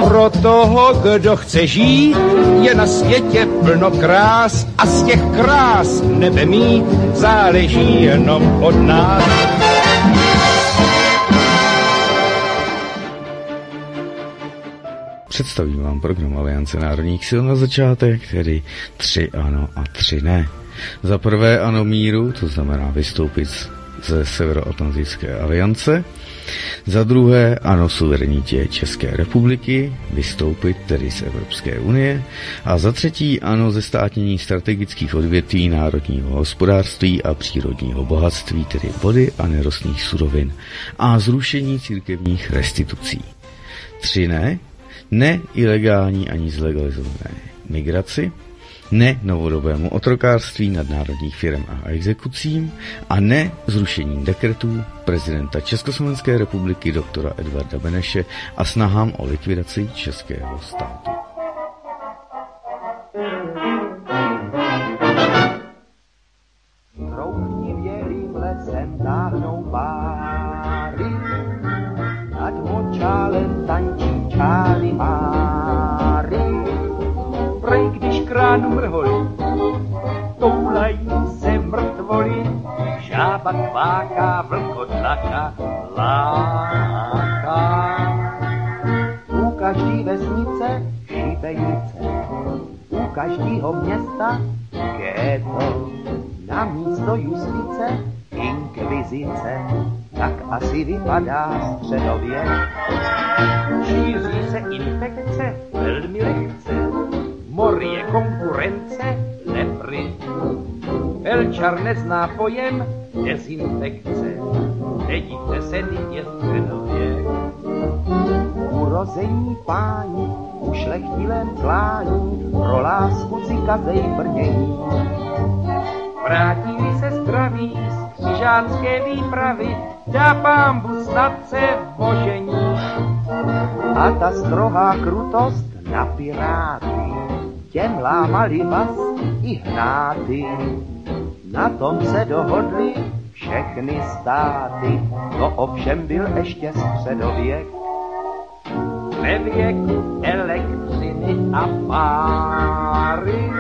pro toho, kdo chce žít, je na světě plno krás a z těch krás nebe mít záleží jenom od nás. Představím vám program Aliance národních sil na začátek, tedy 3 ano a 3 ne. Za prvé ano míru, to znamená vystoupit ze Severoatlantické aliance. Za druhé ano suverenitě České republiky, vystoupit tedy z Evropské unie. A za třetí ano zestátnění strategických odvětví národního hospodářství a přírodního bohatství, tedy vody a nerostných surovin. A zrušení církevních restitucí. 3 ne. Ne ilegální ani zlegalizované migraci, ne novodobému otrokárství nadnárodních firm a exekucím a ne zrušení dekretů prezidenta Československé republiky doktora Edvarda Beneše a snahám o likvidaci českého státu. Trouchnivělým lesem táhnou páry, nad močálem tančí čály máry. Prej, když kránu mrholi, toulají se mrtvoli, žába kváká, vlkodlaka láká. U každý vesnice šibenice, u každého města ghetto, na místo justice inkvizice. Tak asi vypadá středověk. Šíří se infekce velmi lehce, mor je konkurence lepry. Elčar nezná pojem dezinfekce, nedivte se, je středověk. Urození páni, ušlechtilém klání, pro lásku si kazej brnění. Vrátí se zdraví z křižácké výpravy, dá pánbu snad se vožení. A ta strohá krutost na piráty, těm lámali vás i hnáty. Na tom se dohodly všechny státy, to ovšem byl ještě středověk. Ve věku elektřiny a páry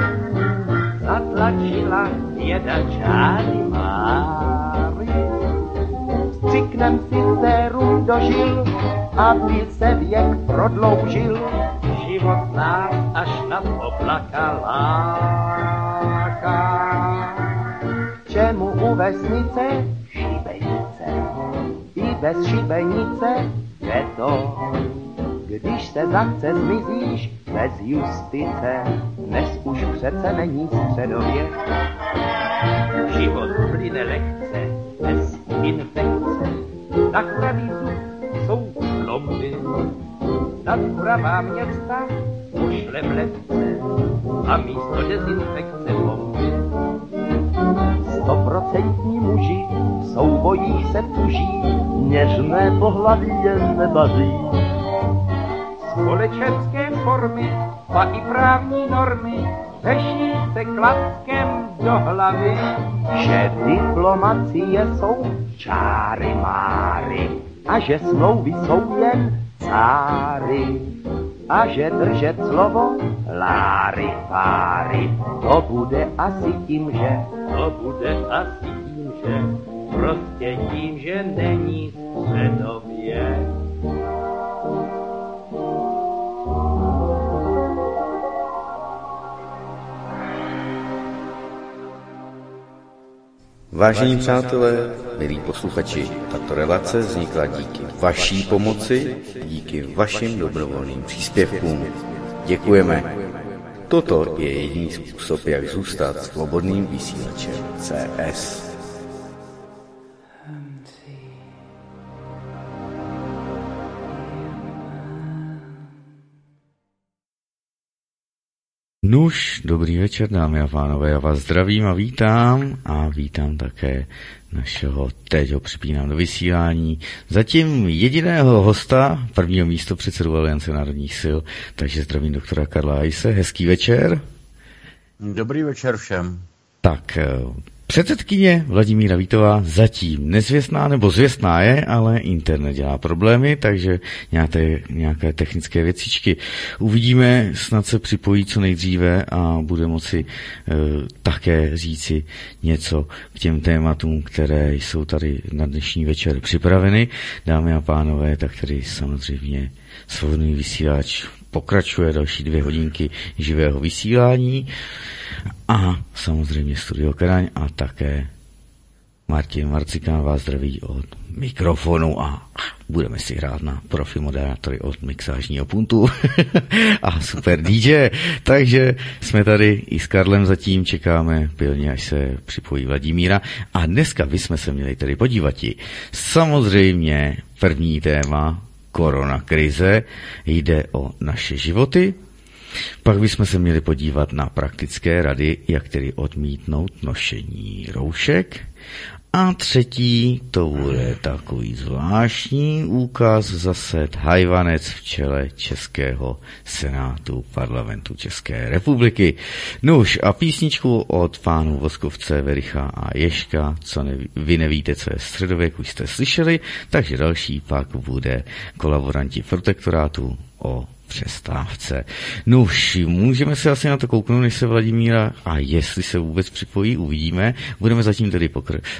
zatlačila věda čáry máry. Střiknem si sérum dožil, aby se věk prodloužil. Život nás až nad oblaka láká. Čemu u vesnice šibenice, i bez šibenice ghetto. Když se zachce zmizíš bez justice, dnes už přece není středověk. Život plyne lehce, bez infekce, na chravý zub jsou plomby. Nad chravá města pošlem letce a místo dezinfekce bomby. 100% muži v soubojích se tuží, něžné pohlaví jen nebaví. Společenské formy, pa i právní normy, řeší se klackem do hlavy, že diplomacie jsou čáry máry a že smlouvy jsou jen cáry a že držet slovo láry páry. To bude asi tím, že prostě tím, že není středověk. Vážení přátelé, milí posluchači, tato relace vznikla díky vaší pomoci, díky vašim dobrovolným příspěvkům. Děkujeme. Toto je jediný způsob, jak zůstat svobodným vysílačem CS. Nuž, dobrý večer, dámy a pánové, já vás zdravím a vítám také našeho, teď ho připínám do vysílání, zatím jediného hosta, prvního místopředsedu Aliance národních sil, takže zdravím doktora Karla Haise, hezký večer. Dobrý večer všem. Tak, Předsedkyně Vladimíra Vítová zatím nezvěstná, nebo zvěstná je, ale internet dělá problémy, takže nějaké technické věcičky. Uvidíme, snad se připojí co nejdříve a bude moci také říci něco k těm tématům, které jsou tady na dnešní večer připraveny. Dámy a pánové, tak tady samozřejmě Svobodný vysílač pokračuje další 2 hodinky živého vysílání a samozřejmě Studio Karaň a také Martin Marcikán vás zdraví od mikrofonu a budeme si hrát na profi moderátory od mixážního puntu a super DJ. Takže jsme tady i s Karlem zatím, čekáme pilně, až se připojí Vladimíra. A dneska bychom se měli tady podívat. Samozřejmě první téma koronakrize, jde o naše životy. Pak bychom se měli podívat na praktické rady, jak tedy odmítnout nošení roušek. A třetí, to bude takový zvláštní úkaz, zase Tajvanec v čele Českého senátu parlamentu České republiky. Nuž a písničku od pánů Voskovce, Vericha a Ježka, vy nevíte, co je středověk, už jste slyšeli, takže další pak bude Kolaboranti protektorátu o přestávce. Nuž, můžeme se asi na to kouknout, než se Vladimíra, a jestli se vůbec připojí, uvidíme. Budeme zatím tedy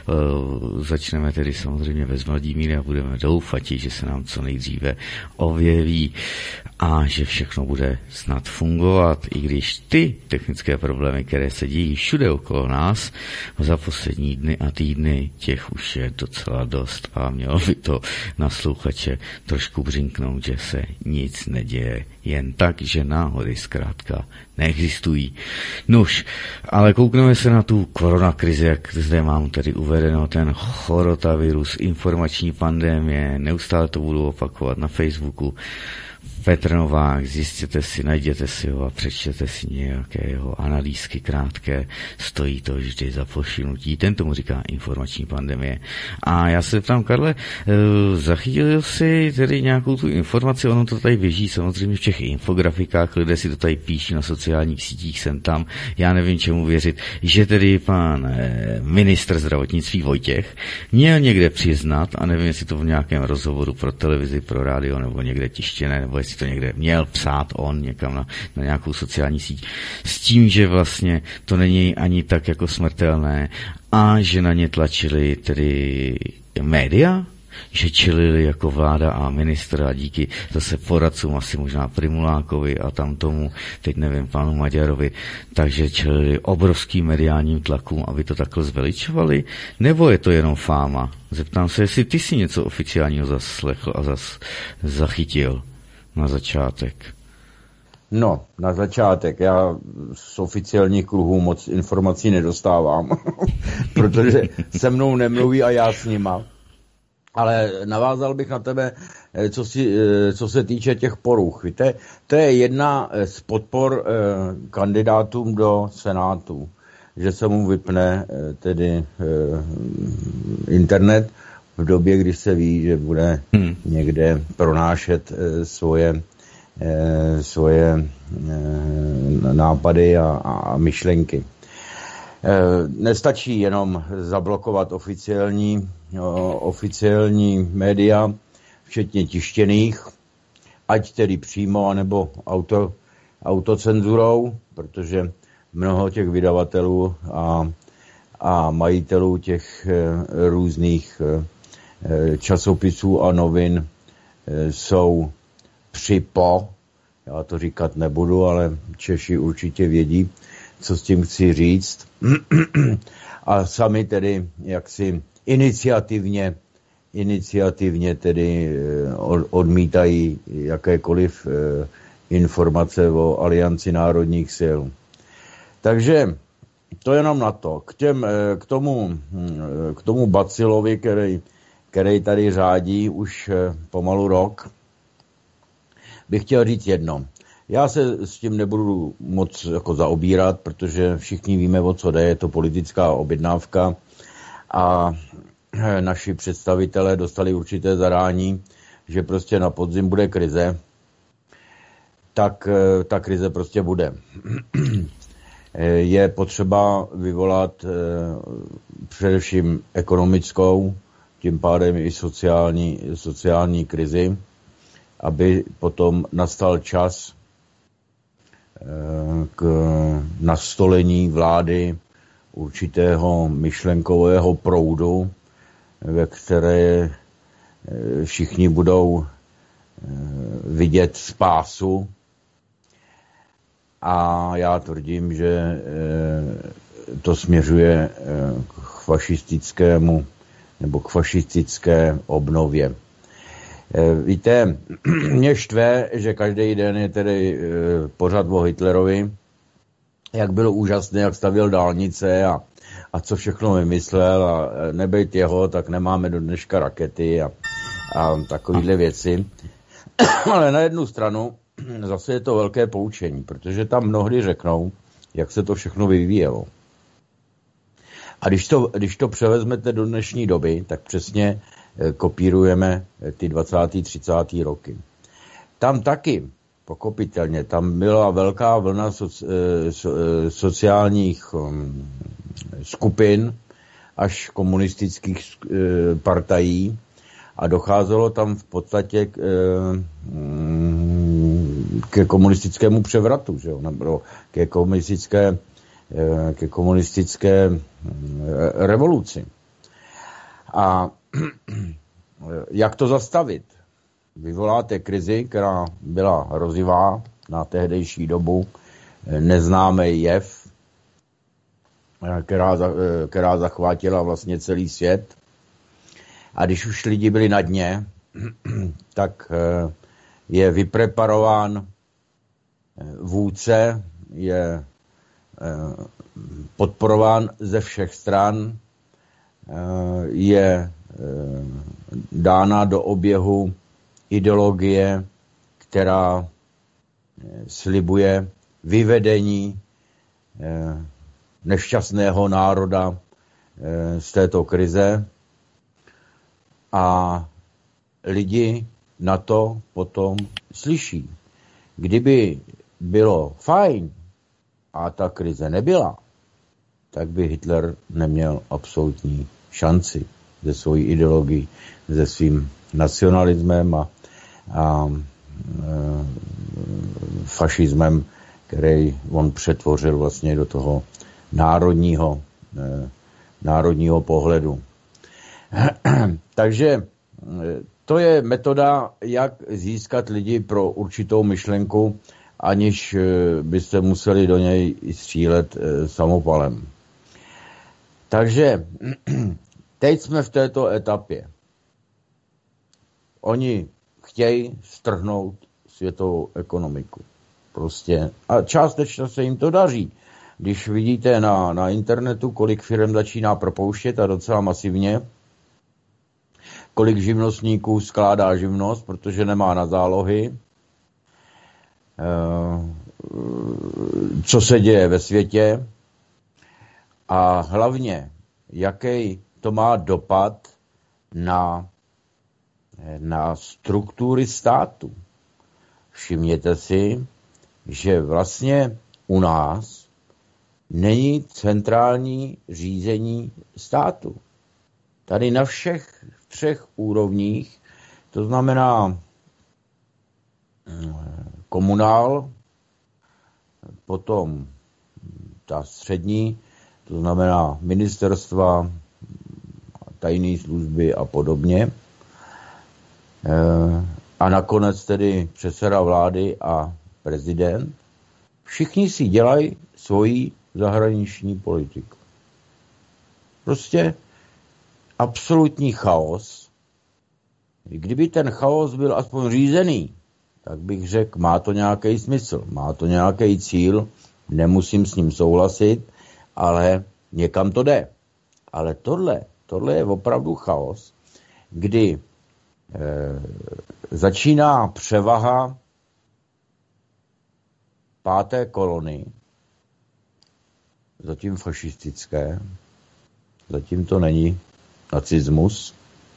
začneme tedy samozřejmě bez Vladimíra a budeme doufat, že se nám co nejdříve objeví a že všechno bude snad fungovat, i když ty technické problémy, které se dějí všude okolo nás za poslední dny a týdny, těch už je docela dost a mělo by to na sluchače trošku břinknout, že se nic neděje jen tak, že náhody zkrátka neexistují. Nuž, ale koukneme se na tu koronakrizi, jak zde mám tady uvedeno, ten chorotavirus, informační pandemie, neustále to budu opakovat na Facebooku. Petr Novák, zjistěte si, najděte si ho a přečtěte si nějaké jeho analýzky krátké, stojí to vždy za povšimnutí, ten tomu říká informační pandemie. A já se ptám, Karle, zachytil si tedy nějakou tu informaci, ono to tady běží samozřejmě v těch infografikách, lidé si to tady píší na sociálních sítích sem tam, já nevím čemu věřit, že tedy pan ministr zdravotnictví Vojtěch měl někde přiznat, a nevím, jestli to v nějakém rozhovoru pro televizi, pro rádio nebo někde tištěné, nebo jestli to někde měl psát on někam na nějakou sociální síť, s tím, že vlastně to není ani tak jako smrtelné a že na ně tlačili tedy média, že čelili jako vláda a ministr a díky zase poradcům, asi možná Primulákovi a tam tomu, teď nevím, panu Maďarovi, takže čelili obrovským mediálním tlakům, aby to takhle zveličovali, nebo je to jenom fáma? Zeptám se, jestli ty si něco oficiálního zaslechl a zachytil na začátek. No, na začátek. Já z oficiálních kruhů moc informací nedostávám, protože se mnou nemluví a já s nima. Ale navázal bych na tebe, co se týče těch poruch. Víte, to je jedna z podpor kandidátům do Senátu, že se mu vypne tedy internet v době, kdy se ví, že bude někde pronášet svoje nápady a myšlenky. Nestačí jenom zablokovat oficiální média, včetně tištěných, ať tedy přímo, anebo autocenzurou, protože mnoho těch vydavatelů a majitelů těch různých časopisů a novin jsou připo, já to říkat nebudu, ale Češi určitě vědí, co s tím chci říct. A sami tedy jaksi iniciativně tedy odmítají jakékoliv informace o Alianci národních sil. Takže to jenom na to. K tomu bacilovi, který tady řádí už pomalu rok, bych chtěl říct jedno. Já se s tím nebudu moc jako zaobírat, protože všichni víme, o co jde, je to politická objednávka a naši představitelé dostali určité zadání, že prostě na podzim bude krize, tak ta krize prostě bude. je potřeba vyvolat především ekonomickou, tím pádem i sociální krizi, aby potom nastal čas k nastolení vlády určitého myšlenkového proudu, ve které všichni budou vidět spásu. A já tvrdím, že to směřuje k fašistickému nebo k fašistické obnově. Víte, mě štve, že každý den je tedy pořad o Hitlerovi, jak bylo úžasné, jak stavěl dálnice a co všechno vymyslel a nebejt jeho, tak nemáme do dneška rakety a takovéhle věci. Ale na jednu stranu zase je to velké poučení, protože tam mnohdy řeknou, jak se to všechno vyvíjelo. A když to převezmete do dnešní doby, tak přesně kopírujeme ty 20. 30. roky. Tam taky, pochopitelně, tam byla velká vlna sociálních skupin až komunistických partají a docházelo tam v podstatě ke komunistickému převratu, že jo? Nebo ke komunistické revoluci. A jak to zastavit? Vyvoláte krizi, která byla hrozivá na tehdejší dobu, neznámý jev, která zachvátila vlastně celý svět. A když už lidi byli na dně, tak je vypreparován vůdce, je podporován ze všech stran, je dána do oběhu ideologie, která slibuje vyvedení nešťastného národa z této krize a lidi na to potom slyší. Kdyby bylo fajn a ta krize nebyla, tak by Hitler neměl absolutní šanci ze svojí ideologií, se svým nacionalismem a fašismem, který on přetvořil vlastně do toho národního pohledu. Takže to je metoda, jak získat lidi pro určitou myšlenku, aniž byste museli do něj střílet samopalem. Takže teď jsme v této etapě. Oni chtějí strhnout světovou ekonomiku. Prostě. A částečně se jim to daří. Když vidíte na internetu, kolik firm začíná propouštět a docela masivně, kolik živnostníků skládá živnost, protože nemá na zálohy, co se děje ve světě a hlavně, jaký to má dopad na struktury státu. Všimněte si, že vlastně u nás není centrální řízení státu. Tady na všech 3 úrovních, to znamená komunál, potom ta střední, to znamená ministerstva, tajné služby a podobně. A nakonec tedy předseda vlády a prezident. Všichni si dělají svoji zahraniční politiku. Prostě absolutní chaos. Kdyby ten chaos byl aspoň řízený, tak bych řekl, má to nějaký smysl, má to nějaký cíl, nemusím s ním souhlasit, ale někam to jde. Ale tohle je opravdu chaos, kdy začíná převaha 5. kolony, zatím fašistické, zatím to není nacismus,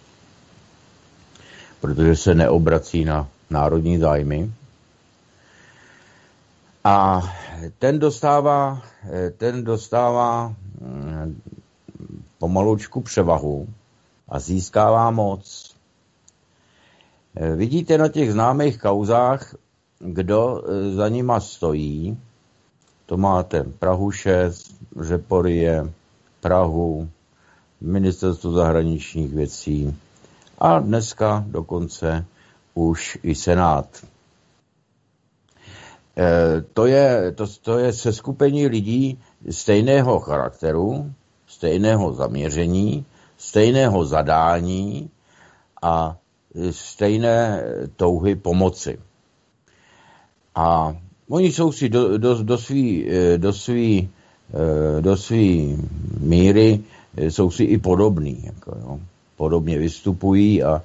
protože se neobrací na národní zájmy. A ten dostává pomalučku převahu a získává moc. Vidíte na těch známých kauzách, kdo za nima stojí. To máte Prahu 6, Řeporyje, Prahu, Ministerstvo zahraničních věcí a dneska dokonce už i Senát. To je seskupení lidí stejného charakteru, stejného zaměření, stejného zadání a stejné touhy pomoci. A oni jsou si do svý míry jsou si i podobní. Jako, jo. Podobně vystupují a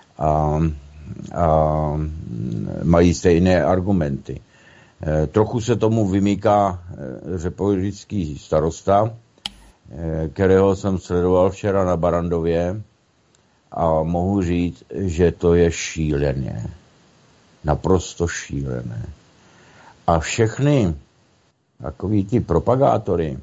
mají stejné argumenty. Trochu se tomu vymýká řeporyský starosta, kterého jsem sledoval včera na Barandově a mohu říct, že to je šílené. Naprosto šílené. A všechny takový ty propagátory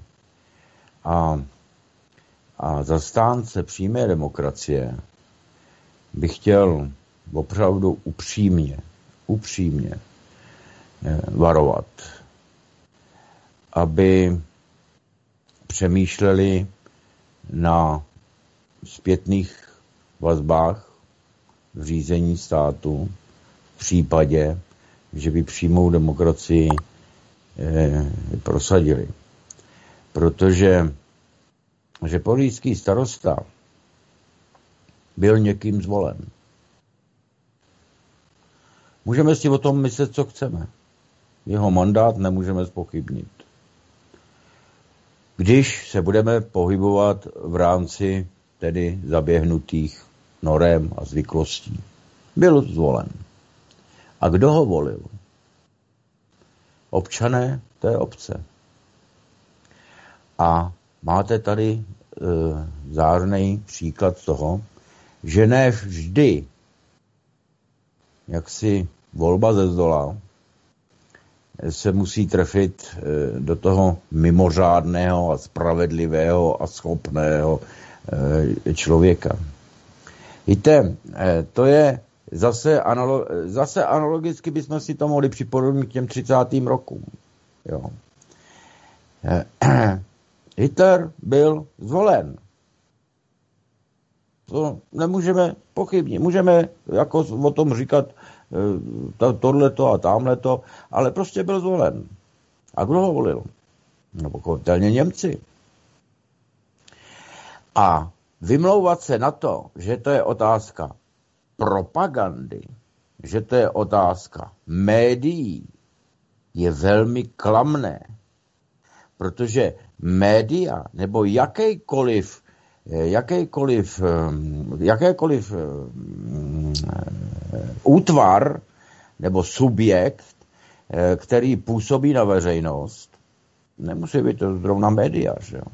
a zastánce přímé demokracie bych chtěl opravdu upřímně varovat, aby přemýšleli na zpětných vazbách v řízení státu v případě, že by přímou demokracii prosadili. Protože řeporyský starosta byl někým zvolen. Můžeme si o tom myslet, co chceme. Jeho mandát nemůžeme zpochybnit. Když se budeme pohybovat v rámci tedy zaběhnutých norem a zvyklostí. Byl zvolen. A kdo ho volil? Občané té obce. A máte tady zářný příklad toho, že ne vždy jaksi volba ze zdola se musí trefit do toho mimořádného a spravedlivého a schopného člověka. Víte, to je zase analogicky bychom si to mohli připodobnit k těm 30. rokům. Jo. Hitler byl zvolen. To nemůžeme pochybnit. Můžeme jako o tom říkat tohleto a tamhleto, ale prostě byl zvolen. A kdo ho volil? No pochopitelně Němci. A vymlouvat se na to, že to je otázka propagandy, že to je otázka médií, je velmi klamné. Protože média nebo jakékoliv útvar nebo subjekt, který působí na veřejnost, nemusí být to zrovna média, že jo.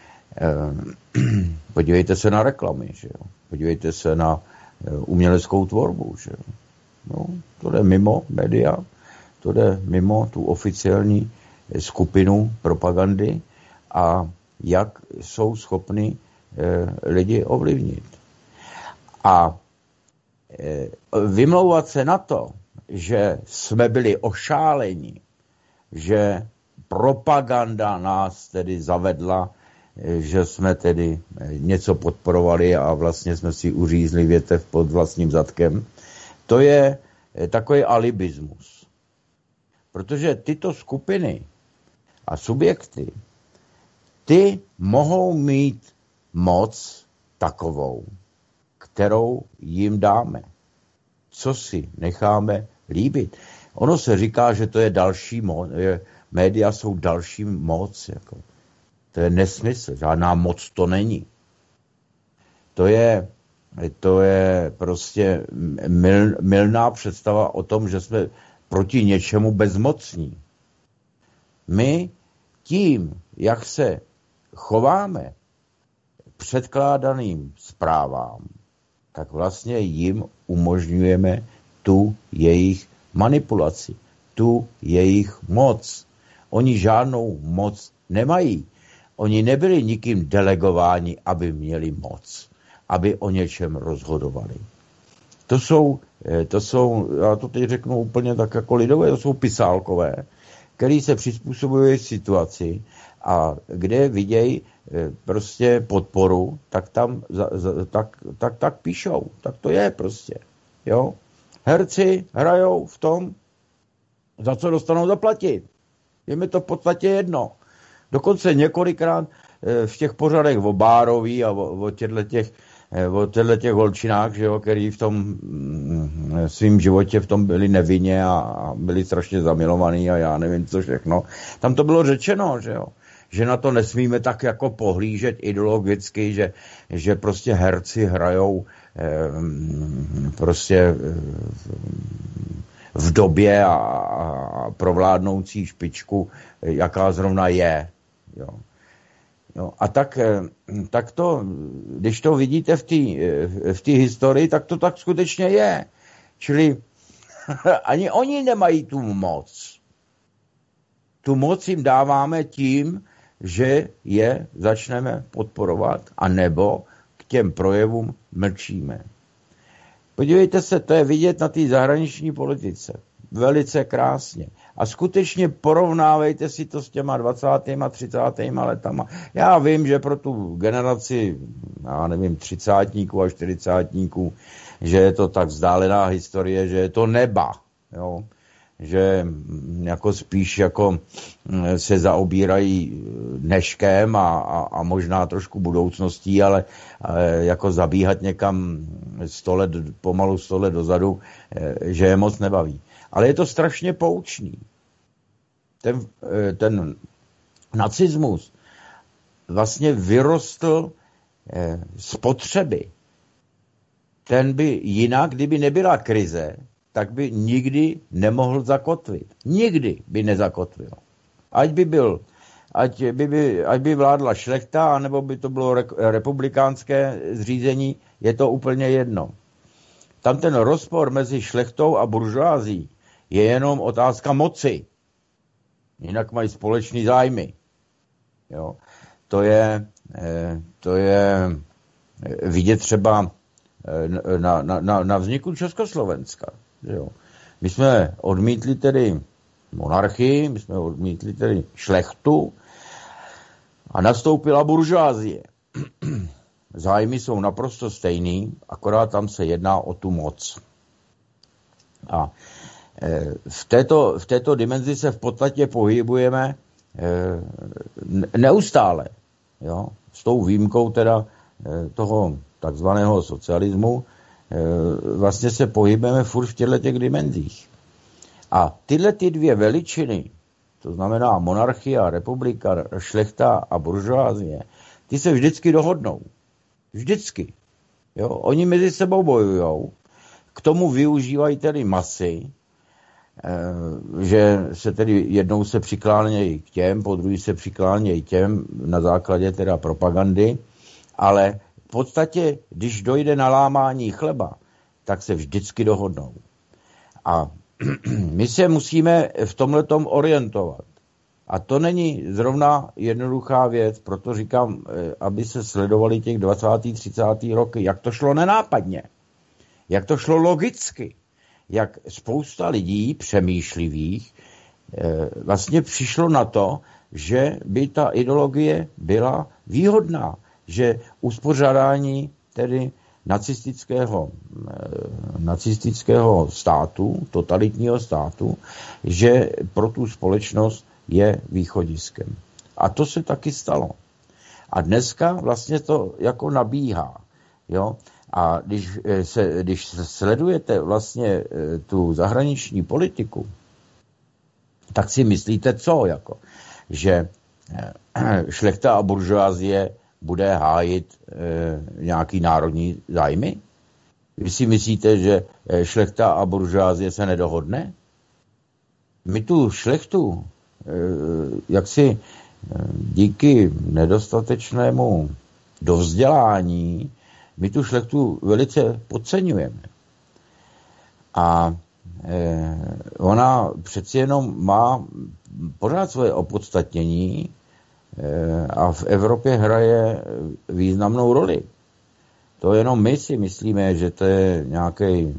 Podívejte se na reklamy, že jo. Podívejte se na uměleckou tvorbu, že jo. No, to jde mimo média, to jde mimo tu oficiální skupinu propagandy a jak jsou schopni lidi ovlivnit. A vymlouvat se na to, že jsme byli ošáleni, že propaganda nás tedy zavedla, že jsme tedy něco podporovali a vlastně jsme si uřízli větev pod vlastním zadkem, to je takový alibismus. Protože tyto skupiny a subjekty, ty mohou mít moc takovou, kterou jim dáme. Co si necháme líbit. Ono se říká, že to je další moc, média jsou další moc. Jako. To je nesmysl, žádná moc to není. To je prostě mylná představa o tom, že jsme proti něčemu bezmocní. My tím, jak se chováme předkládaným zprávám, tak vlastně jim umožňujeme tu jejich manipulaci, tu jejich moc. Oni žádnou moc nemají. Oni nebyli nikým delegováni, aby měli moc, aby o něčem rozhodovali. To jsou, já to teď řeknu úplně tak jako lidové, to jsou pisálkové, který se přizpůsobují situaci a kde vidějí prostě podporu, tak tam tak píšou. Tak to je prostě. Jo? Herci hrajou v tom, za co dostanou zaplatit. Je mi to v podstatě jedno. Dokonce několikrát v těch pořadech o Bároví a o těchto holčinách, že jo, který v tom svým životě v tom byli nevinně a byli strašně zamilovaní a já nevím co všechno. Tam to bylo řečeno, že jo, že na to nesmíme tak jako pohlížet ideologicky, že prostě herci hrajou prostě v době a provládnoucí špičku, jaká zrovna je. Jo. Jo, a tak to, když to vidíte v té historii, tak to tak skutečně je. Čili ani oni nemají tu moc. Tu moc jim dáváme tím, že je začneme podporovat, anebo k těm projevům mlčíme. Podívejte se, to je vidět na té zahraniční politice. Velice krásně. A skutečně porovnávejte si to s těma 20. a 30. letama. Já vím, že pro tu generaci, já nevím, 30. a 40. že je to tak vzdálená historie, že je to neba. Jo? Že jako spíš jako se zaobírají dneškem a možná trošku budoucností, ale jako zabíhat někam pomalu 100 let dozadu, že je moc nebaví. Ale je to strašně poučný. Ten nacismus vlastně vyrostl z potřeby. Ten by jinak, kdyby nebyla krize, tak by nikdy nemohl zakotvit. Nikdy by nezakotvil. Ať by vládla šlechta, anebo by to bylo republikánské zřízení, je to úplně jedno. Tam ten rozpor mezi šlechtou a buržoází je jenom otázka moci. Jinak mají společný zájmy. Jo. To je vidět třeba na vzniku Československa. Jo. My jsme odmítli tedy monarchii, my jsme odmítli tedy šlechtu a nastoupila buržoázie. Zájmy jsou naprosto stejný, akorát tam se jedná o tu moc. A v této dimenzi se v podstatě pohybujeme neustále. Jo? S tou výjimkou teda toho takzvaného socialismu vlastně se pohybujeme furt v těchto dimenzích. A tyhle ty dvě veličiny, to znamená monarchia, republika, šlechta a buržoázie, ty se vždycky dohodnou. Vždycky. Jo? Oni mezi sebou bojujou, k tomu využívají tedy masy, že se tedy jednou se přiklánějí k těm, po druhý se přiklánějí těm na základě teda propagandy, ale v podstatě, když dojde na lámání chleba, tak se vždycky dohodnou. A my se musíme v tomhletom orientovat. A to není zrovna jednoduchá věc, proto říkám, aby se sledovali těch 20. 30. roky, jak to šlo nenápadně, jak to šlo logicky, jak spousta lidí přemýšlivých vlastně přišlo na to, že by ta ideologie byla výhodná, že uspořádání tedy nacistického státu, totalitního státu, že pro tu společnost je východiskem. A to se taky stalo. A dneska vlastně to jako nabíhá. Jo? A když sledujete vlastně tu zahraniční politiku, tak si myslíte co? Jako? Že šlechta a buržoázie bude hájit nějaký národní zájmy? Vy si myslíte, že šlechta a buržoázie se nedohodne? My tu šlechtu jaksi díky nedostatečnému dovzdělání my tu šlechtu velice podceňujeme. A ona přeci jenom má pořád svoje opodstatnění a v Evropě hraje významnou roli. To jenom my si myslíme, že to je nějaký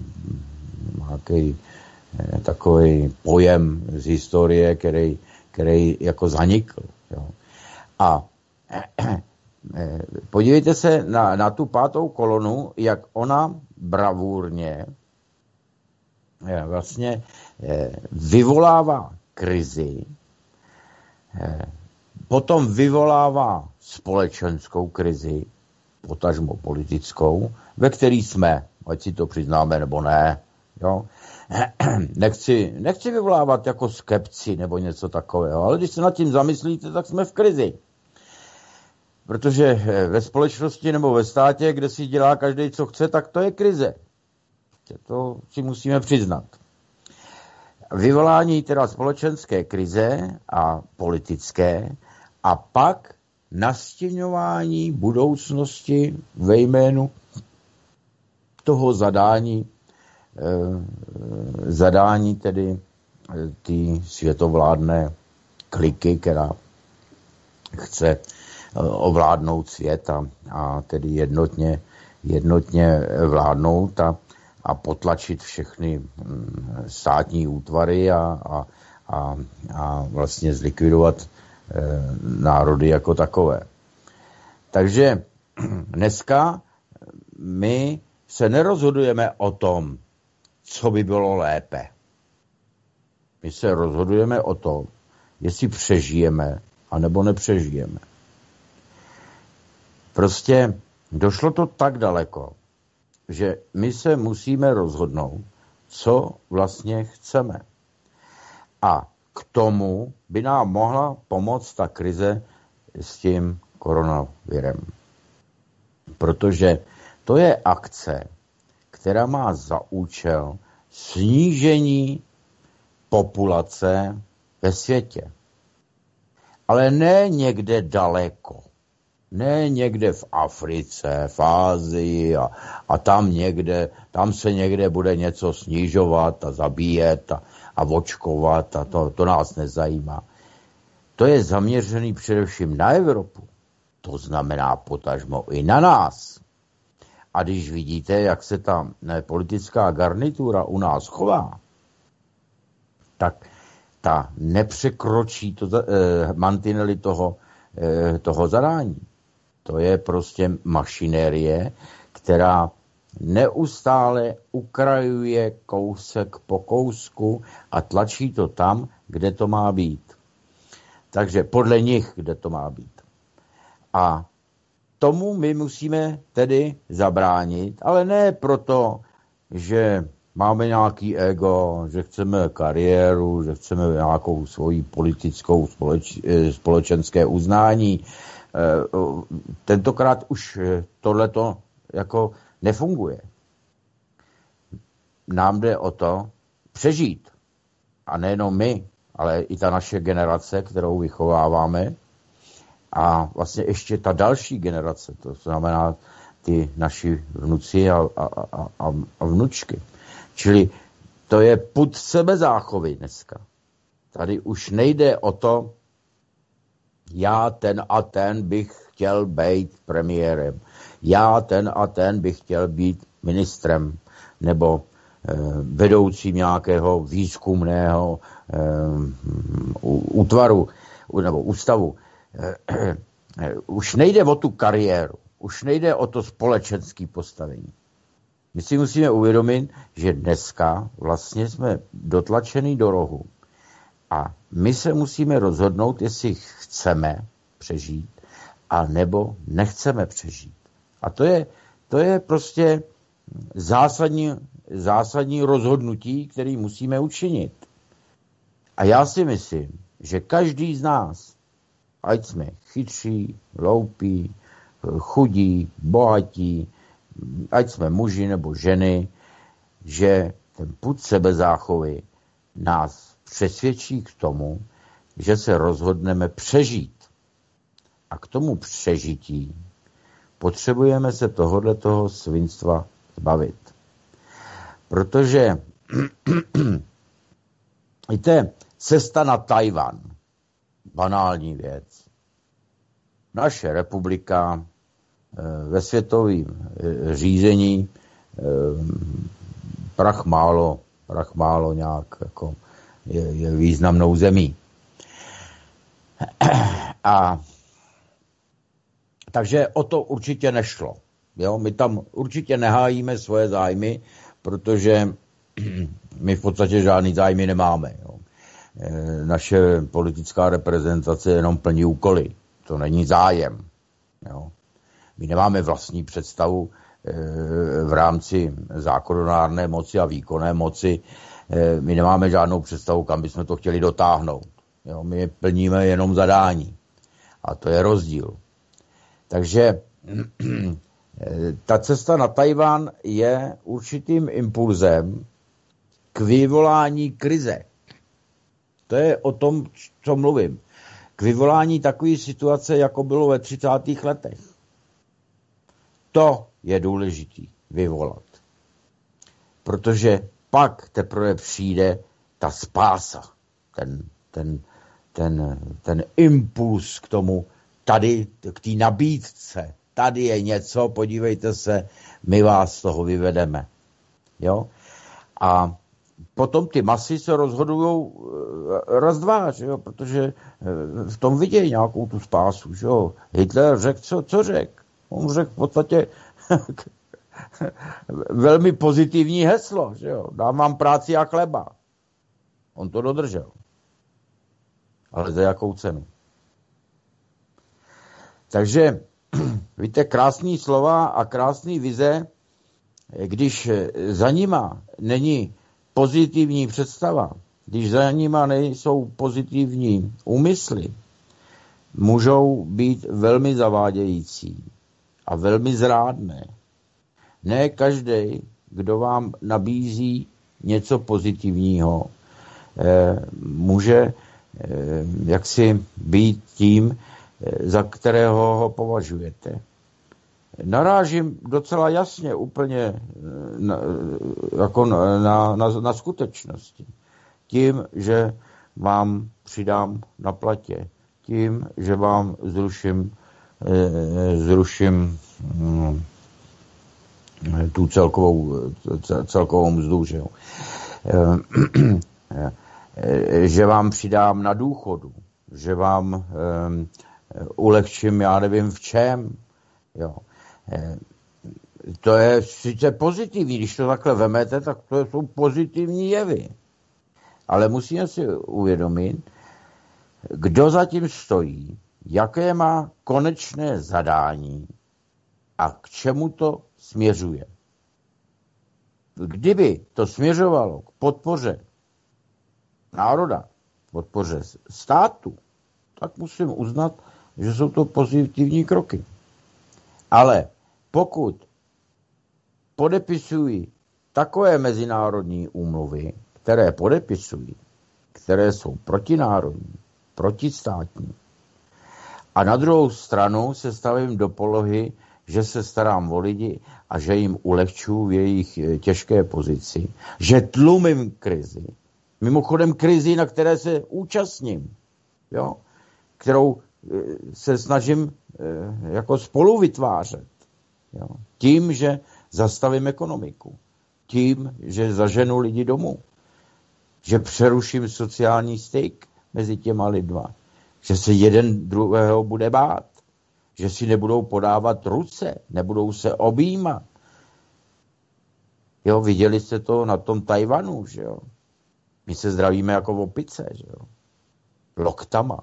takový pojem z historie, který jako zanikl. Jo. A podívejte se na tu 5. kolonu, jak ona bravurně vlastně vyvolává krizi, potom vyvolává společenskou krizi, potažmo politickou, ve které jsme, ať si to přiznáme nebo ne. Jo. Nechci vyvolávat jako skepci nebo něco takového, ale když se nad tím zamyslíte, tak jsme v krizi. Protože ve společnosti nebo ve státě, kde si dělá každý, co chce, tak to je krize. To si musíme přiznat. Vyvolání teda společenské krize a politické a pak nastěňování budoucnosti ve jménu toho zadání tedy ty světovládné kliky, která chce ovládnout svět a tedy jednotně vládnout a potlačit všechny státní útvary a vlastně zlikvidovat národy jako takové. Takže dneska my se nerozhodujeme o tom, co by bylo lépe. My se rozhodujeme o tom, jestli přežijeme, anebo nepřežijeme. Prostě došlo to tak daleko, že my se musíme rozhodnout, co vlastně chceme. A k tomu by nám mohla pomoct ta krize s tím koronavirem. Protože to je akce, která má za účel snížení populace ve světě. Ale ne někde daleko. Ne někde v Africe, v Ázii a tam se někde bude něco snižovat a zabíjet a očkovat a to nás nezajímá. To je zaměřený především na Evropu. To znamená potažmo i na nás. A když vidíte, jak se ta politická garnitura u nás chová, tak ta nepřekročí mantinely toho zadání. To je prostě mašinérie, která neustále ukrajuje kousek po kousku a tlačí to tam, kde to má být. Takže podle nich, kde to má být. A tomu my musíme tedy zabránit, ale ne proto, že máme nějaký ego, že chceme kariéru, že chceme nějakou svoji politickou společenské uznání. Tentokrát už tohleto jako nefunguje. Nám jde o to přežít. A nejenom my, ale i ta naše generace, kterou vychováváme. A vlastně ještě ta další generace, to znamená ty naši vnuci a vnučky. Čili to je pud sebezáchovy dneska. Tady už nejde o to, já ten a ten bych chtěl být premiérem. Já ten a ten bych chtěl být ministrem nebo vedoucím nějakého výzkumného útvaru nebo ústavu. Už nejde o tu kariéru, už nejde o to společenské postavení. My si musíme uvědomit, že dneska vlastně jsme dotlačeni do rohu a my se musíme rozhodnout, jestli chceme přežít a nebo nechceme přežít. A to je prostě zásadní rozhodnutí, který musíme učinit. A já si myslím, že každý z nás, ať jsme chytří, hloupí, chudí, bohatí, ať jsme muži nebo ženy, že ten pud sebezáchovy nás přesvědčí k tomu, že se rozhodneme přežít. A k tomu přežití potřebujeme se tohoto svinstva zbavit. Protože víte, Cesta na Tajvan. Banální věc. Naše republika ve světovém řízení prach málo nějak jako je významnou zemí. A takže o to určitě nešlo. Jo? My tam určitě nehájíme svoje zájmy, protože my v podstatě žádný zájmy nemáme. Jo? Naše politická reprezentace jenom plní úkoly. To není zájem. Jo? My nemáme vlastní představu v rámci zákonodárné moci a výkonné moci. My nemáme žádnou představu, kam bychom to chtěli dotáhnout. Jo? My plníme jenom zadání. A to je rozdíl. Takže ta cesta na Tajvan je určitým impulzem k vyvolání krize. To je o tom, co mluvím. K vyvolání takové situace, jako bylo ve 30. letech. To je důležitý vyvolat. Protože pak teprve přijde ta spása. Ten impuls k tomu, tady, k té nabídce. Tady je něco, podívejte se, my vás z toho vyvedeme. Jo? A potom ty masy se rozhodují raz, dva, že jo? Protože v tom vidějí nějakou tu spásu. Že jo? Hitler řekl, co řekl? On řekl v podstatě velmi pozitivní heslo. Že jo? Dám vám práci a chleba. On to dodržel. Ale za jakou cenu? Takže, víte, krásný slova a krásný vize, když za nima není pozitivní představa, když za nima nejsou pozitivní úmysly, můžou být velmi zavádějící a velmi zrádné. Ne každý, kdo vám nabízí něco pozitivního, může jaksi být tím, za kterého ho považujete. Narážím docela jasně úplně na skutečnosti. Tím, že vám přidám na platě. Tím, že vám zruším tu celkovou mzdu. Že, že vám přidám na důchodu. Že vám ulehčím, já nevím v čem. Jo. To je sice pozitivní, když to takhle vemete, tak to jsou pozitivní jevy. Ale musíme si uvědomit, kdo zatím stojí, jaké má konečné zadání a k čemu to směřuje. Kdyby to směřovalo k podpoře národa, podpoře státu, tak musím uznat, že jsou to pozitivní kroky. Ale pokud podepisují takové mezinárodní úmluvy, které jsou protinárodní, protistátní, a na druhou stranu se stavím do polohy, že se starám o lidi a že jim ulehčuju v jejich těžké pozici, že tlumím krizi, mimochodem krizi, na které se účastním, jo? Kterou se snažím jako spolu vytvářet. Jo? Tím, že zastavím ekonomiku. Tím, že zaženu lidi domů. Že přeruším sociální styk mezi těma lidma. Že se jeden druhého bude bát. Že si nebudou podávat ruce. Nebudou se objímat. Jo, viděli jste to na tom Tajvanu, že jo. My se zdravíme jako opice, že jo. Loktama.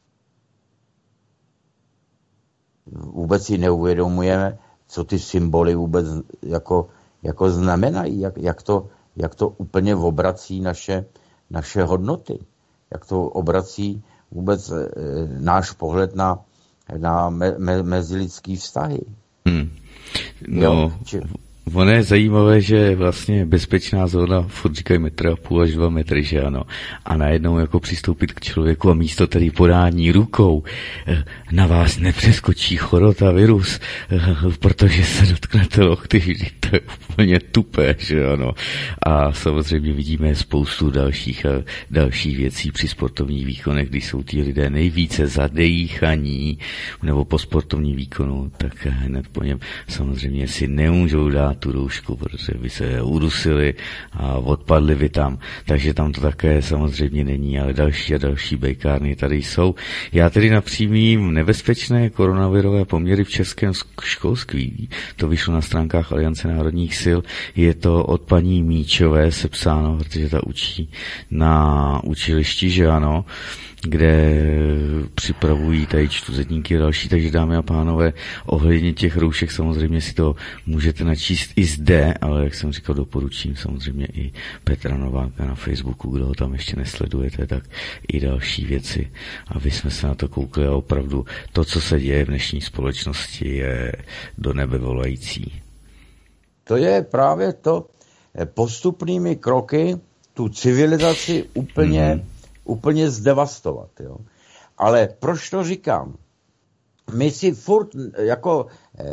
Vůbec si neuvědomujeme, co ty symboly vůbec jako znamenají, jak to úplně obrací naše hodnoty, jak to obrací vůbec náš pohled na mezilidský vztahy. No, ono je zajímavé, že vlastně bezpečná zóna, furt říkají 1,5 až 2 metry, že ano. A najednou jako přistoupit k člověku a místo tady podání rukou na vás nepřeskočí chorota, virus, protože se dotknete lochty, to je úplně tupé, že ano. A samozřejmě vidíme spoustu dalších věcí při sportovních výkonech, když jsou ti lidé nejvíce zadejchaní nebo po sportovním výkonu, tak hned po něm samozřejmě si nemůžou dát tu roušku, protože by se udusili a odpadli by tam. Takže tam to také samozřejmě není, ale další a další bejkárny tady jsou. Já tedy napřímím nebezpečné koronavirové poměry v českém školství. To vyšlo na stránkách Aliance národních sil. Je to od paní Míčové sepsáno, protože ta učí na učilišti, že ano, kde připravují tady čtvrtletníky a další, takže dámy a pánové, ohledně těch roušek samozřejmě si to můžete načíst i zde, ale jak jsem říkal, doporučím samozřejmě i Petra Nováka na Facebooku, kdo ho tam ještě nesledujete, tak i další věci, aby jsme se na to koukli a opravdu to, co se děje v dnešní společnosti, je do nebe volající. To je právě to postupnými kroky tu civilizaci úplně zdevastovat. Jo. Ale proč to říkám? My si furt jako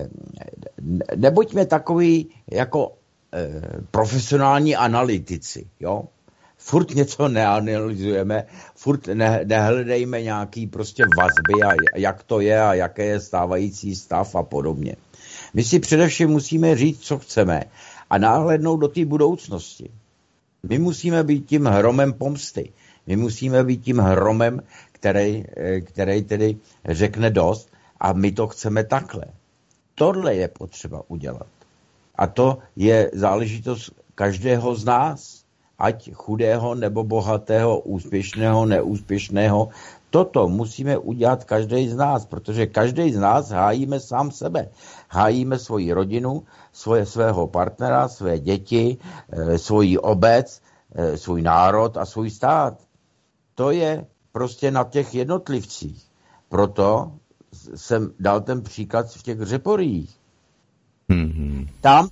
nebuďme takový jako profesionální analytici. Jo. Furt něco neanalyzujeme, furt nehledejme nějaký prostě vazby a jak to je a jaké je stávající stav a podobně. My si především musíme říct, co chceme a náhlednout do té budoucnosti. My musíme být tím hromem pomsty. My musíme být tím hromem, který tedy řekne dost a my to chceme takhle. Tohle je potřeba udělat. A to je záležitost každého z nás, ať chudého nebo bohatého, úspěšného, neúspěšného. Toto musíme udělat každý z nás, protože každý z nás hájíme sám sebe. Hájíme svoji rodinu, svého partnera, své děti, svoji obec, svůj národ a svůj stát. To je prostě na těch jednotlivcích. Proto jsem dal ten příklad v těch Řeporyjích. Mm-hmm.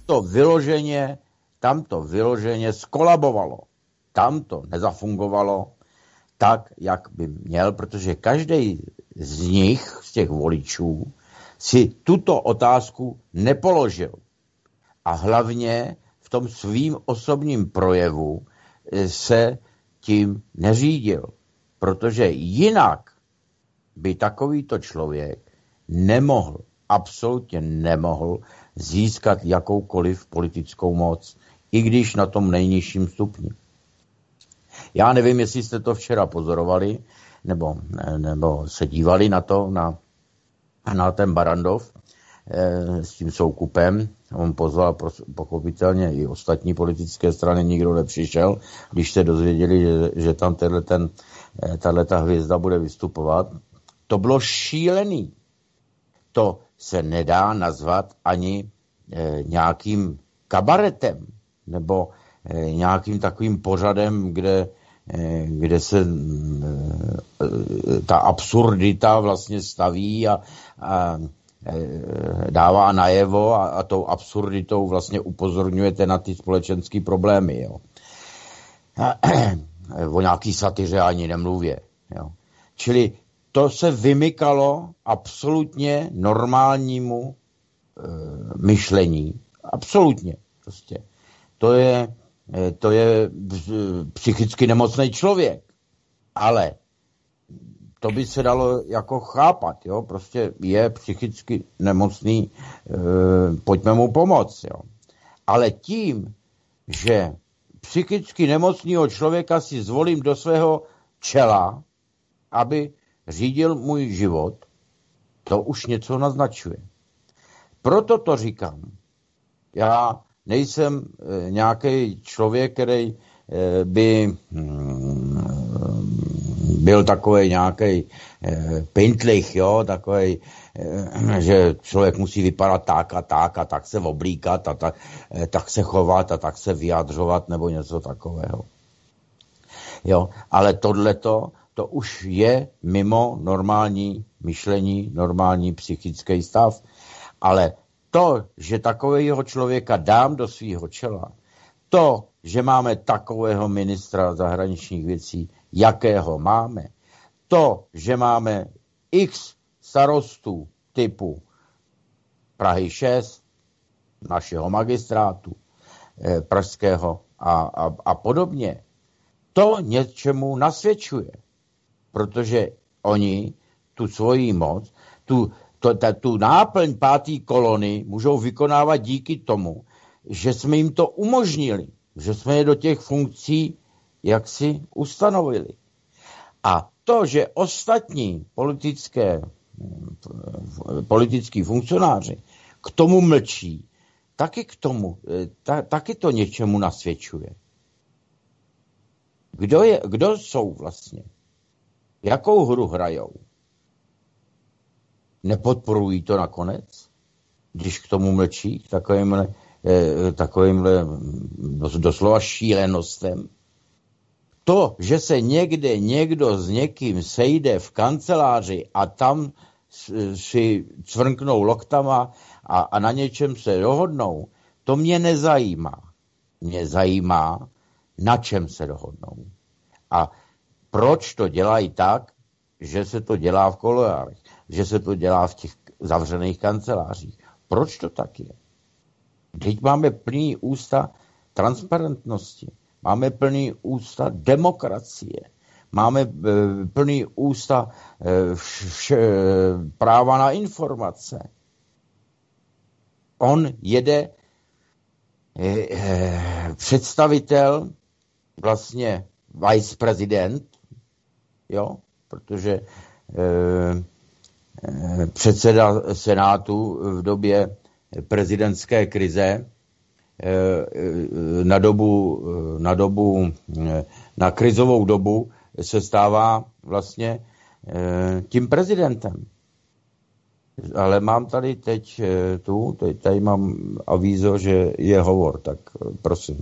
Tam to vyloženě skolabovalo. Tam to nezafungovalo tak, jak by měl, protože každý z nich, z těch voličů, si tuto otázku nepoložil. A hlavně v tom svým osobním projevu se tím neřídil. Protože jinak by takovýto člověk absolutně nemohl získat jakoukoliv politickou moc, i když na tom nejnižším stupni. Já nevím, jestli jste to včera pozorovali, nebo se dívali na to, na ten Barrandov s tím Soukupem. On pozval pochopitelně i ostatní politické strany, nikdo nepřišel, když se dozvěděli, že tam tato hvězda bude vystupovat. To bylo šílený. To se nedá nazvat ani nějakým kabaretem, nebo nějakým takovým pořadem, kde se ta absurdita vlastně staví a dává najevo a tou absurditou vlastně upozorňujete na ty společenské problémy. Jo. O nějaký satyře ani nemluvě. Jo. Čili to se vymykalo absolutně normálnímu myšlení. Absolutně. Prostě. To je psychicky nemocný člověk. Ale to by se dalo jako chápat, jo, prostě je psychicky nemocný, pojďme mu pomoct, jo. Ale tím, že psychicky nemocného člověka si zvolím do svého čela, aby řídil můj život, to už něco naznačuje. Proto to říkám. Já nejsem nějaký člověk, který by byl takový nějaký pintlich, jo, takový, že člověk musí vypadat tak a tak se oblíkat a tak se chovat a tak se vyjadřovat nebo něco takového. Jo, ale tohleto, to už je mimo normální myšlení, normální psychický stav. Ale to, že takového člověka dám do svýho čela, to, že máme takového ministra zahraničních věcí, jakého máme, to, že máme x starostů typu Prahy 6, našeho magistrátu pražského a podobně. To něčemu nasvědčuje, protože oni tu svoji moc, tu náplň 5. kolony můžou vykonávat díky tomu, že jsme jim to umožnili, že jsme je do těch funkcí jaksi ustanovili. A to, že ostatní politický funkcionáři k tomu mlčí, taky to něčemu nasvědčuje. Kdo jsou vlastně? Jakou hru hrajou? Nepodporují to nakonec, když k tomu mlčí, k takovýmhle doslova šílenostem? To, že se někde někdo s někým sejde v kanceláři a tam si cvrknou loktama a na něčem se dohodnou, to mě nezajímá. Mě zajímá, na čem se dohodnou. A proč to dělají tak, že se to dělá v kuloárech, že se to dělá v těch zavřených kancelářích. Proč to tak je? Teď máme plný ústa transparentnosti, máme plný ústa demokracie, máme plný ústa práva na informace. On jede představitel, vlastně viceprezident, jo, protože předseda Senátu v době prezidentské krize na krizovou dobu se stává vlastně tím prezidentem. Ale mám tady tady mám avízo, že je hovor, tak prosím.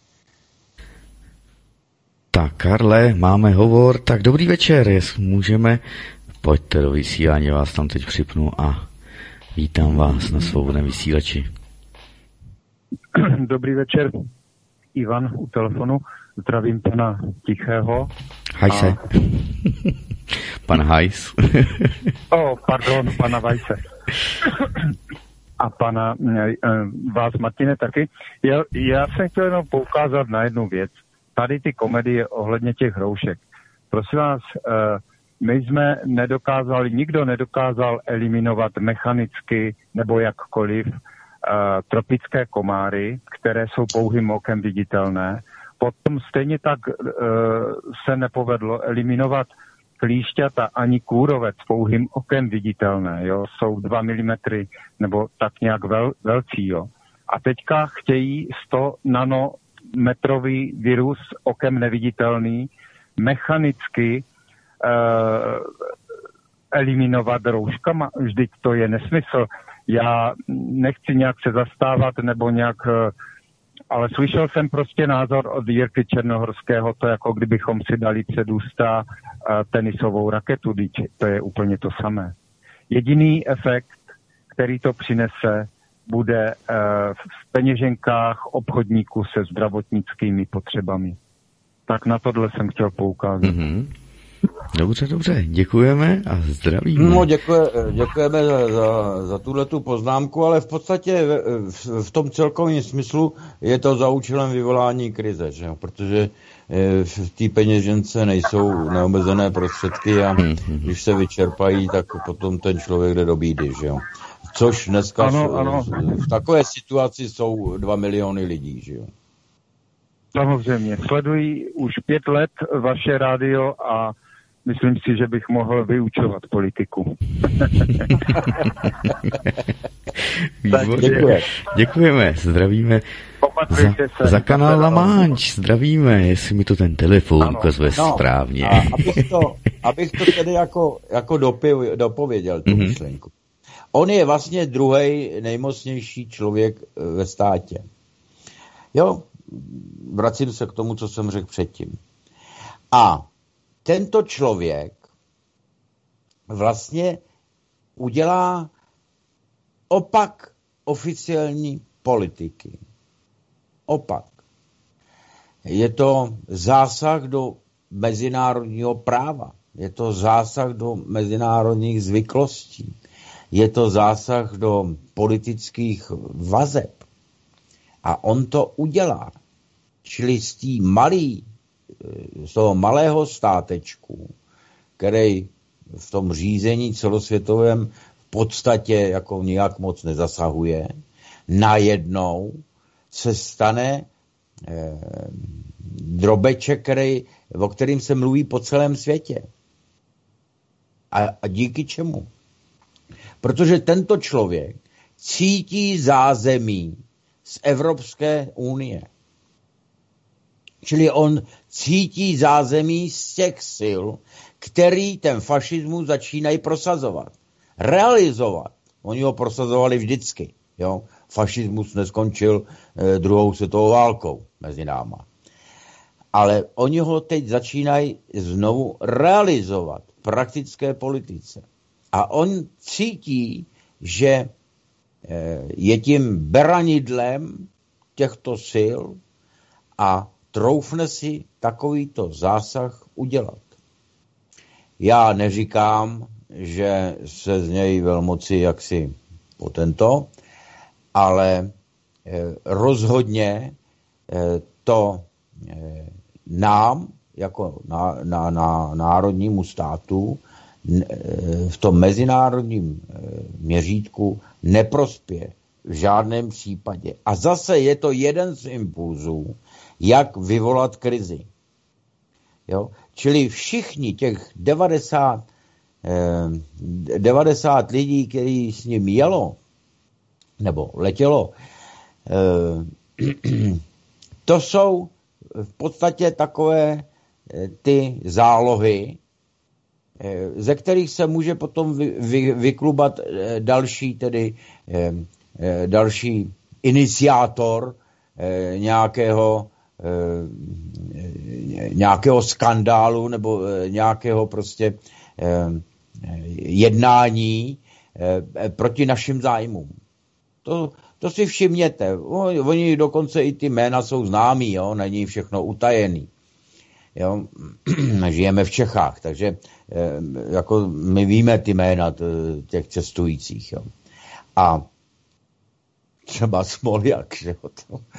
Tak, Karle, máme hovor, tak dobrý večer, můžeme, pojďte do vysílání, vás tam teď připnu a vítám vás na Svobodném vysílači. Dobrý večer, Ivan u telefonu, zdravím pana Tichého. Hajse. Pan Hajs. Pardon, pana Vajse. A vás, Martine, taky. Já jsem chtěl jenom poukázat na jednu věc. Tady ty komedie ohledně těch roušek. Prosím vás, nikdo nedokázal eliminovat mechanicky nebo jakkoliv tropické komáry, které jsou pouhým okem viditelné. Potom stejně tak se nepovedlo eliminovat klíšťata ani kůrovec pouhým okem viditelné. Jo? Jsou 2 mm nebo tak nějak velcí. Jo? A teďka chtějí 100 nanometrový virus okem neviditelný mechanicky eliminovat rouškama. Vždyť to je nesmysl. Já nechci nějak se zastávat nebo nějak, ale slyšel jsem prostě názor od Jirky Černohorského, to jako kdybychom si dali před ústa tenisovou raketu, to je úplně to samé. Jediný efekt, který to přinese, bude v peněženkách obchodníků se zdravotnickými potřebami. Tak na tohle jsem chtěl poukázat. Mm-hmm. Dobře, děkujeme a zdravíme. No, děkujeme za tuhletu poznámku, ale v podstatě v tom celkovém smyslu je to za účelem vyvolání krize, že jo? Protože v té peněžence nejsou neomezené prostředky a když se vyčerpají, tak potom ten člověk jde do bídy, že jo? Což dneska ano. V takové situaci jsou 2 miliony lidí, že jo? Samozřejmě. Sledují už 5 let vaše rádio a myslím si, že bych mohl vyučovat politiku. Děkujeme, zdravíme za kanál La Manche, zdravíme, jestli mi to ten telefon ukazuje správně. A abych to tedy jako dopověděl tu myšlenku. On je vlastně druhý nejmocnější člověk ve státě. Jo, vracím se k tomu, co jsem řekl předtím. A tento člověk vlastně udělá opak oficiální politiky. Opak. Je to zásah do mezinárodního práva. Je to zásah do mezinárodních zvyklostí. Je to zásah do politických vazeb. A on to udělá. Čili z toho malého státečku, který v tom řízení celosvětovém v podstatě jako nějak moc nezasahuje, najednou se stane drobeček, o kterým se mluví po celém světě. A díky čemu? Protože tento člověk cítí zázemí z Evropské unie. Čili on cítí zázemí z těch sil, který ten fašismus začínají prosazovat. Realizovat. Oni ho prosazovali vždycky. Jo? Fašismus neskončil druhou světovou válkou mezi náma. Ale oni ho teď začínají znovu realizovat v praktické politice. A on cítí, že je tím beranidlem těchto sil a troufne si takovýto zásah udělat. Já neříkám, že se z něj velmoci jaksi potento, ale rozhodně to nám, jako na národnímu státu, v tom mezinárodním měřítku neprospěje v žádném případě. A zase je to jeden z impulzů, jak vyvolat krizi. Jo? Čili všichni těch 90 lidí, kteří s ním jelo, nebo letělo, to jsou v podstatě takové ty zálohy, ze kterých se může potom vyklubat další iniciátor nějakého skandálu nebo nějakého prostě jednání proti našim zájmům. To si všimněte. Oni dokonce i ty jména jsou známí, jo? Není všechno utajený. Jo? Žijeme v Čechách, takže jako my víme ty jména těch cestujících. Jo? A třeba Smoljak, že jo?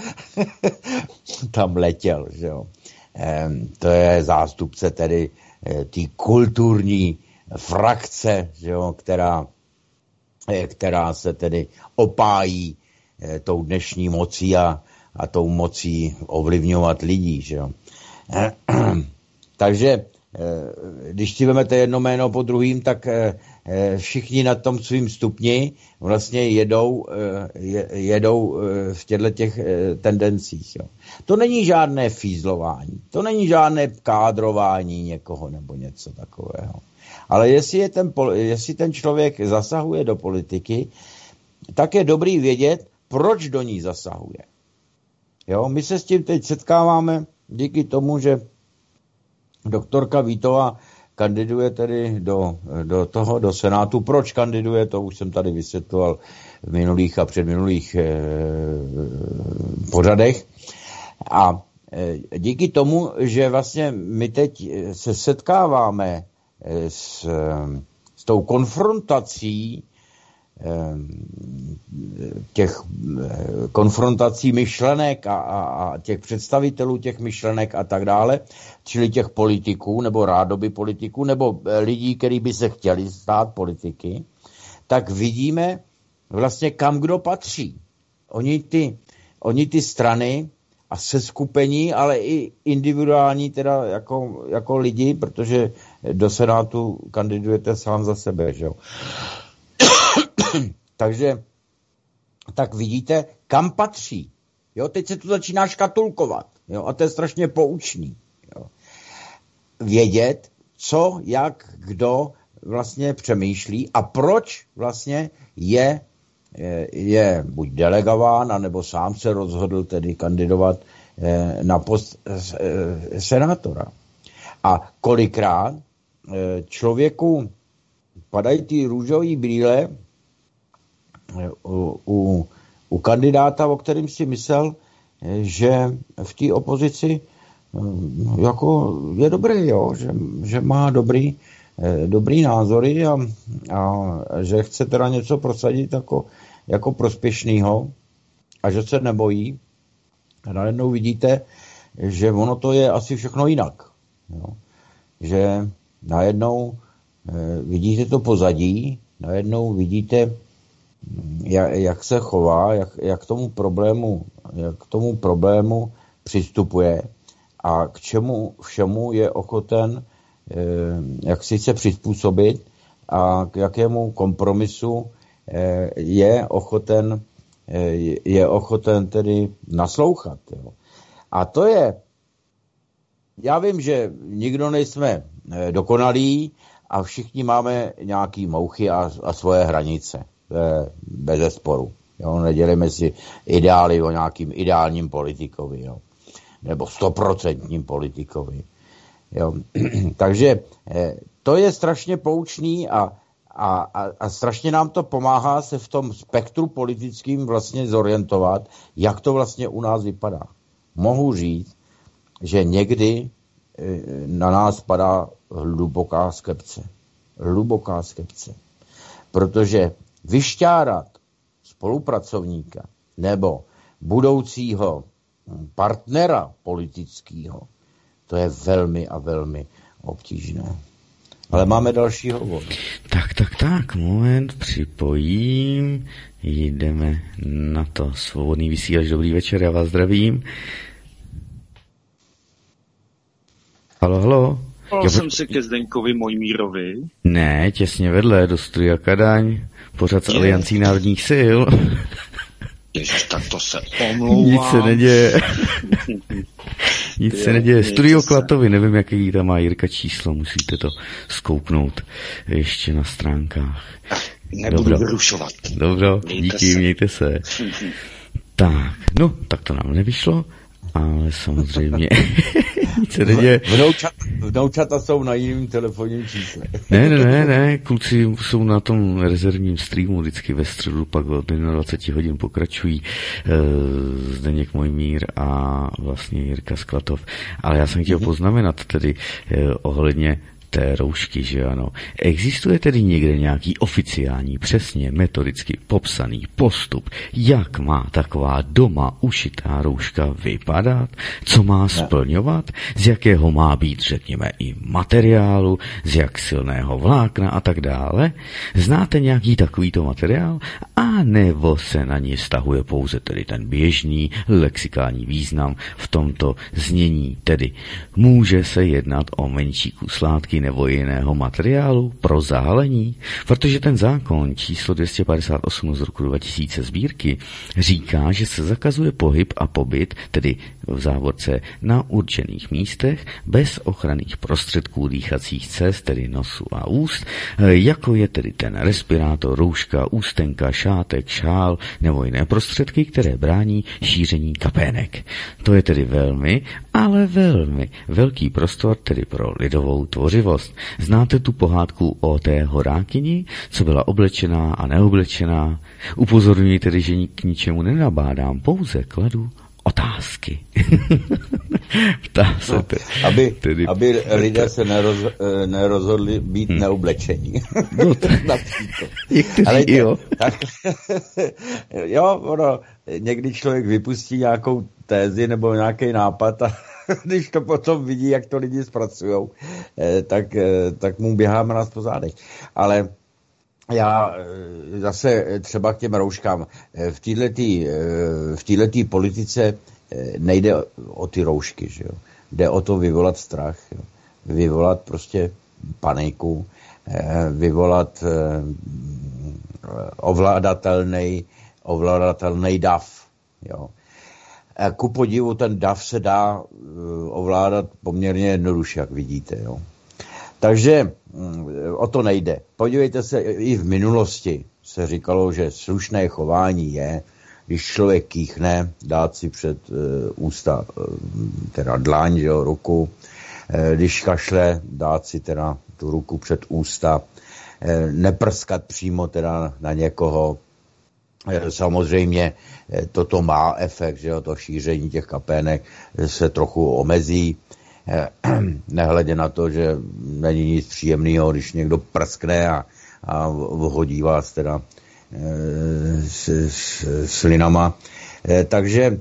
Tam letěl, že jo? To je zástupce tedy té kulturní frakce, že jo? Která se tedy opájí tou dnešní mocí a tou mocí ovlivňovat lidí. Že jo? Takže když si vezmete jedno jméno po druhým, tak všichni na tom svým stupni vlastně jedou v těchto tendencích. Jo. To není žádné fízlování, to není žádné kádrování někoho nebo něco takového. Ale jestli ten člověk zasahuje do politiky, tak je dobrý vědět, proč do ní zasahuje. Jo, my se s tím teď setkáváme díky tomu, že doktorka Vítová kandiduje tedy do Senátu. Proč kandiduje, to už jsem tady vysvětloval v minulých a předminulých pořadech. A díky tomu, že vlastně my teď se setkáváme s tou konfrontací těch konfrontací myšlenek a těch představitelů těch myšlenek a tak dále, čili těch politiků nebo rádoby politiků nebo lidí, kteří by se chtěli stát politiky, tak vidíme vlastně kam kdo patří. Oni ty strany a seskupení, ale i individuální teda jako lidi, protože do Senátu kandidujete sám za sebe, že jo. Takže tak vidíte, kam patří. Jo, teď se to začíná škatulkovat. Jo, a to je strašně poučný. Jo. Vědět, co, jak, kdo vlastně přemýšlí a proč vlastně je buď delegován, anebo sám se rozhodl tedy kandidovat na post senátora. A kolikrát člověku padají ty růžové brýle u kandidáta, o kterém si myslel, že v té opozici jako je dobrý, jo, že má dobrý názory a že chce teda něco prosadit jako prospěšnýho a že se nebojí A najednou vidíte, že ono to je asi všechno jinak. Jo? Že najednou vidíte to pozadí, najednou vidíte, jak se chová, jak k tomu problému přistupuje a k čemu všemu je ochoten, jak si se přizpůsobit a k jakému kompromisu je ochoten tedy naslouchat. Jo. A to je, já vím, že nikdo nejsme dokonalí a všichni máme nějaký mouchy a svoje hranice, bez sporu. Jo. Nedělíme si ideály o nějakým ideálním politikovi, jo. Nebo 100% politikovi. Jo. Takže to je strašně poučný a strašně nám to pomáhá se v tom spektru politickým vlastně zorientovat, jak to vlastně u nás vypadá. Mohu říct, že někdy na nás padá hluboká skepce. Hluboká skepce. Protože vyšťárat spolupracovníka nebo budoucího partnera politického, to je velmi a velmi obtížné. Ale máme další hovor. Tak, moment, připojím, jdeme na to. Svobodný vysílač, dobrý večer, já vás zdravím. Halo. Já jsem se ke Zdeňkovi Mojmírovi. Ne, těsně vedle, do studia Kadaň, pořád s Aliancí národních sil. Ježiš, tak to se omlouvám. Nic se neděje. Studio Klatovy, nevím, jaký tam má Jirka číslo, musíte to zkouknout ještě na stránkách. Nebudu vyrušovat. Dobro, díky, mějte se. Tak to nám nevyšlo, ale samozřejmě nic se neděje. Vnoučata jsou na jiném telefonním čísle. Ne, kluci jsou na tom rezervním streamu vždycky ve středu, pak od 20 hodin pokračují Zdeněk Mojmír a vlastně Jirka Sklatov. Ale já jsem chtěl poznamenat tedy ohledně té roušky, že ano. Existuje tedy někde nějaký oficiální, přesně metodicky popsaný postup, jak má taková doma ušitá rouška vypadat, co má splňovat, z jakého má být, řekněme, i materiálu, z jak silného vlákna a tak dále. Znáte nějaký takovýto materiál? A nebo se na ně vztahuje pouze tedy ten běžný lexikální význam v tomto znění, tedy může se jednat o menší kus látky nebo jiného materiálu pro zahalení, protože ten zákon číslo 258 z roku 2000 sbírky říká, že se zakazuje pohyb a pobyt, tedy v závorce na určených místech, bez ochranných prostředků dýchacích cest, tedy nosu a úst, jako je tedy ten respirátor, rouška, ústenka, šátek, šál nebo jiné prostředky, které brání šíření kapének. To je tedy velmi, ale velmi velký prostor tedy pro lidovou tvořivost. Znáte tu pohádku o té horákyni, co byla oblečená a neoblečená? Upozorňuji tedy, že k ničemu nenabádám, pouze kladu otázky. Ptá se aby lidé se nerozhodli být neoblečení. Někteří jo. Jo, někdy člověk vypustí nějakou tézi nebo nějaký nápad a když to potom vidí, jak to lidi zpracujou, tak mu běháme nás po zádech. Ale já zase třeba k těm rouškám. V této politice nejde o ty roušky, že jo. Jde o to vyvolat strach, jo. Vyvolat prostě paniku, vyvolat ovládatelný dav, jo. Ku podivu ten dav se dá ovládat poměrně jednoduše, jak vidíte, jo. Takže o to nejde. Podívejte se, i v minulosti se říkalo, že slušné chování je, když člověk kýchne, dát si před ústa teda dlaň, jo, ruku, když kašle, dát si teda tu ruku před ústa, neprskat přímo teda na někoho. Samozřejmě toto má efekt, že jo, to šíření těch kapének se trochu omezí, nehledě na to, že není nic příjemného, když někdo prskne a vhodí vás teda s linama. Takže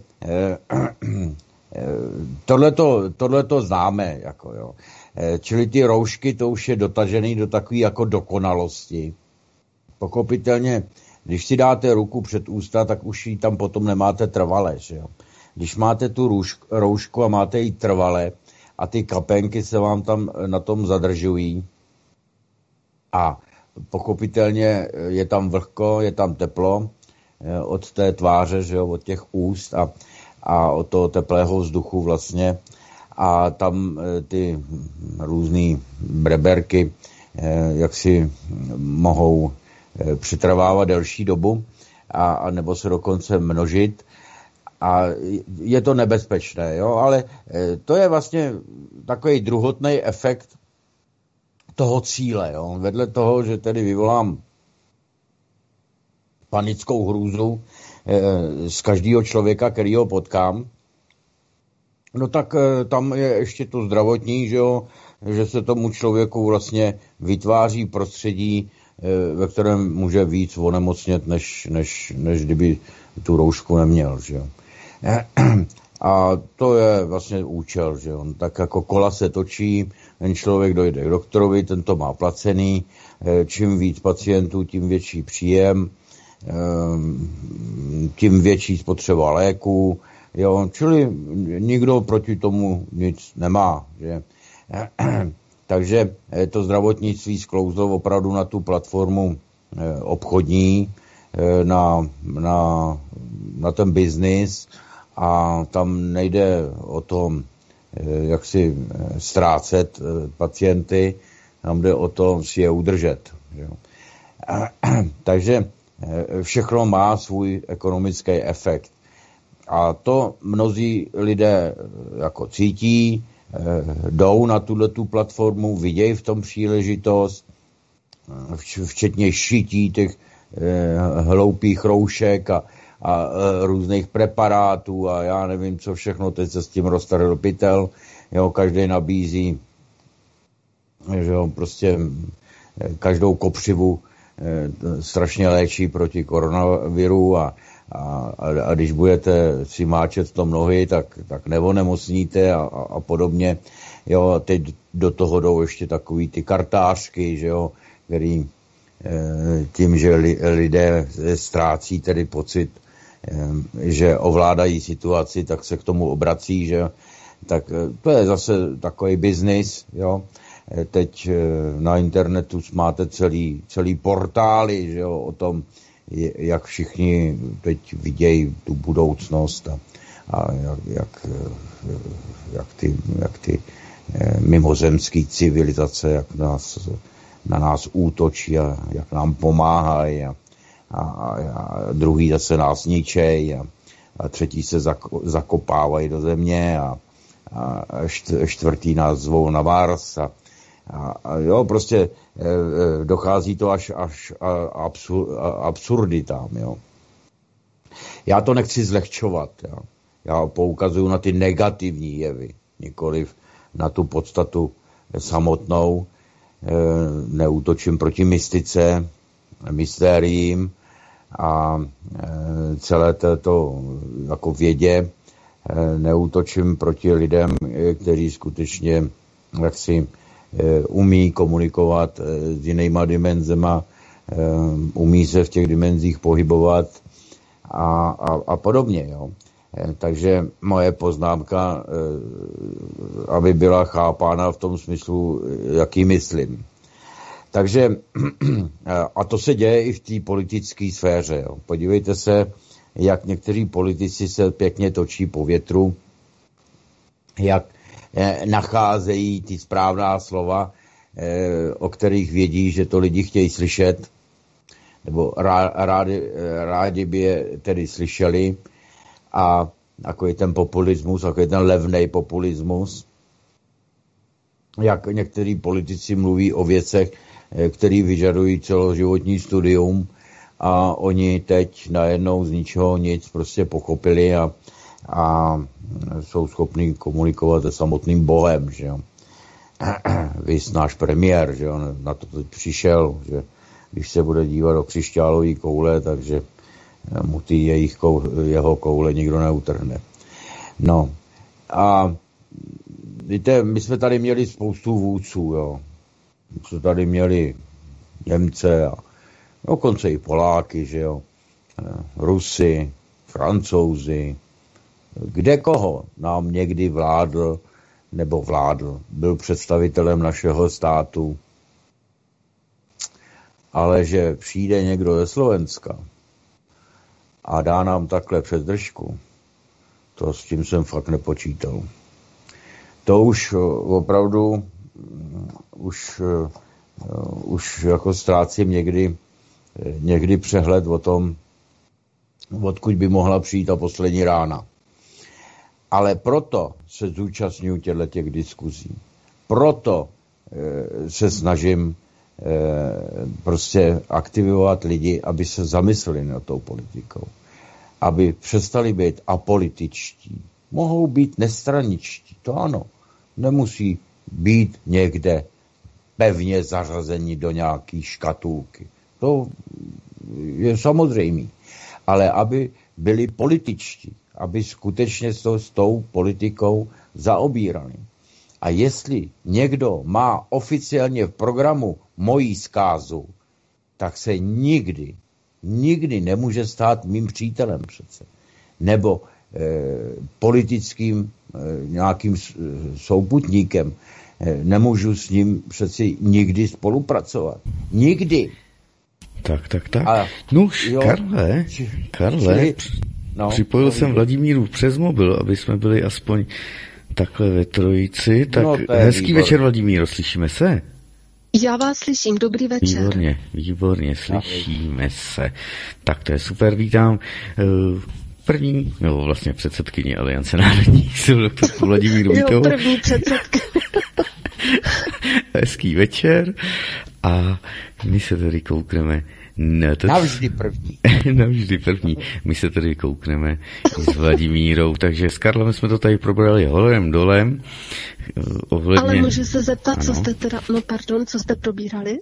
tohleto známe, jako jo. Čili ty roušky, to už je dotažený do takové jako dokonalosti. Pochopitelně, když si dáte ruku před ústa, tak už ji tam potom nemáte trvale, že jo. Když máte tu roušku a máte ji trvale a ty kapenky se vám tam na tom zadržují a pochopitelně je tam vlhko, je tam teplo od té tváře, že jo, od těch úst a od toho teplého vzduchu vlastně a tam ty různý breberky jak si mohou přetrvávat delší dobu a nebo se dokonce množit a je to nebezpečné, jo, ale to je vlastně takový druhotný efekt toho cíle, jo, vedle toho, že tedy vyvolám panickou hrůzu z každého člověka, kterýho potkám, no tak tam je ještě to zdravotní, že jo, že se tomu člověku vlastně vytváří prostředí, ve kterém může víc onemocnět, než kdyby tu roušku neměl, že jo. A to je vlastně účel, že jo. Tak jako kola se točí, ten člověk dojde k doktorovi, ten to má placený, čím víc pacientů, tím větší příjem, tím větší spotřeba léků, jo, čili nikdo proti tomu nic nemá, že. Takže to zdravotnictví sklouzlo opravdu na tu platformu obchodní, na ten biznis a tam nejde o tom, jak si ztrácet pacienty, tam jde o to si je udržet. Jo. Takže všechno má svůj ekonomický efekt. A to mnozí lidé jako cítí, jdou na tuhletu platformu, vidějí v tom příležitost, včetně šití těch hloupých roušek a různých preparátů a já nevím, co všechno, teď se s tím roztrhl pytel, jo, každý nabízí, že jo, prostě každou kopřivu strašně léčí proti koronaviru a když budete si máčet to nohy, tak neonemocníte a podobně. Jo, teď do toho jdou ještě takový ty kartářky, že jo, který tím, že lidé ztrácí tedy pocit, že ovládají situaci, tak se k tomu obrací, že jo. Tak to je zase takový biznis, jo. Teď na internetu máte celý portály, že jo, o tom, jak všichni teď vidějí tu budoucnost a jak ty mimozemský civilizace, jak na nás útočí a jak nám pomáhají a druhý zase nás ničejí a třetí se zakopávají do země a čtvrtý nás zvou na Mars a jo, prostě dochází to až absurditám, jo. Já to nechci zlehčovat, jo. Já poukazuju na ty negativní jevy, nikoliv na tu podstatu samotnou, neútočím proti mystice, mystériím a celé této jako vědě, neútočím proti lidem, kteří skutečně jaksi umí komunikovat s jinýma dimenzema, umí se v těch dimenzích pohybovat a podobně. Jo. Takže moje poznámka, aby byla chápána v tom smyslu, jaký myslím. Takže, a to se děje i v té politické sféře. Jo. Podívejte se, jak někteří politici se pěkně točí po větru, jak nacházejí ty správná slova, o kterých vědí, že to lidi chtějí slyšet, nebo rádi by je tedy slyšeli, a takový ten populismus, takový ten levnej populismus, jak některý politici mluví o věcech, které vyžadují celoživotní studium a oni teď najednou z ničeho nic prostě pochopili a jsou schopní komunikovat se samotným Bohem, že jo. Vys náš premiér, že jo, na to teď přišel, že když se bude dívat do křišťálové koule, takže mu jeho koule nikdo neutrhne. No a víte, my jsme tady měli spoustu vůdců, jo. My jsme tady měli Němce a dokonce i Poláky, že jo. Rusy, Francouzi, kde koho nám někdy vládl, byl představitelem našeho státu. Ale že přijde někdo ze Slovenska a dá nám takhle přesdržku, to s tím jsem fakt nepočítal. To už opravdu, už jako ztrácím někdy přehled o tom, odkud by mohla přijít ta poslední rána. Ale proto se zúčastňuji těch diskuzí. Proto se snažím prostě aktivovat lidi, aby se zamysleli nad tou politikou. Aby přestali být apolitičtí. Mohou být nestraničtí, to ano. Nemusí být někde pevně zařazení do nějaký škatulky. To je samozřejmé. Ale aby byli političtí, aby skutečně s tou politikou zaobírali. A jestli někdo má oficiálně v programu mojí zkázu, tak se nikdy nemůže stát mým přítelem přece. Nebo politickým nějakým souputníkem. Nemůžu s ním přeci nikdy spolupracovat. Nikdy. Tak. Karle, připojil jsem Vladimíru přes mobil, aby jsme byli aspoň takhle ve trojici. Tak hezký večer, Vladimíro, slyšíme se? Já vás slyším, dobrý večer. Výborně, slyšíme se. Tak to je super, vítám vlastně předsedkyni Aliance národních sil, doktorku Vladimíru Vítovou. První předsedkyně. Hezký večer a my se tady koukneme navždy první. Navždy první. My se tady koukneme s Vladimírou, takže s Karlem jsme to tady probrali horem dolem. Ale můžu se zeptat, co jste co jste probírali?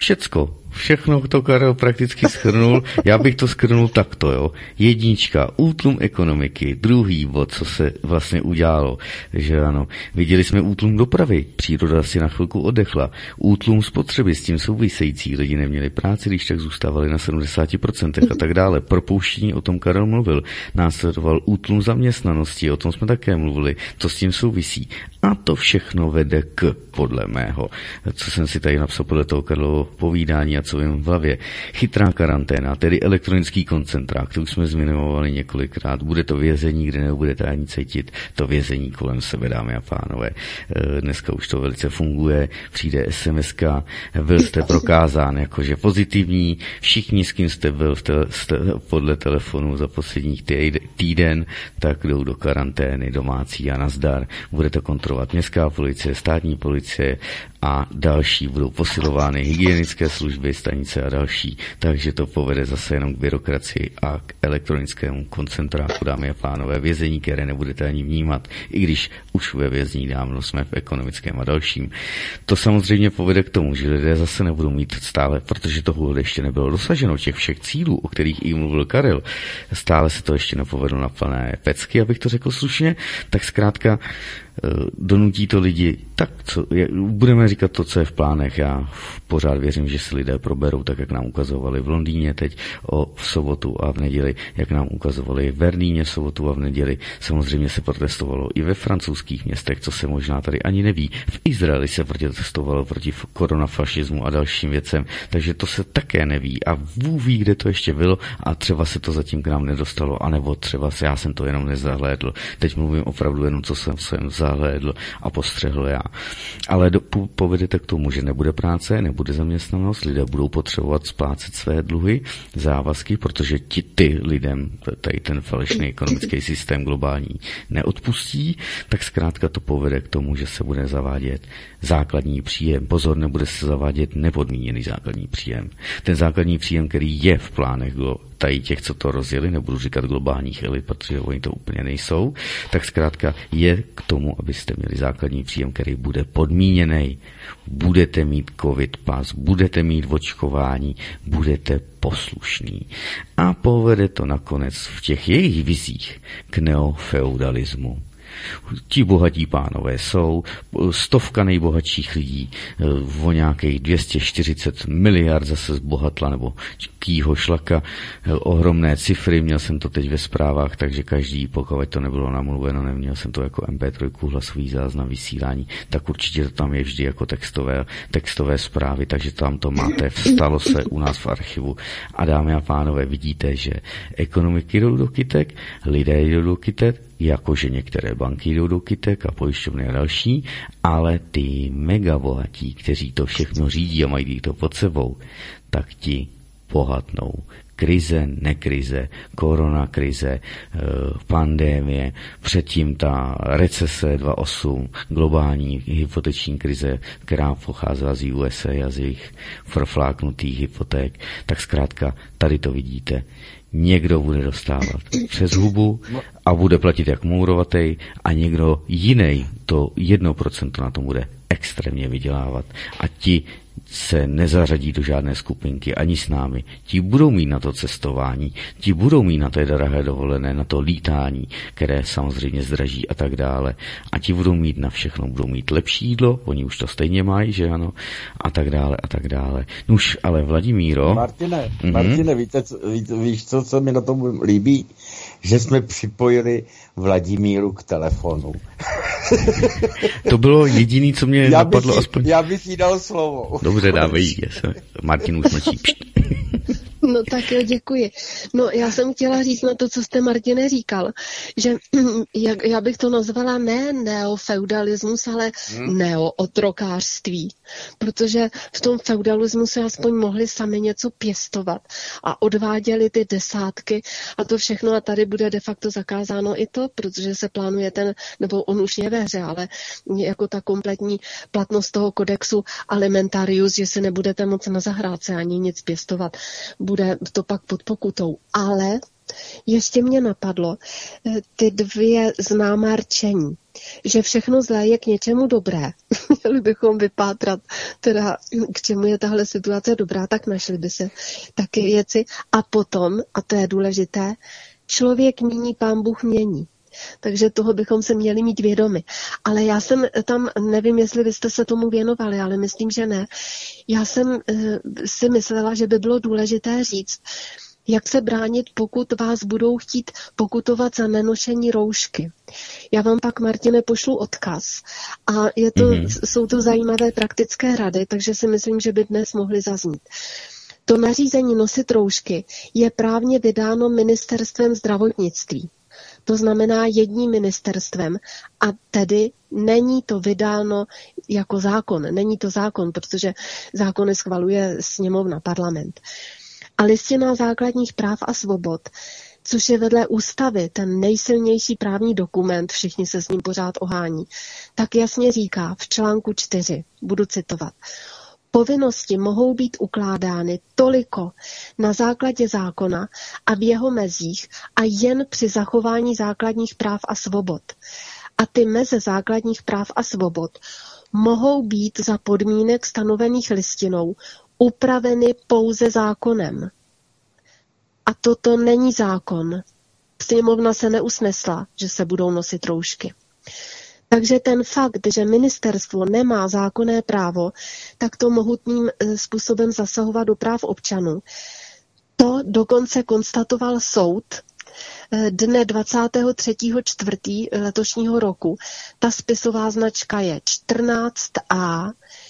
Všechno to Karel prakticky shrnul. Já bych to shrnul takto, jo. 1, útlum ekonomiky. 2. bod, co se vlastně udělalo. Že ano, viděli jsme útlum dopravy. Příroda si na chvilku oddechla. Útlum spotřeby, s tím související. Lidi neměli práci, když tak zůstávali na 70% a tak dále. Propouštění, o tom Karel mluvil. Následoval útlum zaměstnanosti, o tom jsme také mluvili. To s tím souvisí. A to všechno vede podle mého, co jsem si tady napsal podle toho Karlovo povídání a co vím v hlavě. Chytrá karanténa, tedy elektronický koncentrák, to už jsme zmiňovali několikrát. Bude to vězení, kde nebudete ani cítit to vězení kolem sebe, dámy a pánové. Dneska už to velice funguje, přijde SMS-ka, byl jste prokázán jakože pozitivní, všichni, s kým jste byl podle telefonu za posledních týden, tak jdou do karantény domácí a nazdar. Budete kontrolovat městská policie, státní policie a další, budou posilovány hygienické služby, stanice a další, takže to povede zase jenom k byrokracii a k elektronickému koncentráku, dámy a pánové, vězení, které nebudete ani vnímat, i když už ve vězení dávno jsme v ekonomickém a dalším. To samozřejmě povede k tomu, že lidé zase nebudou mít stále, protože toho ještě nebylo dosaženo, těch všech cílů, o kterých i mluvil Karel, stále se to ještě nepovedlo na plné pecky, abych to řekl slušně, tak zkrátka donutí to lidi, tak co, budeme říkat to, co je v plánech. Já pořád věřím, že si lidé proberou, tak jak nám ukazovali v Londýně teď v sobotu a v neděli, jak nám ukazovali v Berlíně v sobotu a v neděli. Samozřejmě se protestovalo i ve francouzských městech, co se možná tady ani neví. V Izraeli se protestovalo proti koronafašismu a dalším věcem, takže to se také neví a Bůh ví, kde to ještě bylo a třeba se to zatím k nám nedostalo, anebo třeba já jsem to jenom nezahlédl. Teď mluvím opravdu jenom, co jsem zahlédl a postřehl já. Ale povedete k tomu, že nebude práce, nebude zaměstnanost, lidé budou potřebovat splácet své dluhy, závazky, protože ty lidem tady ten falešný ekonomický systém globální neodpustí, tak zkrátka to povede k tomu, že se bude zavádět základní příjem. Pozor, nebude se zavádět nepodmíněný základní příjem. Ten základní příjem, který je v plánech tady těch, co to rozjeli, nebudu říkat globálních elit, protože oni to úplně nejsou, tak zkrátka je k tomu, abyste měli základní příjem, který bude podmíněný. Budete mít covid pas, budete mít očkování, budete poslušný. A povede to nakonec v těch jejich vizích k neofeudalismu. Ti bohatí pánové jsou, 100 nejbohatších lidí, o nějakých 240 miliard zase zbohatla, nebo kýho šlaka, ohromné cifry, měl jsem to teď ve zprávách, takže každý, pokud to nebylo namluveno, neměl jsem to jako MP3 hlasový záznam vysílání, tak určitě to tam je vždy jako textové zprávy, takže tam to máte, vstalo se u nás v archivu. A dámy a pánové, vidíte, že ekonomiky jdou do kytek, lidé jdou do kytek, jakože některé banky jdou do kytek a pojišťovny a další, ale ty megabohatí, kteří to všechno řídí a mají to pod sebou, tak ti bohatnou. Krize, nekrize, koronakrize, pandémie, předtím ta recese 2008, globální hypoteční krize, která pocházela z USA a z jejich profláknutých hypoték, tak zkrátka tady to vidíte. Někdo bude dostávat přes hubu a bude platit jak mourovatej a někdo jiný to 1% na tom bude extrémně vydělávat. A ti se nezařadí do žádné skupinky ani s námi. Ti budou mít na to cestování, ti budou mít na té drahé dovolené, na to lítání, které samozřejmě zdraží a tak dále. A ti budou mít na všechno, budou mít lepší jídlo, oni už to stejně mají, že ano, a tak dále, a tak dále. Nuž, ale Vladimíro... Martine, víš, co mi na tom líbí? Že jsme připojili Vladimíru k telefonu. To bylo jediné, co mě napadlo aspoň. Já bych jí dal slovo. Dobře, dávej jí. Martin už mlčí. No tak jo, děkuji. No já jsem chtěla říct na to, co jste, Martine, říkal, že já bych to nazvala ne neofeudalismus, ale neootrokářství. Protože v tom feudalismu se aspoň mohli sami něco pěstovat a odváděli ty desátky a to všechno a tady bude de facto zakázáno i to, protože se plánuje nebo on už je ve hře, ale jako ta kompletní platnost toho kodexu alimentarius, že se nebudete moc na zahrádce ani nic pěstovat. Bude to pak pod pokutou. Ale ještě mě napadlo ty dvě známá rčení, že všechno zlé je k něčemu dobré. Měli bychom vypátrat, teda k čemu je tahle situace dobrá, tak našli by se taky věci. A potom, a to je důležité, člověk míní, Pán Bůh mění. Takže toho bychom se měli mít vědomi. Ale já jsem tam, nevím, jestli vy jste se tomu věnovali, ale myslím, že ne. Já jsem si myslela, že by bylo důležité říct, jak se bránit, pokud vás budou chtít pokutovat za nenošení roušky. Já vám pak, Martine, pošlu odkaz. A jsou to zajímavé praktické rady, takže si myslím, že by dnes mohly zaznít. To nařízení nosit roušky je právně vydáno Ministerstvem zdravotnictví. To znamená jedním ministerstvem a tedy není to vydáno jako zákon. Není to zákon, protože zákony schvaluje sněmovna, parlament. A Listina základních práv a svobod, což je vedle ústavy ten nejsilnější právní dokument, všichni se s ním pořád ohání, tak jasně říká v článku 4, budu citovat, povinnosti mohou být ukládány toliko na základě zákona a v jeho mezích a jen při zachování základních práv a svobod. A ty meze základních práv a svobod mohou být za podmínek stanovených listinou upraveny pouze zákonem. A toto není zákon. Sněmovna se neusnesla, že se budou nosit roušky. Takže ten fakt, že ministerstvo nemá zákonné právo, tak to mohutným způsobem zasahovat do práv občanů. To dokonce konstatoval soud dne 23.4. letošního roku. Ta spisová značka je 14A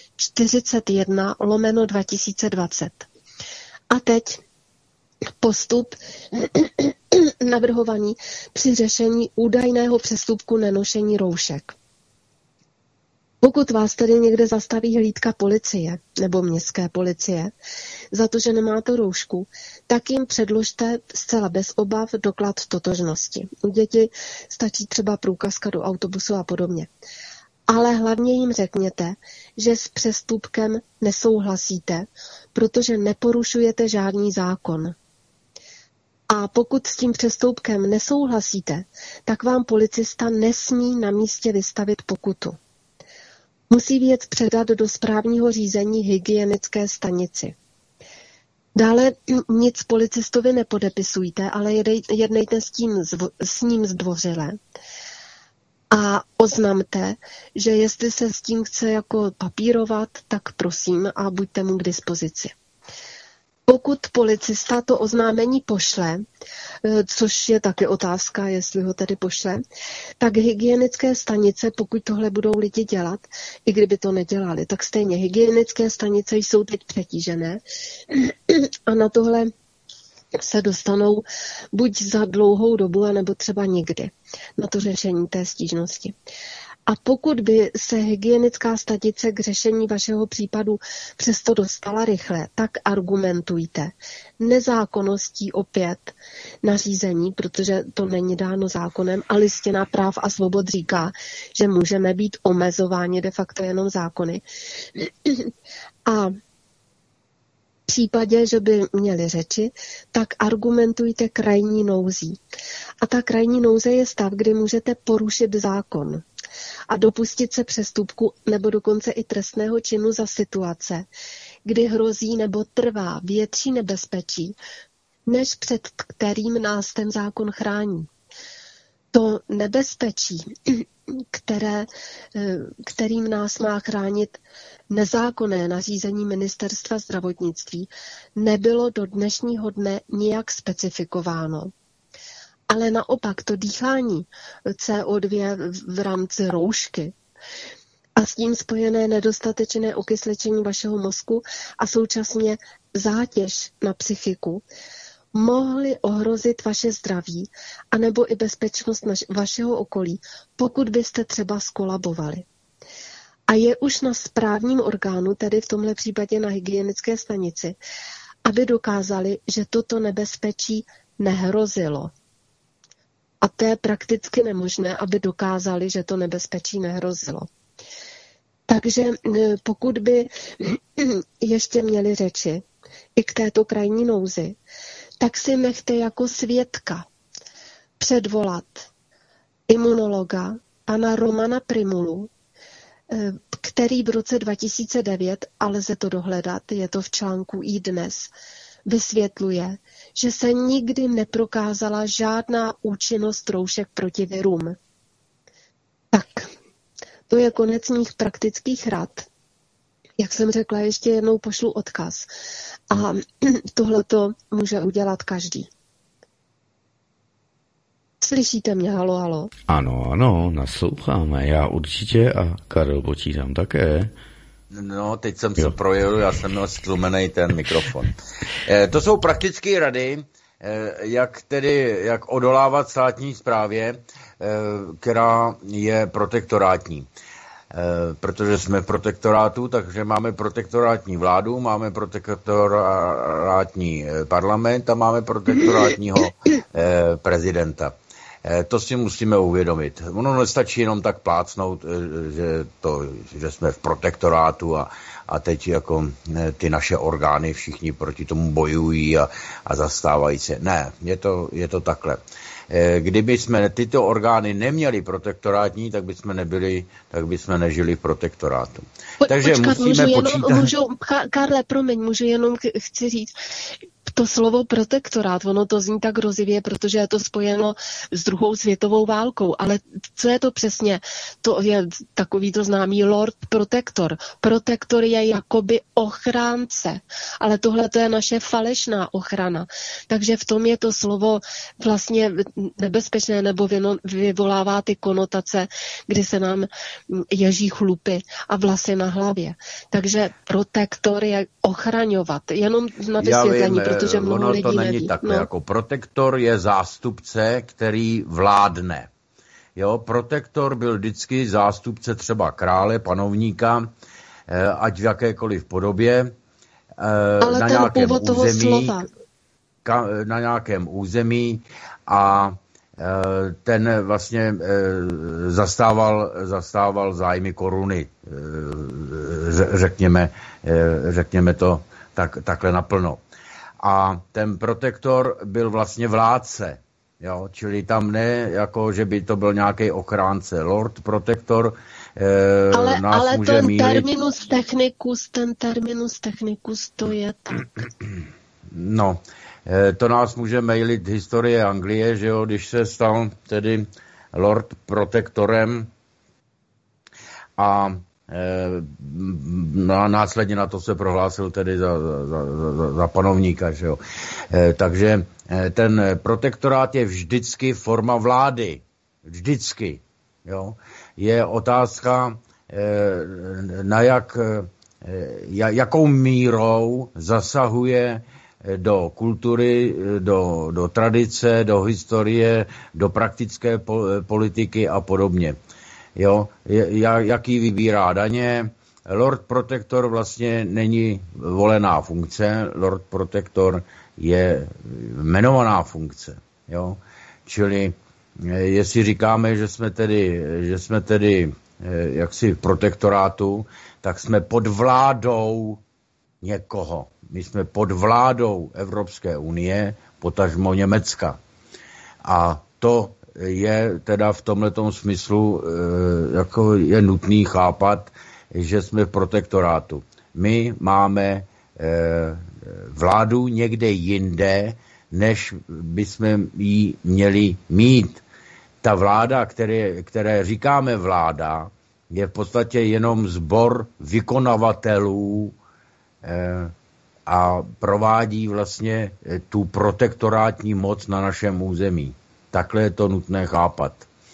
41/2020. A teď postup navrhovaný při řešení údajného přestupku nenošení roušek. Pokud vás tedy někde zastaví hlídka policie nebo městské policie za to, že nemáte roušku, tak jim předložte zcela bez obav doklad totožnosti. U dětí stačí třeba průkazka do autobusu a podobně. Ale hlavně jim řekněte, že s přestupkem nesouhlasíte, protože neporušujete žádný zákon. A pokud s tím přestupkem nesouhlasíte, tak vám policista nesmí na místě vystavit pokutu. Musí věc předat do správního řízení hygienické stanici. Dále nic policistovi nepodepisujte, ale jednejte s ním zdvořile. A oznamte, že jestli se s tím chce jako papírovat, tak prosím a buďte mu k dispozici. Pokud policista to oznámení pošle, což je taky otázka, jestli ho tedy pošle, tak hygienické stanice, pokud tohle budou lidi dělat, i kdyby to nedělali, tak stejně hygienické stanice jsou teď přetížené a na tohle se dostanou buď za dlouhou dobu, anebo třeba nikdy na to řešení té stížnosti. A pokud by se hygienická stanice k řešení vašeho případu přesto dostala rychle, tak argumentujte nezákonností opět nařízení, protože to není dáno zákonem a Listina práv a svobod říká, že můžeme být omezováni de facto jenom zákony. A v případě, že by měli řeči, tak argumentujte krajní nouzí. A ta krajní nouze je stav, kdy můžete porušit zákon a dopustit se přestupku nebo dokonce i trestného činu za situace, kdy hrozí nebo trvá větší nebezpečí, než před kterým nás ten zákon chrání. To nebezpečí, kterým nás má chránit nezákonné nařízení Ministerstva zdravotnictví, nebylo do dnešního dne nijak specifikováno. Ale naopak to dýchání CO2 v rámci roušky a s tím spojené nedostatečné okysličení vašeho mozku a současně zátěž na psychiku mohly ohrozit vaše zdraví anebo i bezpečnost vašeho okolí, pokud byste třeba skolabovali. A je už na správním orgánu, tedy v tomhle případě na hygienické stanici, aby dokázali, že toto nebezpečí nehrozilo. A to je prakticky nemožné, aby dokázali, že to nebezpečí nehrozilo. Takže pokud by ještě měli řeči i k této krajní nouzi, tak si nechte jako svědka předvolat imunologa pana Romana Primulu, který v roce 2009, ale lze to dohledat, je to v článku iDnes, vysvětluje, že se nikdy neprokázala žádná účinnost roušek proti virům. Tak, to je konec mých praktických rad. Jak jsem řekla, ještě jednou pošlu odkaz. A tohleto může udělat každý. Slyšíte mě, halo, halo? Ano, nasloucháme. Já určitě a Karel počítám také. No, teď jsem se projel, já jsem měl stlumený ten mikrofon. To jsou praktické rady, jak odolávat státní správě, která je protektorátní. Protože jsme v protektorátu, takže máme protektorátní vládu, máme protektorátní parlament a máme protektorátního prezidenta. To si musíme uvědomit. Ono nestačí jenom tak plácnout, že jsme v protektorátu a teď jako ty naše orgány všichni proti tomu bojují a zastávají se. Ne, je to takhle. Kdyby jsme tyto orgány neměli protektorátní, tak bychom nežili v protektorátu. Takže musíme počítat. Karle, promiň, chci říct, to slovo protektorát, ono to zní tak hrozivě, protože je to spojeno s druhou světovou válkou, ale co je to přesně? To je takový to známý Lord Protector. Protektor je jakoby ochránce, ale tohle to je naše falešná ochrana. Takže v tom je to slovo vlastně nebezpečné nebo vyvolává ty konotace, kdy se nám ježí chlupy a vlasy na hlavě. Takže protektor je ochraňovat, jenom na vysvětlení, protože mnoho lidí to není neví. takhle, jako protektor je zástupce, který vládne. Jo, protektor byl vždycky zástupce třeba krále, panovníka, ať v jakékoliv podobě, ale na nějakém území, na nějakém území a ten vlastně zastával zájmy koruny, řekněme to takhle naplno. A ten protektor byl vlastně vládce. Jo? Čili tam ne, jako že by to byl nějaký ochránce. Lord protektor nás ale může ten mýlit. ten terminus technicus, to je tak. No, to nás může mailit historie Anglie, že jo, když se stal tedy Lord protektorem a následně na to se prohlásil tedy za panovníka, že jo. Takže ten protektorát je vždycky forma vlády. Vždycky. Jo. Je otázka, jakou mírou zasahuje do kultury, do tradice, do historie, do praktické politiky a podobně. Jo, jaký vybírá daně. Lord Protector vlastně není volená funkce, Lord Protector je jmenovaná funkce. Jo? Čili jestli říkáme, že jsme tedy jaksi v protektorátu, tak jsme pod vládou někoho. My jsme pod vládou Evropské unie, potažmo Německa. A to je teda v tomhletom smyslu jako je nutný chápat, že jsme v protektorátu. My máme vládu někde jinde, než bychom ji měli mít. Ta vláda, které říkáme vláda, je v podstatě jenom sbor vykonavatelů a provádí vlastně tu protektorátní moc na našem území. Takhle je to nutné chápat.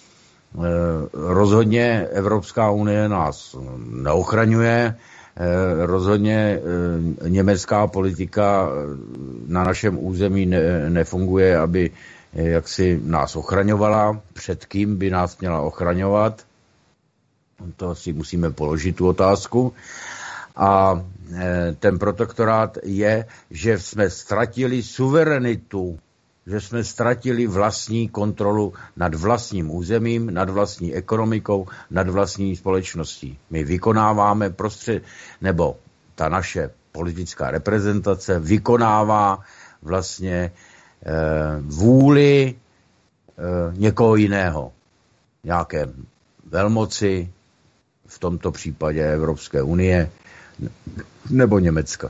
Rozhodně Evropská unie nás neochraňuje, rozhodně německá politika na našem území nefunguje, aby jaksi nás ochraňovala. Před kým by nás měla ochraňovat? To si musíme položit tu otázku. A ten protektorát je, že jsme ztratili suverenitu, že jsme ztratili vlastní kontrolu nad vlastním územím, nad vlastní ekonomikou, nad vlastní společností. My vykonáváme nebo ta naše politická reprezentace vykonává vlastně vůli někoho jiného. Nějaké velmoci, v tomto případě Evropské unie, nebo Německa.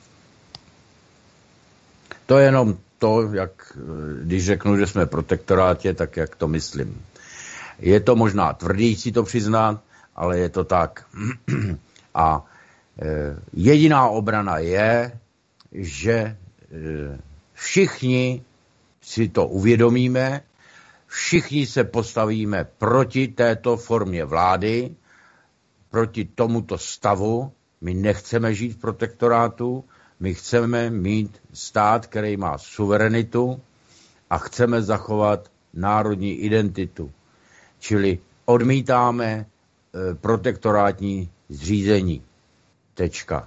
To je jenom to, když řeknu, že jsme v protektorátě, tak jak to myslím. Je to možná tvrdý si to přiznat, ale je to tak. A jediná obrana je, že všichni si to uvědomíme, všichni se postavíme proti této formě vlády, proti tomuto stavu. My nechceme žít v protektorátu, my chceme mít stát, který má suverenitu a chceme zachovat národní identitu. Čili odmítáme protektorátní zřízení. Tečka.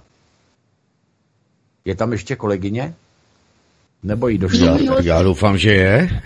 Je tam ještě kolegyně? Nebo jí došlo? Já doufám, že je.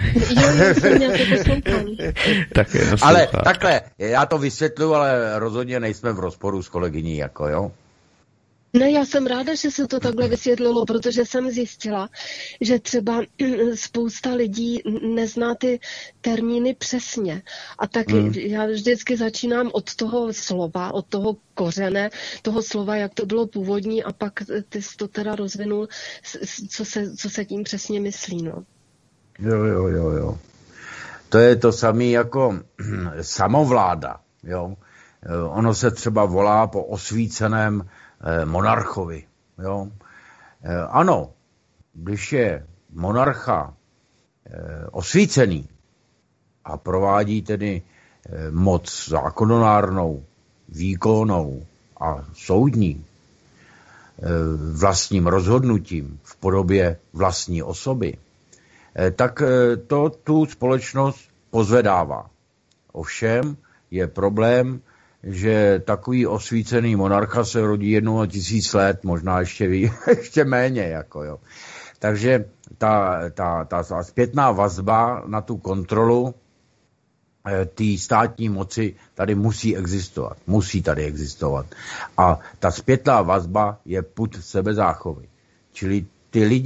Ale takhle, já to vysvětluji, ale rozhodně nejsme v rozporu s kolegyní, jako jo. Ne, já jsem ráda, že se to takhle vysvětlilo, protože jsem zjistila, že třeba spousta lidí nezná ty termíny přesně. A taky já vždycky začínám od toho slova, od toho kořene, toho slova, jak to bylo původní, a pak ty jsi to teda rozvinul, co se tím přesně myslí, no. Jo. To je to samé jako samovláda, jo. Ono se třeba volá po osvíceném monarchovi. Jo. Ano, když je monarcha osvícený a provádí tedy moc zákonodárnou, výkonnou a soudní vlastním rozhodnutím v podobě vlastní osoby, tak to tu společnost pozvedává. Ovšem je problém, že takový osvícený monarcha se rodí jednou na 1000 let, možná ještě méně. Jako jo. Takže ta zpětná vazba na tu kontrolu té státní moci tady musí existovat. Musí tady existovat. A ta zpětná vazba je pud sebezáchovy. Čili ty lidi,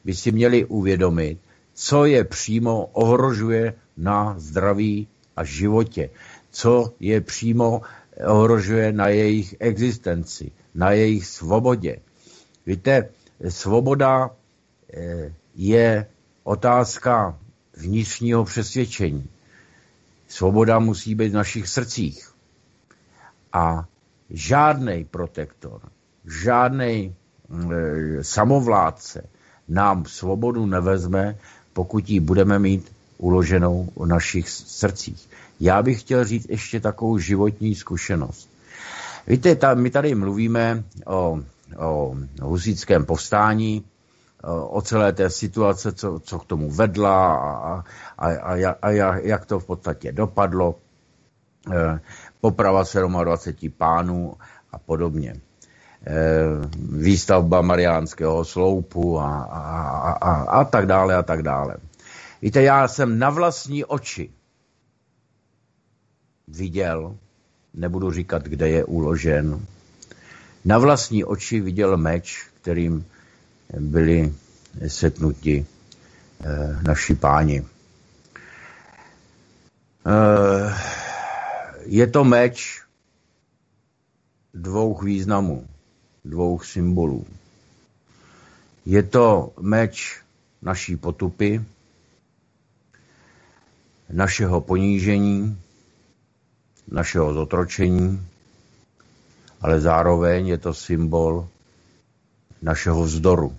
by si měli uvědomit, co je přímo ohrožuje na zdraví a životě, co je přímo ohrožuje na jejich existenci, na jejich svobodě. Víte, svoboda je otázka vnitřního přesvědčení. Svoboda musí být v našich srdcích. A žádnej protektor, žádnej samovládce nám svobodu nevezme, pokud ji budeme mít uloženou v našich srdcích. Já bych chtěl říct ještě takovou životní zkušenost. Víte, my tady mluvíme o husitském povstání, o celé té situace, co k tomu vedla a jak to v podstatě dopadlo. Poprava 27 pánů a podobně. Výstavba Mariánského sloupu a tak dále a tak dále. Víte, já jsem na vlastní oči viděl, nebudu říkat, kde je uložen, na vlastní oči viděl meč, kterým byli setnuti naši páni. Je to meč dvou významů, dvou symbolů. Je to meč naší potupy, našeho ponížení, našeho zotročení, ale zároveň je to symbol našeho vzdoru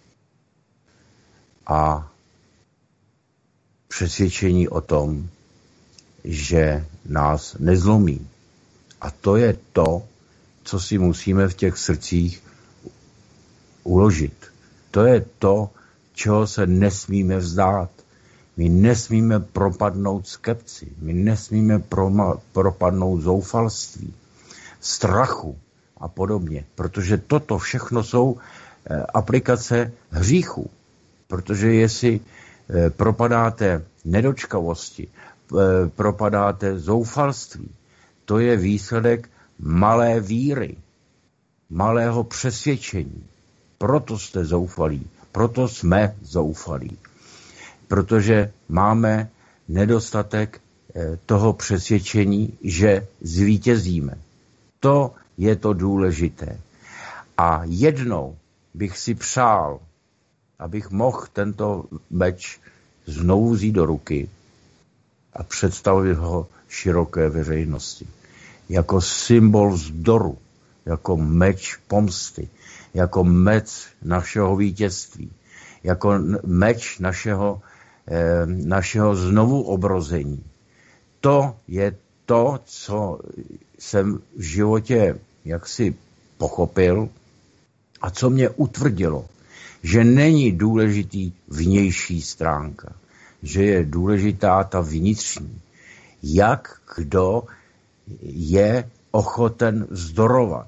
a přesvědčení o tom, že nás nezlomí. A to je to, co si musíme v těch srdcích uložit. To je to, čeho se nesmíme vzdát. My nesmíme propadnout skepci, my nesmíme propadnout zoufalství, strachu a podobně, protože toto všechno jsou aplikace hříchů. Protože jestli propadáte nedočkavosti, propadáte zoufalství, to je výsledek malé víry, malého přesvědčení. Proto jste zoufalí, proto jsme zoufalí. Protože máme nedostatek toho přesvědčení, že zvítězíme. To je to důležité. A jednou bych si přál, abych mohl tento meč znovu vzít do ruky a představit ho široké veřejnosti. Jako symbol vzdoru, jako meč pomsty, jako meč našeho vítězství, jako meč našeho znovu obrození. To je to, co jsem v životě jaksi pochopil a co mě utvrdilo, že není důležitý vnější stránka, že je důležitá ta vnitřní. Jak kdo je ochoten vzdorovat.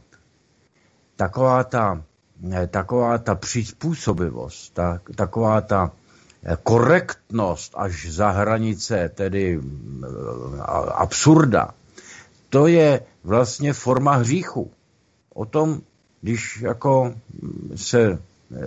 Taková ta přizpůsobivost, taková ta korektnost až za hranice, tedy absurda, to je vlastně forma hříchu. O tom, když jako se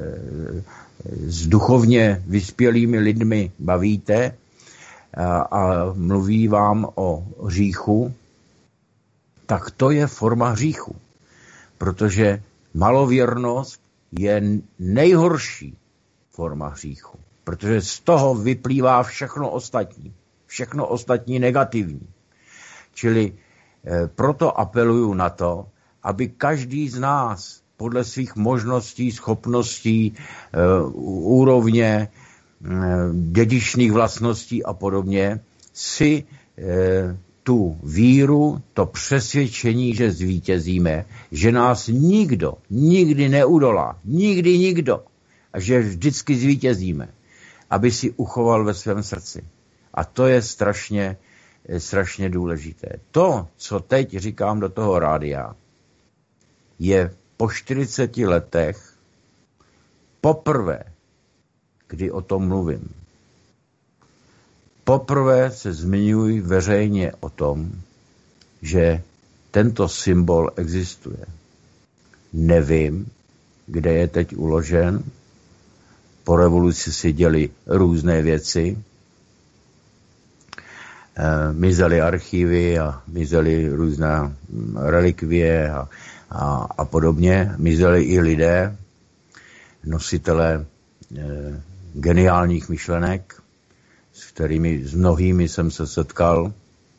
s duchovně vyspělými lidmi bavíte a mluví vám o hříchu, tak to je forma hříchu. Protože malověrnost je nejhorší forma hříchu. Protože z toho vyplývá všechno ostatní negativní. Čili proto apeluju na to, aby každý z nás podle svých možností, schopností, úrovně, dědičných vlastností a podobně si tu víru, to přesvědčení, že zvítězíme, že nás nikdo nikdy neudolá, nikdy nikdo, a že vždycky zvítězíme, aby si uchoval ve svém srdci. A to je strašně důležité. To, co teď říkám do toho rádia, je po 40 letech poprvé, kdy o tom mluvím. Poprvé se zmiňuji veřejně o tom, že tento symbol existuje. Nevím, kde je teď uložen, po revoluci se děly různé věci. Mizely archivy a mizely různé relikvie a podobně. Mizely i lidé, nositelé geniálních myšlenek, s mnohými jsem se setkal.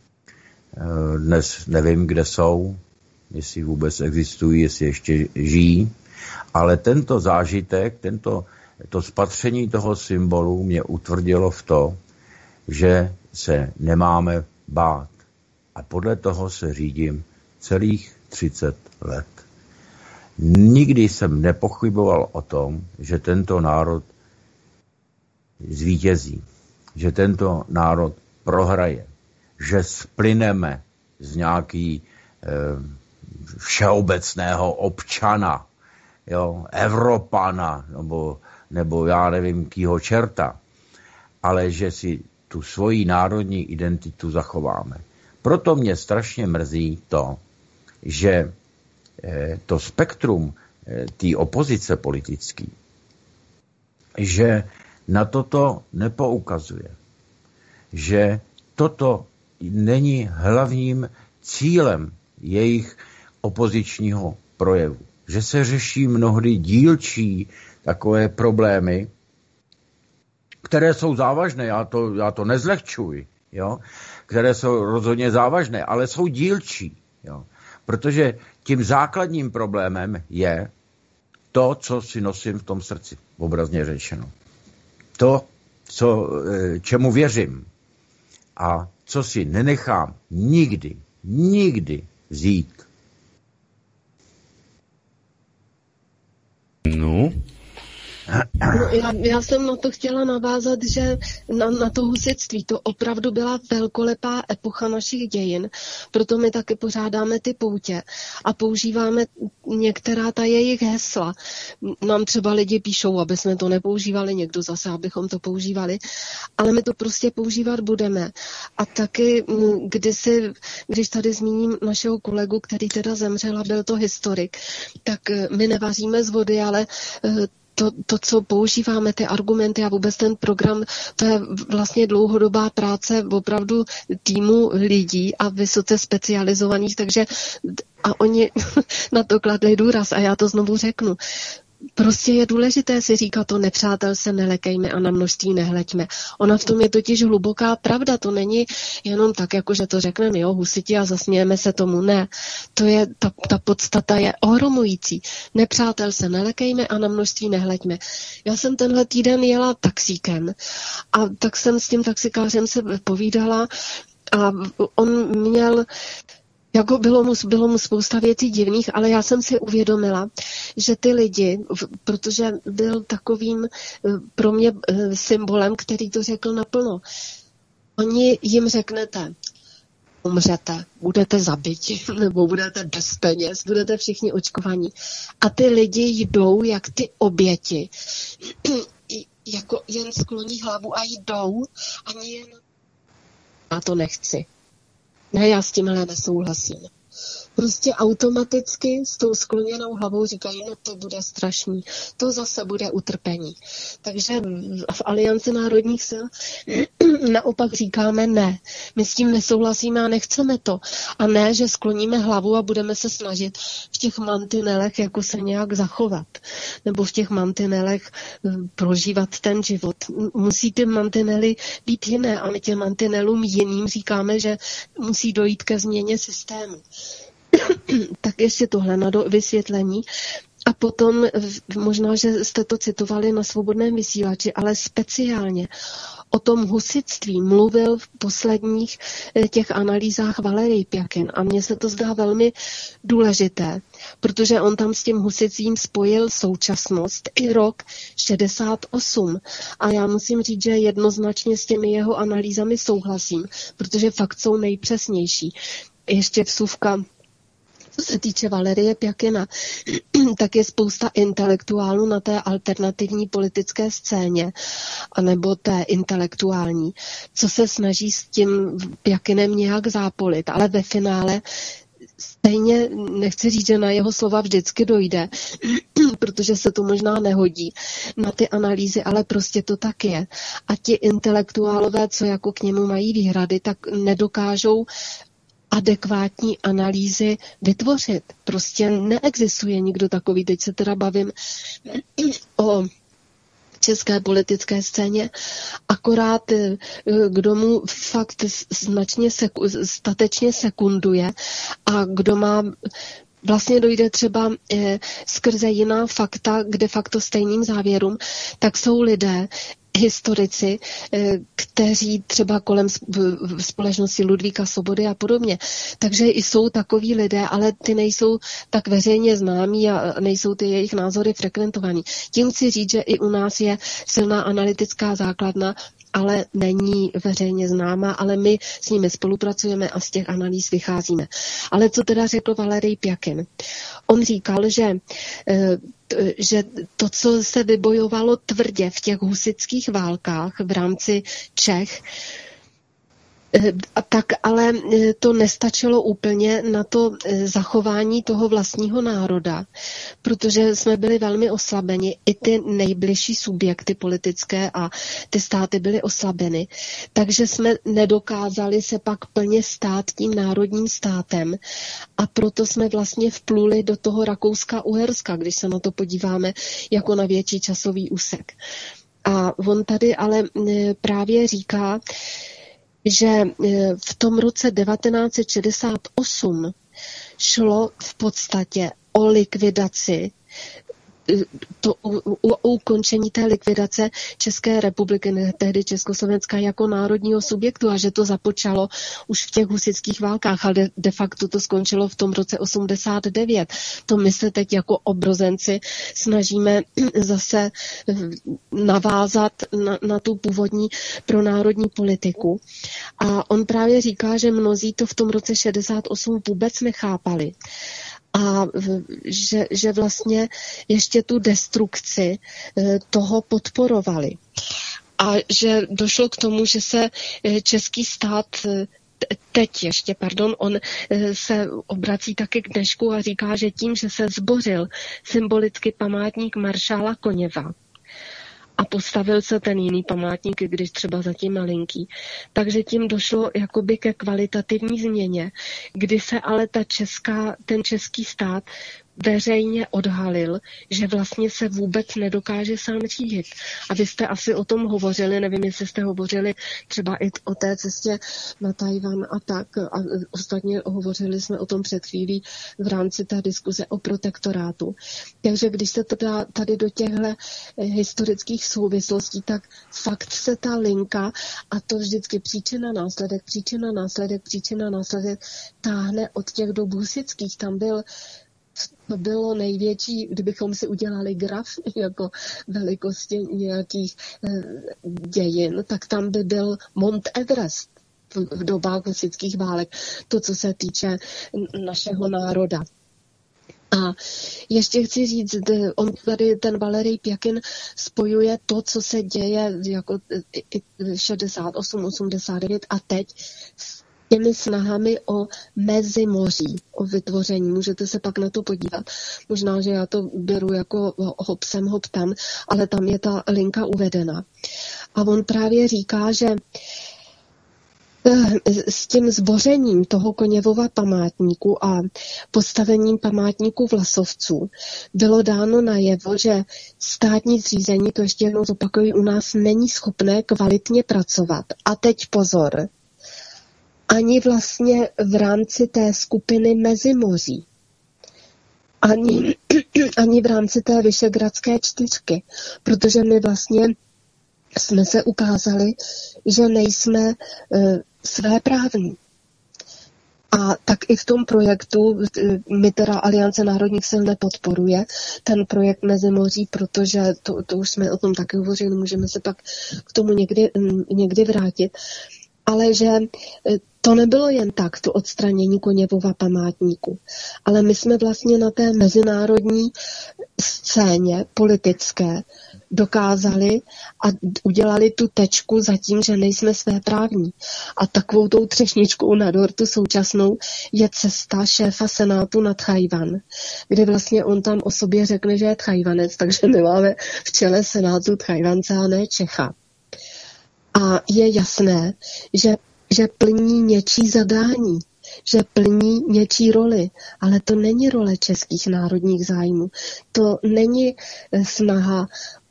Dnes nevím, kde jsou, jestli vůbec existují, jestli ještě žijí, ale tento zážitek, to spatření toho symbolu mě utvrdilo v to, že se nemáme bát. A podle toho se řídím celých 30 let. Nikdy jsem nepochyboval o tom, že tento národ zvítězí, že tento národ prohraje, že splyneme z nějaký všeobecného občana, jo, Evropana, nebo já nevím, kýho čerta, ale že si tu svoji národní identitu zachováme. Proto mě strašně mrzí to, že to spektrum té opozice politické, že na toto nepoukazuje, že toto není hlavním cílem jejich opozičního projevu, že se řeší mnohdy dílčí takové problémy, které jsou závažné, já to nezlehčuji, jo? Které jsou rozhodně závažné, ale jsou dílčí, jo? Protože tím základním problémem je to, co si nosím v tom srdci, obrazně řečeno. To, čemu věřím a co si nenechám nikdy vzít. No. Já jsem na to chtěla navázat, že na to husitství to opravdu byla velkolepá epocha našich dějin, proto my taky pořádáme ty poutě a používáme některá ta jejich hesla. Nám třeba lidi píšou, aby jsme to nepoužívali, někdo zase, abychom to používali, ale my to prostě používat budeme. A taky když tady zmíním našeho kolegu, který teda zemřel a byl to historik, tak my nevaříme z vody, ale to, co používáme, ty argumenty a vůbec ten program, to je vlastně dlouhodobá práce opravdu týmu lidí a vysoce specializovaných, takže a oni na to kladli důraz a já to znovu řeknu. Prostě je důležité si říkat to nepřátel se nelekejme a na množství nehleďme. Ona v tom je totiž hluboká pravda, to není jenom tak, jako že to řekneme, jo, husiti a zasmějeme se tomu, ne. To je, ta podstata je ohromující. Nepřátel se nelekejme a na množství nehleďme. Já jsem tenhle týden jela taxíkem a tak jsem s tím taxikářem se povídala a on měl jako bylo mu spousta věcí divných, ale já jsem si uvědomila, že ty lidi, protože byl takovým pro mě symbolem, který to řekl naplno, oni jim řeknete, umřete, budete zabiti, nebo budete bez peněz, budete všichni očkovaní. A ty lidi jdou, jak ty oběti, jako jen skloní hlavu a jdou, ani jen já to nechci. Ne, já s tímhle nesouhlasím. Prostě automaticky s tou skloněnou hlavou říkají, no to bude strašný, to zase bude utrpení. Takže v Alianci národních sil naopak říkáme ne. My s tím nesouhlasíme a nechceme to. A ne, že skloníme hlavu a budeme se snažit v těch mantinelech jako se nějak zachovat. Nebo v těch mantinelech prožívat ten život. Musí ty mantinely být jiné a my těm mantinelům jiným říkáme, že musí dojít ke změně systému. Tak ještě tohle na vysvětlení. A potom, možná, že jste to citovali na Svobodném vysílači, ale speciálně o tom husitství mluvil v posledních těch analýzách Valerij Pjakin. A mně se to zdá velmi důležité, protože on tam s tím husitstvím spojil současnost i rok 68. A já musím říct, že jednoznačně s těmi jeho analýzami souhlasím, protože fakt jsou nejpřesnější. Ještě vsuvka. Co se týče Valerije Pjakina, tak je spousta intelektuálů na té alternativní politické scéně, anebo té intelektuální, co se snaží s tím Pjakinem nějak zápolit, ale ve finále stejně, nechci říct, že na jeho slova vždycky dojde, protože se to možná nehodí na ty analýzy, ale prostě to tak je. A ti intelektuálové, co jako k němu mají výhrady, tak nedokážou adekvátní analýzy vytvořit. Prostě neexistuje nikdo takový. Teď se teda bavím o české politické scéně, akorát kdo mu fakt značně statečně sekunduje a kdo má vlastně dojde třeba skrze jiná fakta k de facto stejným závěrům, tak jsou lidé, historici, kteří třeba kolem společnosti Ludvíka Svobody a podobně. Takže jsou takoví lidé, ale ty nejsou tak veřejně známí a nejsou ty jejich názory frekventovaný. Tím chci říct, že i u nás je silná analytická základna, ale není veřejně známá, ale my s nimi spolupracujeme a z těch analýz vycházíme. Ale co teda řekl Valerij Pjakin? On říkal, že to, co se vybojovalo tvrdě v těch husitských válkách v rámci Čech, tak ale to nestačilo úplně na to zachování toho vlastního národa, protože jsme byli velmi oslabeni, i ty nejbližší subjekty politické a ty státy byly oslabeny. Takže jsme nedokázali se pak plně stát tím národním státem a proto jsme vlastně vpluli do toho Rakouska-Uherska, když se na to podíváme jako na větší časový úsek. A on tady ale právě říká, že v tom roce 1968 šlo v podstatě o likvidaci, o ukončení té likvidace České republiky, tehdy Československa jako národního subjektu a že to započalo už v těch husitských válkách, ale de facto to skončilo v tom roce 89. To my se teď jako obrozenci snažíme zase navázat na tu původní pronárodní politiku. A on právě říká, že mnozí to v tom roce 68 vůbec nechápali. A že vlastně ještě tu destrukci toho podporovali. A že došlo k tomu, že se český stát on se obrací taky k dnešku a říká, že tím, že se zbořil symbolicky památník maršála Koněva, a postavil se ten jiný památník, když třeba zatím malinký. Takže tím došlo jakoby ke kvalitativní změně, kdy se ale ten český stát veřejně odhalil, že vlastně se vůbec nedokáže sám řídit. A vy jste asi o tom hovořili, nevím, jestli jste hovořili třeba i o té cestě na Tajvan a tak. A ostatně hovořili jsme o tom před chvílí v rámci té diskuze o protektorátu. Takže když se to dá tady do těchto historických souvislostí, tak fakt se ta linka a to vždycky příčina, následek táhne od těch dob husitských. To bylo největší, kdybychom si udělali graf jako velikosti nějakých dějin, tak tam by byl Mount Everest v dobách husitských válek, to, co se týče našeho národa. A ještě chci říct, on tady ten Valerij Pjakin spojuje to, co se děje jako 68, 89 a teď těmi snahami o mezimoří, o vytvoření. Můžete se pak na to podívat. Možná, že já to beru jako hop sem, hop tam, ale tam je ta linka uvedena. A on právě říká, že s tím zbořením toho Koněvova památníku a postavením památníku Vlasovců bylo dáno najevo, že státní zřízení, to ještě jednou zopakuju, u nás není schopné kvalitně pracovat. A teď pozor, ani v rámci té skupiny Mezimoří, ani v rámci té Vyšehradské čtyřky, protože my vlastně jsme se ukázali, že nejsme svéprávní. A tak i v tom projektu my teda Aliance národních sil nepodporuje ten projekt Mezimoří, protože to už jsme o tom taky hovořili, můžeme se pak k tomu někdy vrátit. Ale že to nebylo jen tak, to odstranění Koněvova památníku. Ale my jsme vlastně na té mezinárodní scéně politické dokázali a udělali tu tečku za tím, že nejsme svéprávní. A takovou tou třešničkou na dortu současnou je cesta šéfa Senátu na Tchaj-wan, kde vlastně on tam o sobě řekne, že je Tchaj-wanec, takže my máme v čele Senátu Tchaj-wance a ne Čecha. A je jasné, že plní něčí zadání, že plní něčí roli, ale to není role českých národních zájmů. To není snaha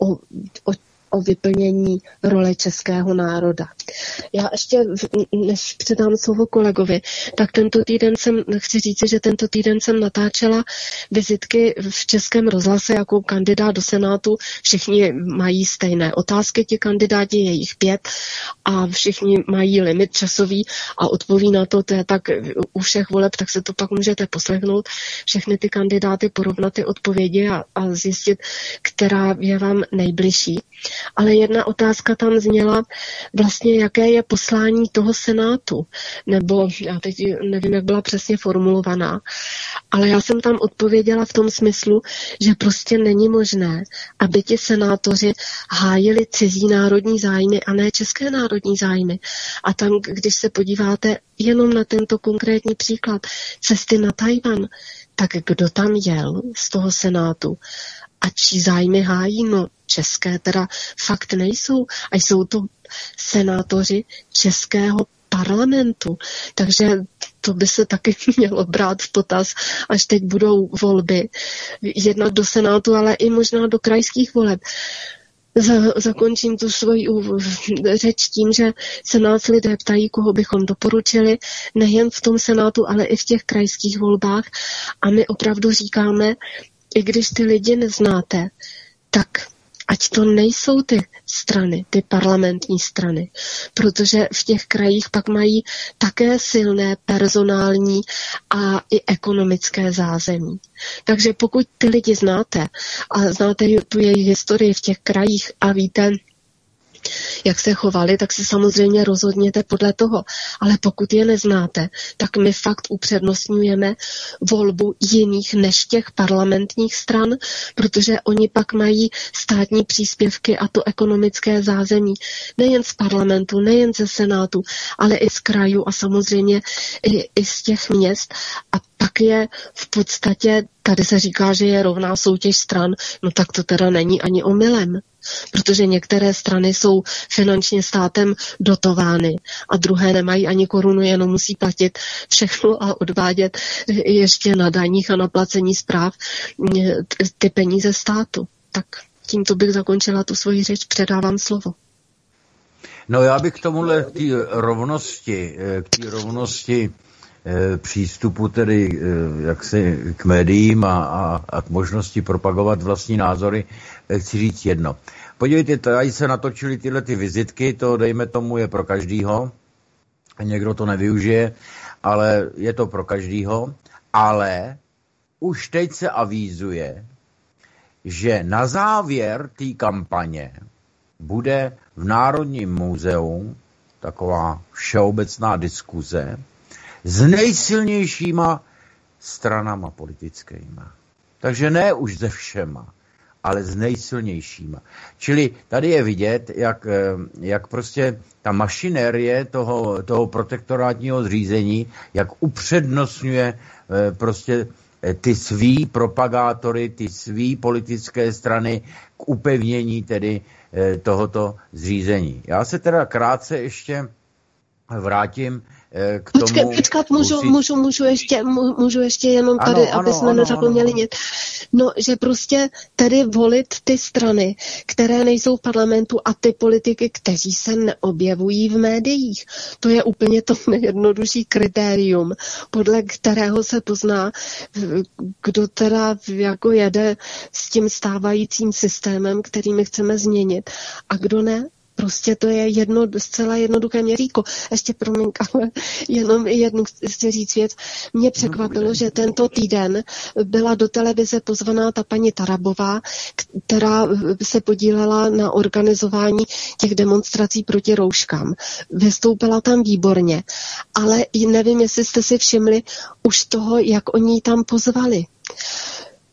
o vyplnění role českého národa. Já ještě, než předám slovo kolegovi, tak chci říct, že tento týden jsem natáčela vizitky v Českém rozhlase jako kandidát do Senátu. Všichni mají stejné otázky, ti kandidáti, je jich 5 a všichni mají limit časový a odpoví na to je tak u všech voleb, tak se to pak můžete poslechnout. Všechny ty kandidáty, porovnat ty odpovědi a zjistit, která je vám nejbližší. Ale jedna otázka tam zněla vlastně, jaké je poslání toho Senátu, nebo já teď nevím, jak byla přesně formulovaná, ale já jsem tam odpověděla v tom smyslu, že prostě není možné, aby ti senátoři hájili cizí národní zájmy a ne české národní zájmy. A tam, když se podíváte jenom na tento konkrétní příklad cesty na Tchaj-wan, tak kdo tam jel z toho Senátu a čí zájmy hájí? No české teda fakt nejsou. A jsou to senátoři českého parlamentu. Takže to by se taky mělo brát v potaz, až teď budou volby. Jednak do Senátu, ale i možná do krajských voleb. Zakončím tu svoji řeč tím, že se nás lidé ptají, koho bychom doporučili, nejen v tom Senátu, ale i v těch krajských volbách. A my opravdu říkáme, i když ty lidi neznáte, tak ať to nejsou ty strany, ty parlamentní strany, protože v těch krajích pak mají také silné personální a i ekonomické zázemí. Takže pokud ty lidi znáte a znáte tu jejich historii v těch krajích a víte, jak se chovali, tak si samozřejmě rozhodněte podle toho. Ale pokud je neznáte, tak my fakt upřednostňujeme volbu jiných než těch parlamentních stran, protože oni pak mají státní příspěvky a to ekonomické zázemí nejen z parlamentu, nejen ze Senátu, ale i z krajů a samozřejmě i z těch měst. A pak je v podstatě, tady se říká, že je rovná soutěž stran, no tak to teda není ani omylem. Protože některé strany jsou finančně státem dotovány a druhé nemají ani korunu, jenom musí platit všechno a odvádět ještě na daních a na placení správ ty peníze státu. Tak tímto bych zakončila tu svoji řeč, předávám slovo. No já bych k tomuhle, k té rovnosti přístupu tedy jaksi k médiím a k možnosti propagovat vlastní názory, chci říct jedno. Podívejte, tady se natočily tyhle ty vizitky, to dejme tomu je pro každýho, někdo to nevyužije, ale je to pro každýho, ale už teď se avízuje, že na závěr té kampaně bude v Národním muzeu taková všeobecná diskuze s nejsilnějšíma stranama politickýma. Takže ne už se všema, ale s nejsilnějšíma. Čili tady je vidět, jak prostě ta mašinérie toho protektorátního zřízení, jak upřednostňuje prostě ty svý propagátory, ty svý politické strany k upevnění tedy tohoto zřízení. Já se teda krátce ještě vrátím k tomu... Počkat, můžu ještě jenom tady, aby jsme nezapomněli nic. No, že prostě tedy volit ty strany, které nejsou v parlamentu a ty politiky, kteří se neobjevují v médiích. To je úplně to nejjednodušší kritérium, podle kterého se pozná, kdo teda jako jede s tím stávajícím systémem, který my chceme změnit a kdo ne. Prostě to je zcela jednoduché měřítko. Ještě promiň, ale jenom jednu chci říct věc. Mě překvapilo, že tento týden byla do televize pozvaná ta paní Tarabová, která se podílela na organizování těch demonstrací proti rouškám. Vystoupila tam výborně, ale nevím, jestli jste si všimli už toho, jak oni ji tam pozvali.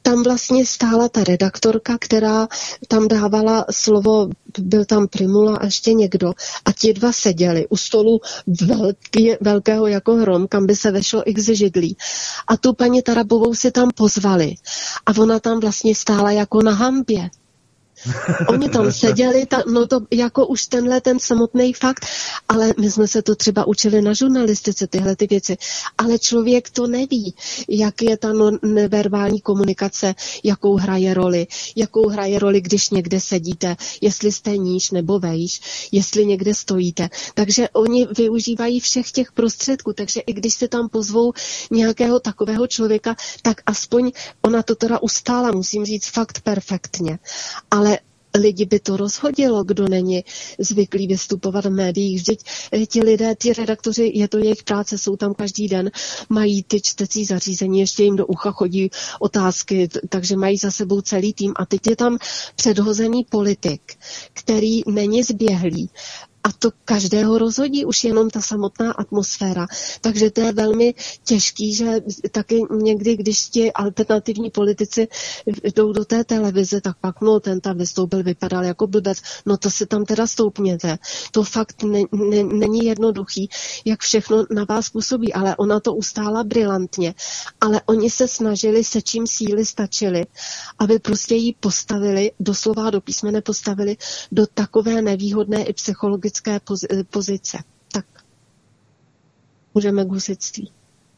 tam vlastně stála ta redaktorka, která tam dávala slovo, byl tam Primula a ještě někdo. A ti dva seděli u stolu velkého jako hrom, kam by se vešlo x židlí. A tu paní Tarabovou si tam pozvali. A ona tam vlastně stála jako na hanbě. Oni tam seděli, no to jako už ten samotný fakt, ale my jsme se to třeba učili na žurnalistice, tyhle ty věci, ale člověk to neví, jak je ta neverbální komunikace, jakou hraje roli, když někde sedíte, jestli jste níž nebo vejš, jestli někde stojíte. Takže oni využívají všech těch prostředků, takže i když se tam pozvou nějakého takového člověka, tak aspoň ona to teda ustála, musím říct, fakt perfektně. Ale lidi by to rozhodilo, kdo není zvyklý vystupovat v médiích. Vždyť ti lidé, ti redaktoři, je to jejich práce, jsou tam každý den, mají ty čtecí zařízení, ještě jim do ucha chodí otázky, takže mají za sebou celý tým. A teď je tam předhozený politik, který není zběhlý. A to každého rozhodí už jenom ta samotná atmosféra. Takže to je velmi těžký, že taky někdy, když ti alternativní politici jdou do té televize, tak pak ten tam vystoupil, vypadal jako blbec. No to si tam teda stoupněte. To fakt není jednoduchý, jak všechno na vás působí, ale ona to ustála brilantně. Ale oni se snažili, se čím síly stačili, aby prostě jí postavili, doslova do písmene postavili do takové nevýhodné i psychologické pozice. Tak můžeme k husitství.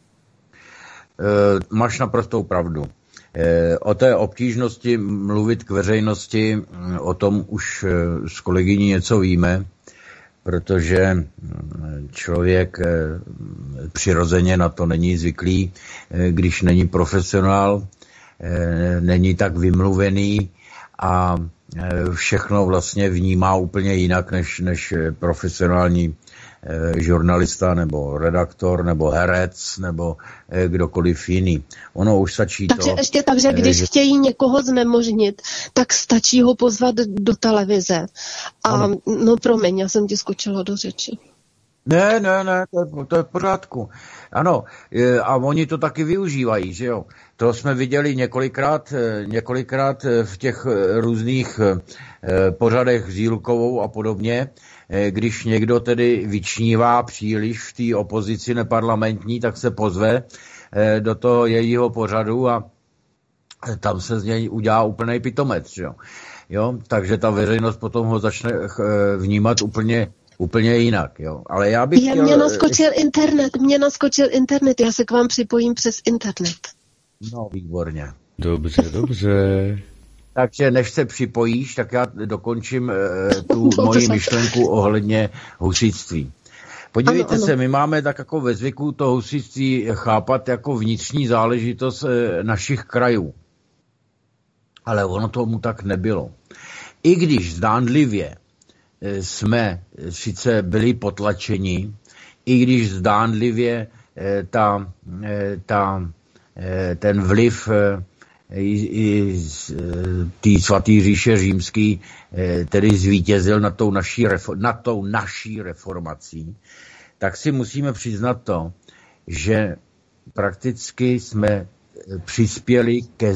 Máš naprostou pravdu. O té obtížnosti mluvit k veřejnosti, o tom už s kolegyní něco víme, protože člověk přirozeně na to není zvyklý, když není profesionál, není tak vymluvený a všechno vlastně vnímá úplně jinak než profesionální žurnalista nebo redaktor nebo herec nebo kdokoliv jiný. Ono už stačí takže to. Ještě takže když chtějí někoho znemožnit, tak stačí ho pozvat do televize. A ano. No promiň, já jsem ti skočila do řeči. Ne, to je v pořádku. Ano, a oni to taky využívají, že jo. To jsme viděli několikrát v těch různých pořadech s Jílkovou a podobně, když někdo tedy vyčnívá příliš v té opozici neparlamentní, tak se pozve do toho jejího pořadu a tam se z něj udělá úplnej pitomec, že jo. Jo, takže ta veřejnost potom ho začne vnímat úplně jinak, jo. Ale já bych chtěl... Mě naskočil internet, já se k vám připojím přes internet. No, výborně. Dobře. Takže než se připojíš, tak já dokončím tu moji myšlenku ohledně husitství. Podívejte se, my máme tak jako ve zvyku to husitství chápat jako vnitřní záležitost našich krajů. Ale ono tomu tak nebylo. I když zdánlivě jsme sice byli potlačeni, i když zdánlivě ten vliv té svaté říše římský tedy zvítězil nad tou naší reformací, tak si musíme přiznat to, že prakticky jsme přispěli ke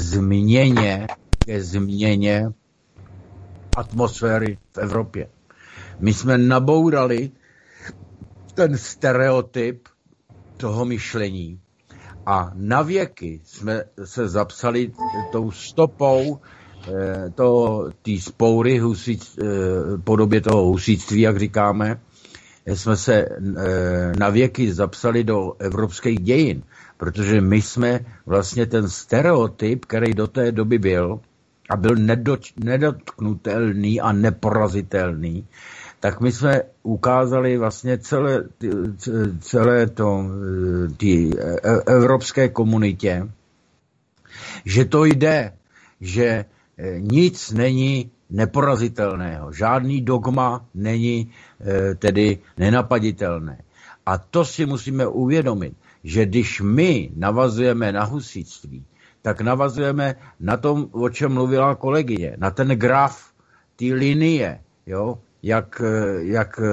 změně atmosféry v Evropě. My jsme nabourali ten stereotyp toho myšlení a navěky jsme se zapsali tou stopou té spoury podobě toho husitství, jak říkáme, jsme se navěky zapsali do evropských dějin, protože my jsme vlastně ten stereotyp, který do té doby byl a byl nedotknutelný a neporazitelný, tak my jsme ukázali vlastně celé to ty evropské komunitě, že to jde, že nic není neporazitelného, žádný dogma není tedy nenapaditelné. A to si musíme uvědomit, že když my navazujeme na husitství, tak navazujeme na tom, o čem mluvila kolegyně, na ten graf, ty linie, jo, jak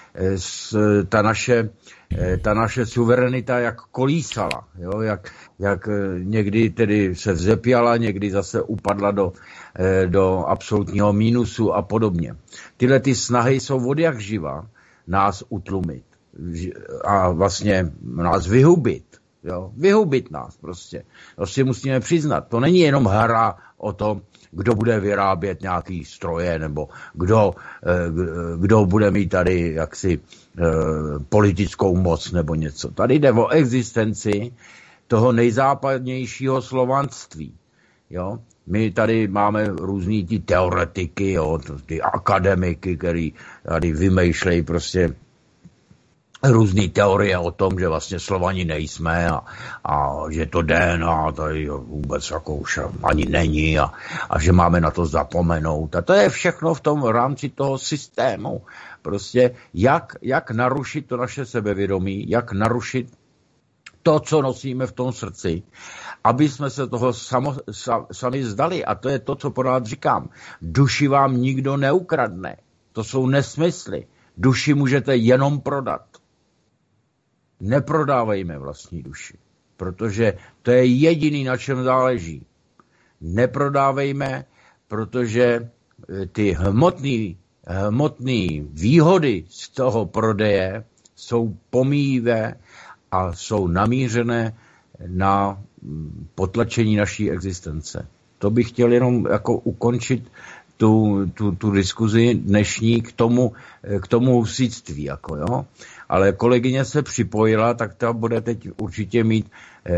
ta naše suverenita jak kolísala, jo? Jak někdy tedy se vzepěla, někdy zase upadla do absolutního mínusu a podobně. Tyhle ty snahy jsou od jak živa nás utlumit a vlastně nás vyhubit. Jo? Vyhubit nás prostě. To si musíme přiznat. To není jenom hra o tom, kdo bude vyrábět nějaký stroje, nebo kdo bude mít tady jaksi politickou moc nebo něco. Tady jde o existenci toho nejzápadnějšího slovanství. Jo? My tady máme různý ty teoretiky, jo? Ty akademiky, který tady vymýšlejí prostě různé teorie o tom, že vlastně Slovani nejsme a že to DNA tady vůbec jako už ani není a že máme na to zapomenout. A to je všechno v tom rámci toho systému. Prostě jak narušit to naše sebevědomí, jak narušit to, co nosíme v tom srdci, aby jsme se toho sami zdali. A to je to, co pořád říkám. Duši vám nikdo neukradne. To jsou nesmysly. Duši můžete jenom prodat. Neprodávejme vlastní duši, protože to je jediný, na čem záleží. Neprodávejme, protože ty hmotné výhody z toho prodeje jsou pomíjivé a jsou namířené na potlačení naší existence. To bych chtěl jenom jako ukončit tu diskuzi dnešní k tomu husitství, jako jo. Ale kolegyně se připojila, tak ta bude teď určitě mít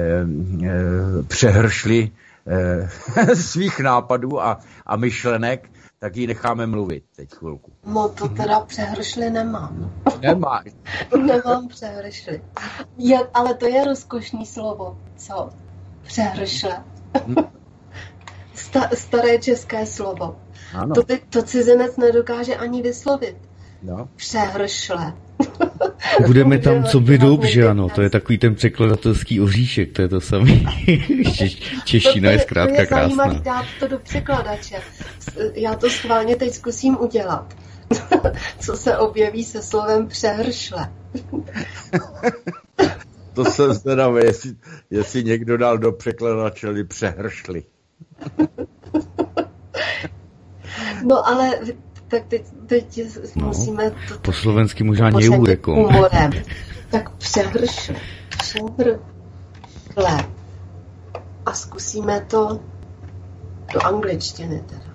přehršli svých nápadů a myšlenek, tak ji necháme mluvit teď chvilku. No to teda přehršli nemám. Nemáš. Nemám přehršli. Ale to je rozkošný slovo, co? Přehršle. Staré české slovo. Ano. To cizinec nedokáže ani vyslovit. No. Přehršle. Budeme tam co by dob, že ano, to je takový ten překladatelský oříšek, to je to samý. Čeština je zkrátka krásná. To je zajímavý dát to do překladače. Já to schválně teď zkusím udělat. Co se objeví se slovem přehršle. To jsem zvědavý, jestli někdo dal do překladače přehršli. No ale tak teď musíme to po slovensky možná něureko. Humorem. Tak přehršle. A zkusíme to do angličtiny teda.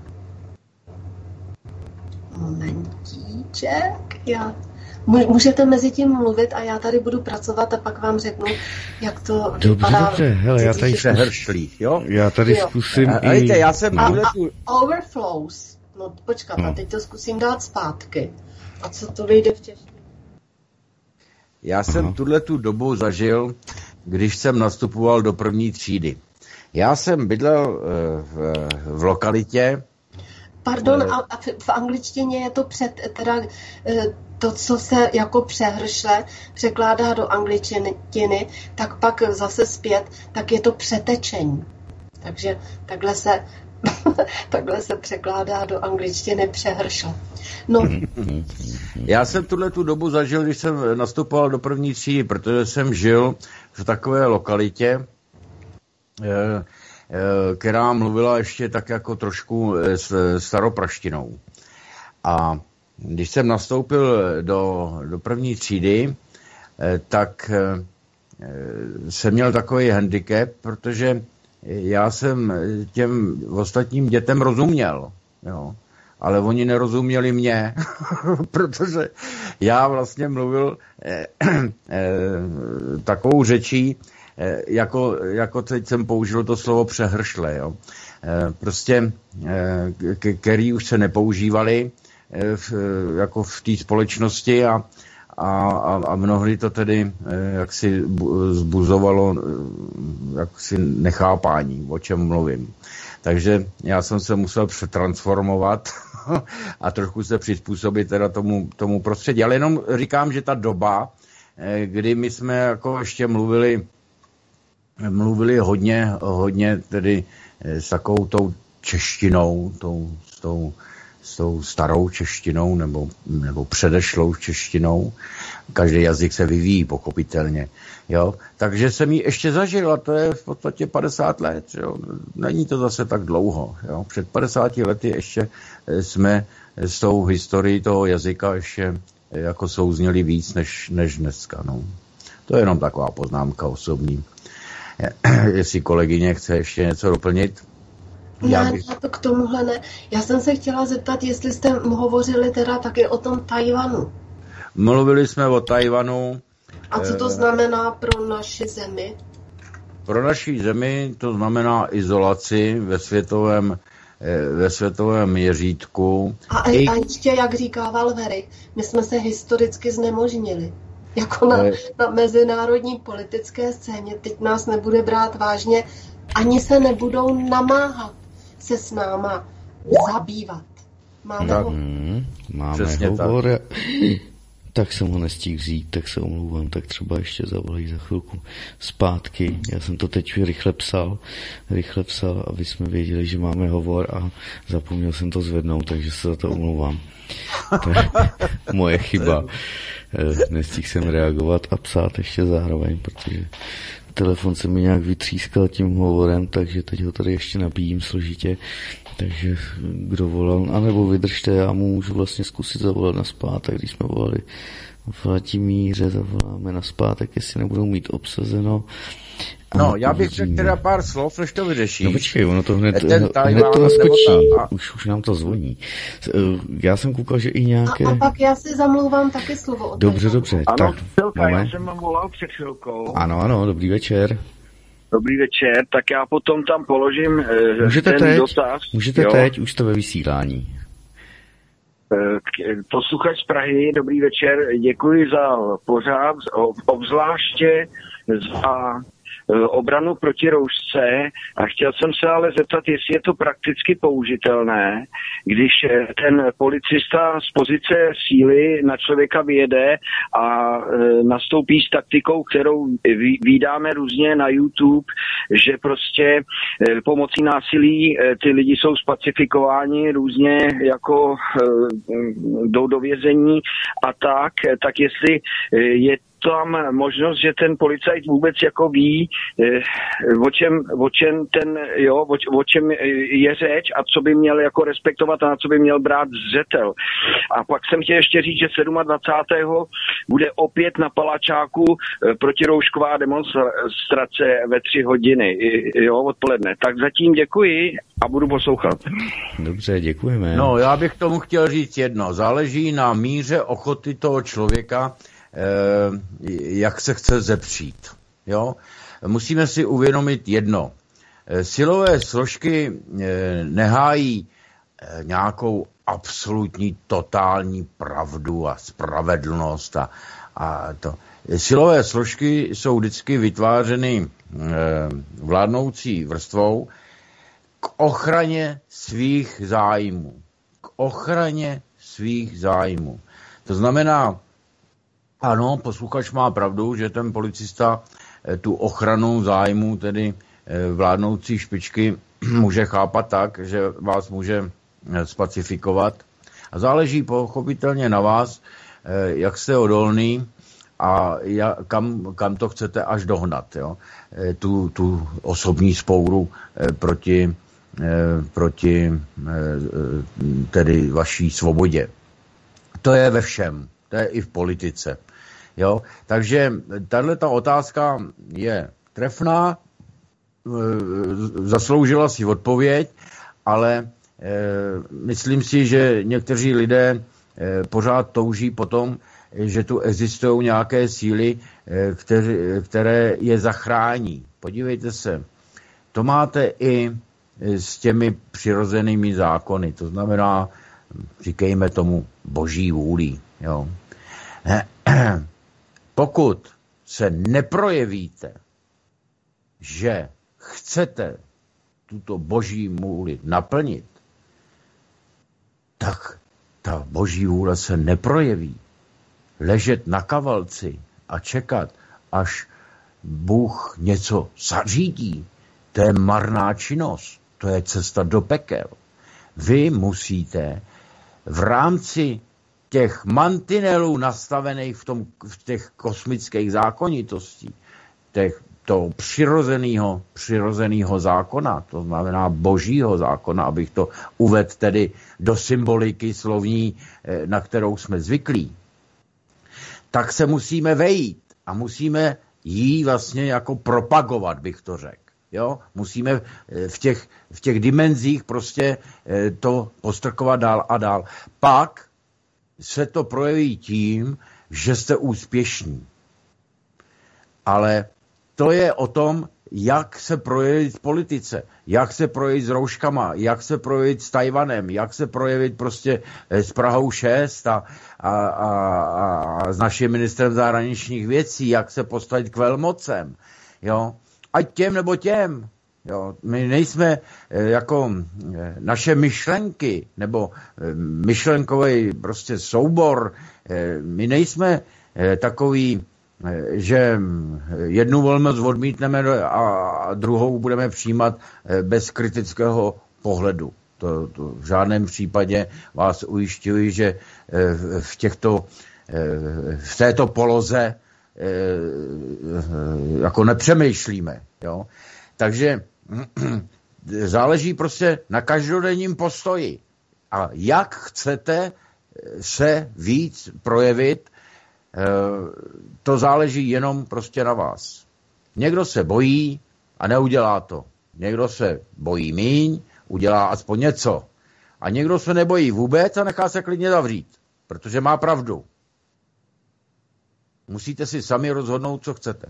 Momentíček. Můžete mezi tím mluvit a já tady budu pracovat a pak vám řeknu, jak to vypadá. Dobře, hele, já tady přehršlí, jo? Já tady zkusím Hejte, já jsem overflows. No počkat, a teď to zkusím dát zpátky. A co to vyjde v češtině? Já jsem tu dobu zažil, když jsem nastupoval do první třídy. Já jsem bydlel v lokalitě. Pardon, a v angličtině je to to, co se jako přehršle překládá do angličtiny, tak pak zase zpět, tak je to přetečení. Takže takhle se překládá do angličtiny přehršle. No. Já jsem tu dobu zažil, když jsem nastupoval do první třídy, protože jsem žil v takové lokalitě, která mluvila ještě tak jako trošku staropraštinou. A když jsem nastoupil do první třídy, tak jsem měl takový handicap, protože já jsem těm ostatním dětem rozuměl, jo. Ale oni nerozuměli mě, protože já vlastně mluvil takovou řečí, jako teď jsem použil to slovo přehršle, jo. Prostě, který už se nepoužívali jako v té společnosti a mnohdy to tedy jaksi zbuzovalo jaksi nechápání, o čem mluvím. Takže já jsem se musel přetransformovat a trošku se přizpůsobit teda tomu prostředí. Ale jenom říkám, že ta doba, kdy my jsme jako ještě mluvili hodně tedy s takovou tou češtinou, s tou starou češtinou nebo předešlou češtinou. Každý jazyk se vyvíjí, pochopitelně. Jo? Takže jsem ji ještě zažil a to je v podstatě 50 let. Jo? Není to zase tak dlouho. Jo? Před 50 lety ještě jsme s tou historií toho jazyka ještě jako souzněli víc než dneska. No. To je jenom taková poznámka osobní. Jestli kolegyně chce ještě něco doplnit? Já to k tomuhle ne. Já jsem se chtěla zeptat, jestli jste hovořili teda taky o tom Tajvanu. Mluvili jsme o Tajvanu. A co to znamená pro naši zemi? Pro naši zemi to znamená izolaci ve světovém měřítku. A ještě, jak říká Valvery, my jsme se historicky znemožnili. Jako na mezinárodní politické scéně. Teď nás nebude brát vážně, ani se nebudou namáhat se s náma zabývat. Máme hovor. Tak jsem ho nestihl vzít, tak se omlouvám, tak třeba ještě zavolají za chvilku zpátky. Já jsem to teď rychle psal, aby jsme věděli, že máme hovor a zapomněl jsem to zvednout, takže se za to omlouvám. To je moje chyba. Nestihl jsem reagovat a psát ještě zároveň, protože telefon se mi nějak vytřískal tím hovorem, takže teď ho tady ještě nabíjím složitě. Takže kdo volal, anebo vydržte, já mu můžu vlastně zkusit zavolat naspátek, když jsme volali v Vladimíře, zavoláme naspátek, jestli nebudou mít obsazeno. No, já bych řekl teda pár slov, než to vyřešíš. No počkej, ono to hned to naskočí, už nám to zvoní. Já jsem koukal, že i nějaké... A pak já si zamlouvám taky slovo. Dobře, ano, tak, já jsem vám volal před chvilkou. Ano, dobrý večer. Dobrý večer, tak já potom tam položím dotaz. Můžete teď, už to ve vysílání. Posluchač z Prahy, dobrý večer, děkuji za pořád, obzvláště za obranu proti roušce a chtěl jsem se ale zeptat, jestli je to prakticky použitelné, když ten policista z pozice síly na člověka vyjede a nastoupí s taktikou, kterou vídáme různě na YouTube, že prostě pomocí násilí ty lidi jsou spacifikováni různě jako jdou do vězení a tak jestli je tam možnost, že ten policajt vůbec jako ví, o čem je řeč a co by měl jako respektovat a na co by měl brát zřetel. A pak jsem chtěl ještě říct, že 27. bude opět na Palačáku protiroušková demonstrace ve 3 hodiny odpoledne. Tak zatím děkuji a budu poslouchat. Dobře, děkujeme. No, já bych tomu chtěl říct jedno. Záleží na míře ochoty toho člověka, jak se chce zepřít. Jo? Musíme si uvědomit jedno. Silové složky nehájí nějakou absolutní totální pravdu a spravedlnost a to. Silové složky jsou vždycky vytvářeny vládnoucí vrstvou k ochraně svých zájmů. To znamená, ano, posluchač má pravdu, že ten policista tu ochranu zájmu, tedy vládnoucí špičky, může chápat tak, že vás může spacifikovat. A záleží pochopitelně na vás, jak jste odolný a kam to chcete až dohnat. Jo? Tu osobní spouru proti tedy vaší svobodě. To je ve všem. To je i v politice. Jo? Takže tato otázka je trefná, zasloužila si odpověď, ale myslím si, že někteří lidé pořád touží potom, že tu existují nějaké síly, které je zachrání. Podívejte se, to máte i s těmi přirozenými zákony, to znamená, říkejme tomu, boží vůlí. Jo. Pokud se neprojevíte, že chcete tuto boží vůli naplnit, tak ta boží vůle se neprojeví. Ležet na kavalci a čekat, až Bůh něco zařídí, to je marná činnost, to je cesta do pekel. Vy musíte v rámci těch mantinelů nastavených v těch kosmických zákonitostí, toho přirozeného zákona, to znamená božího zákona, abych to uvedl tedy do symboliky slovní, na kterou jsme zvyklí, tak se musíme vejít a musíme jí vlastně jako propagovat, bych to řekl. Jo? Musíme v těch dimenzích prostě to postrkovat dál a dál. Pak se to projeví tím, že jste úspěšní. Ale to je o tom, jak se projevit v politice, jak se projevit s rouškama, jak se projevit s Tajvanem, jak se projevit prostě s Prahou 6 a s naším ministrem zahraničních věcí, jak se postavit k velmocem. Jo? Ať těm nebo těm. Jo? My nejsme jako naše myšlenky nebo myšlenkový prostě soubor, my nejsme takový, že jednu velmoc odmítneme a druhou budeme přijímat bez kritického pohledu. To v žádném případě vás ujišťuji, že v této poloze jako nepřemýšlíme. Jo? Takže záleží prostě na každodenním postoji. A jak chcete se víc projevit, to záleží jenom prostě na vás. Někdo se bojí a neudělá to. Někdo se bojí míň, udělá aspoň něco. A někdo se nebojí vůbec a nechá se klidně zavřít, protože má pravdu. Musíte si sami rozhodnout, co chcete.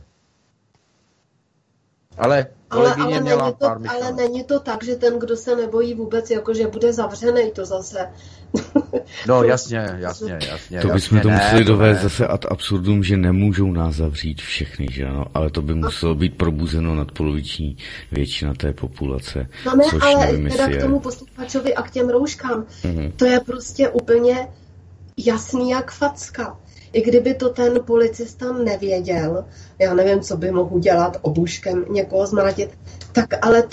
Ale kolegyně měla pár myšlenek. Ale není to tak, že ten, kdo se nebojí vůbec, jakože bude zavřenej, to zase. No jasně. To bychom to museli dovést zase ad absurdum, že nemůžou nás zavřít všechny, že ano? Ale to by muselo být probuzeno nadpoloviční většina té populace. No ne, ale teda k tomu posluchačovi a k těm rouškám. To je prostě úplně jasný jak facka. I kdyby to ten policista nevěděl, já nevím, co by mohl udělat, obuškem někoho zmlátit, tak ale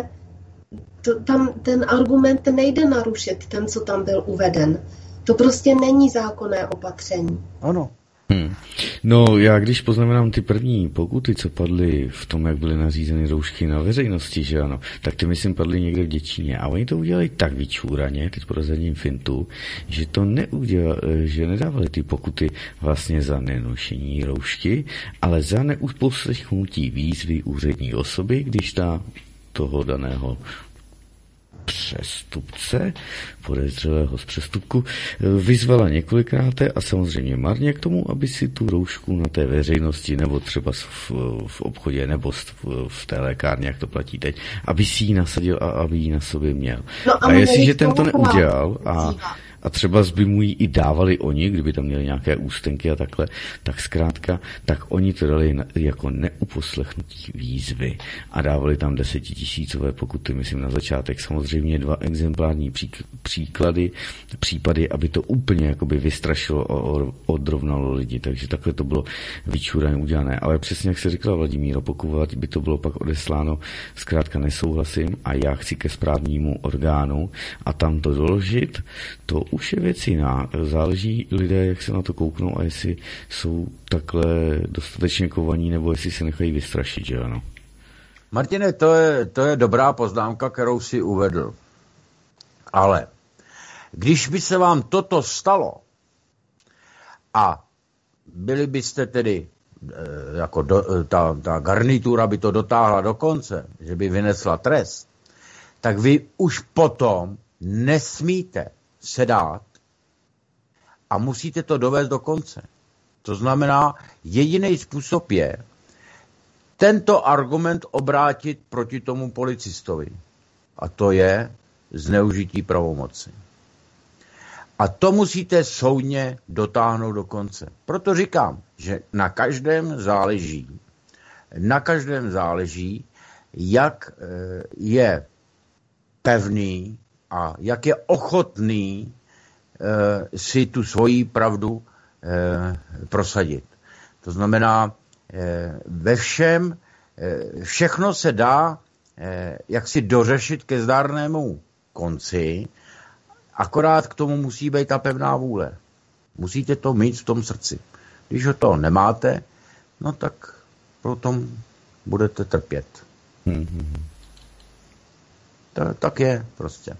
tam ten argument nejde narušit, ten, co tam byl uveden. To prostě není zákonné opatření. Ano. No, já když poznamenám ty první pokuty, co padly v tom, jak byly nařízeny roušky na veřejnosti, že ano, tak ty myslím padly někde v Děčíně. A oni to udělali tak vyčúraně, teď prozradím fintu, že to že nedávali ty pokuty vlastně za nenošení roušky, ale za neuposlechnutí výzvy úřední osoby, když ta toho daného přestupce, podezřelého z přestupku, vyzvala několikrát a samozřejmě marně k tomu, aby si tu roušku na té veřejnosti nebo třeba v obchodě nebo v té lékárně, jak to platí teď, aby si ji nasadil a aby ji na sobě měl. No a jestliže ten to neudělal a třeba by mu ji i dávali oni, kdyby tam měli nějaké ústenky a takhle, tak zkrátka, tak oni to dali jako neuposlechnutí výzvy a dávali tam 10 000 pokuty, myslím na začátek. Samozřejmě 2 exemplární případy, aby to úplně jakoby vystrašilo a odrovnalo lidi, takže takhle to bylo vyčúraně udělané. Ale přesně jak se říkala Vladimíro, pokud by to bylo pak odesláno, zkrátka nesouhlasím a já chci ke správnímu orgánu a tam to doložit, to už je věc jiná. Záleží lidé, jak se na to kouknou a jestli jsou takhle dostatečně kovaní, nebo jestli se nechají vystrašit, že ano. Martine, to je dobrá poznámka, kterou si uvedl. Ale když by se vám toto stalo a byli byste tedy, jako ta garnitura by to dotáhla do konce, že by vynesla trest, tak vy už potom nesmíte sedat a musíte to dovést do konce. To znamená, jediný způsob je tento argument obrátit proti tomu policistovi. A to je zneužití pravomoci. A to musíte soudně dotáhnout do konce. Proto říkám, že na každém záleží, jak je pevný a jak je ochotný si tu svoji pravdu prosadit. To znamená, ve všem, všechno se dá jak si dořešit ke zdárnému konci, Akorát k tomu musí být ta pevná vůle. Musíte to mít v tom srdci. Když ho to nemáte, no tak potom budete trpět. Tak je prostě.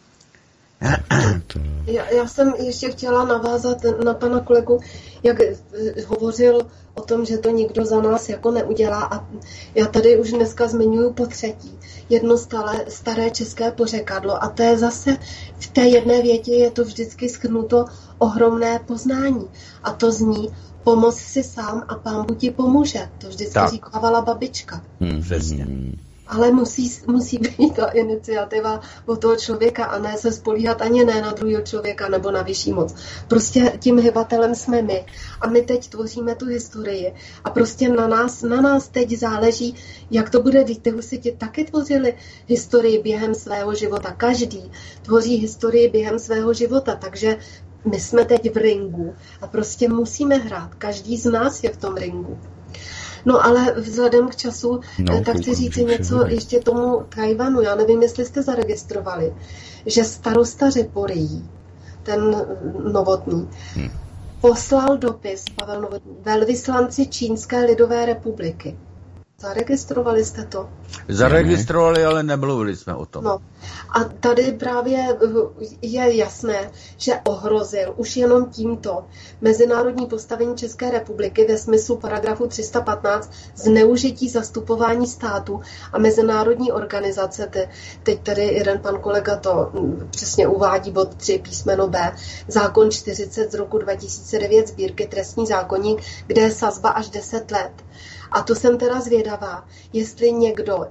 Já jsem ještě chtěla navázat na pana kolegu, jak hovořil o tom, že to nikdo za nás jako neudělá. A já tady už dneska zmiňuji po třetí jedno staré české pořekadlo. A to je zase v té jedné větě je to vždycky shrnuto ohromné poznání. A to zní: pomoz si sám a Pán Bůh ti pomůže. To vždycky říkávala babička. Přesně. Ale musí být ta iniciativa od toho člověka a ne se spolíhat ani ne na druhého člověka nebo na vyšší moc. Prostě tím hybatelem jsme my. A my teď tvoříme tu historii. A prostě na nás teď záleží, jak to bude. Víte, už si taky tvořili historii během svého života. Každý tvoří historii během svého života. Takže my jsme teď v ringu a prostě musíme hrát. Každý z nás je v tom ringu. No ale vzhledem k času, tak chci říct něco ještě tomu Tchaj-wanu. Já nevím, jestli jste zaregistrovali, že starosta Řeporyjí, ten Novotný, poslal dopis, Pavel Novotný, velvyslanci Čínské lidové republiky. Zaregistrovali jste to? Zaregistrovali, ale nemluvili jsme o tom. No. A tady právě je jasné, že ohrozil už jenom tímto mezinárodní postavení České republiky ve smyslu paragrafu 315 zneužití zastupování státu a mezinárodní organizace. Teď tady jeden pan kolega to přesně uvádí, bod 3 písmeno B, zákon 40 z roku 2009 sbírky trestní zákoník, kde je sazba až 10 let. A to jsem teda zvědavá, jestli někdo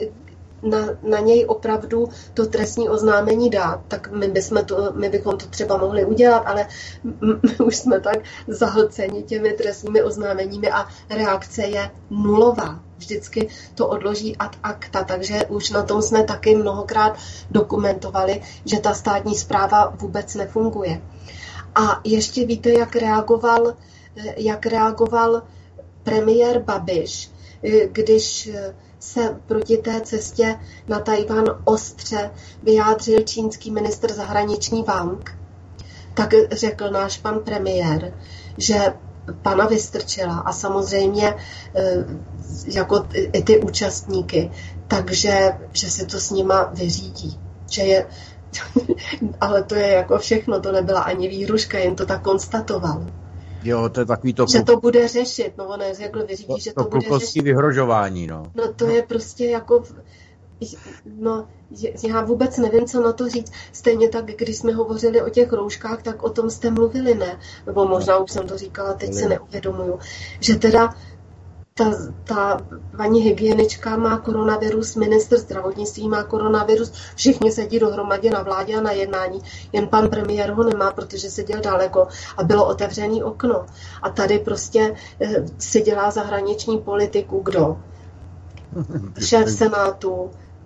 na něj opravdu to trestní oznámení dá, tak my bychom to třeba mohli udělat, ale my už jsme tak zahlceni těmi trestními oznámeními a reakce je nulová. Vždycky to odloží ad acta, takže už na tom jsme taky mnohokrát dokumentovali, že ta státní správa vůbec nefunguje. A ještě víte, jak reagoval premiér Babiš, když se proti té cestě na Tchaj-wan ostře vyjádřil čínský ministr zahraniční Wang, tak řekl náš pan premiér, že pana Vystrčila a samozřejmě jako i ty účastníky, takže že se to s nima vyřídí. Že je, ale to je jako všechno, to nebyla ani výhruška, jen to tak konstatoval. Jo, to je takový to... Že to bude řešit, no on řekl, vyřídí, že to bude řešit. Vyhrožování, no. No to je prostě jako... No, já vůbec nevím, co na to říct. Stejně tak, když jsme hovořili o těch rouškách, tak o tom jste mluvili, ne? Nebo možná už jsem to říkala, teď se neuvědomuju. Že teda ta paní hygienička má koronavirus, ministr zdravotnictví má koronavirus, všichni sedí dohromadě na vládě a na jednání, jen pan premiér ho nemá, protože seděl daleko a bylo otevřené okno. A tady prostě se dělá zahraniční politiku kdo? Šéf Senátu,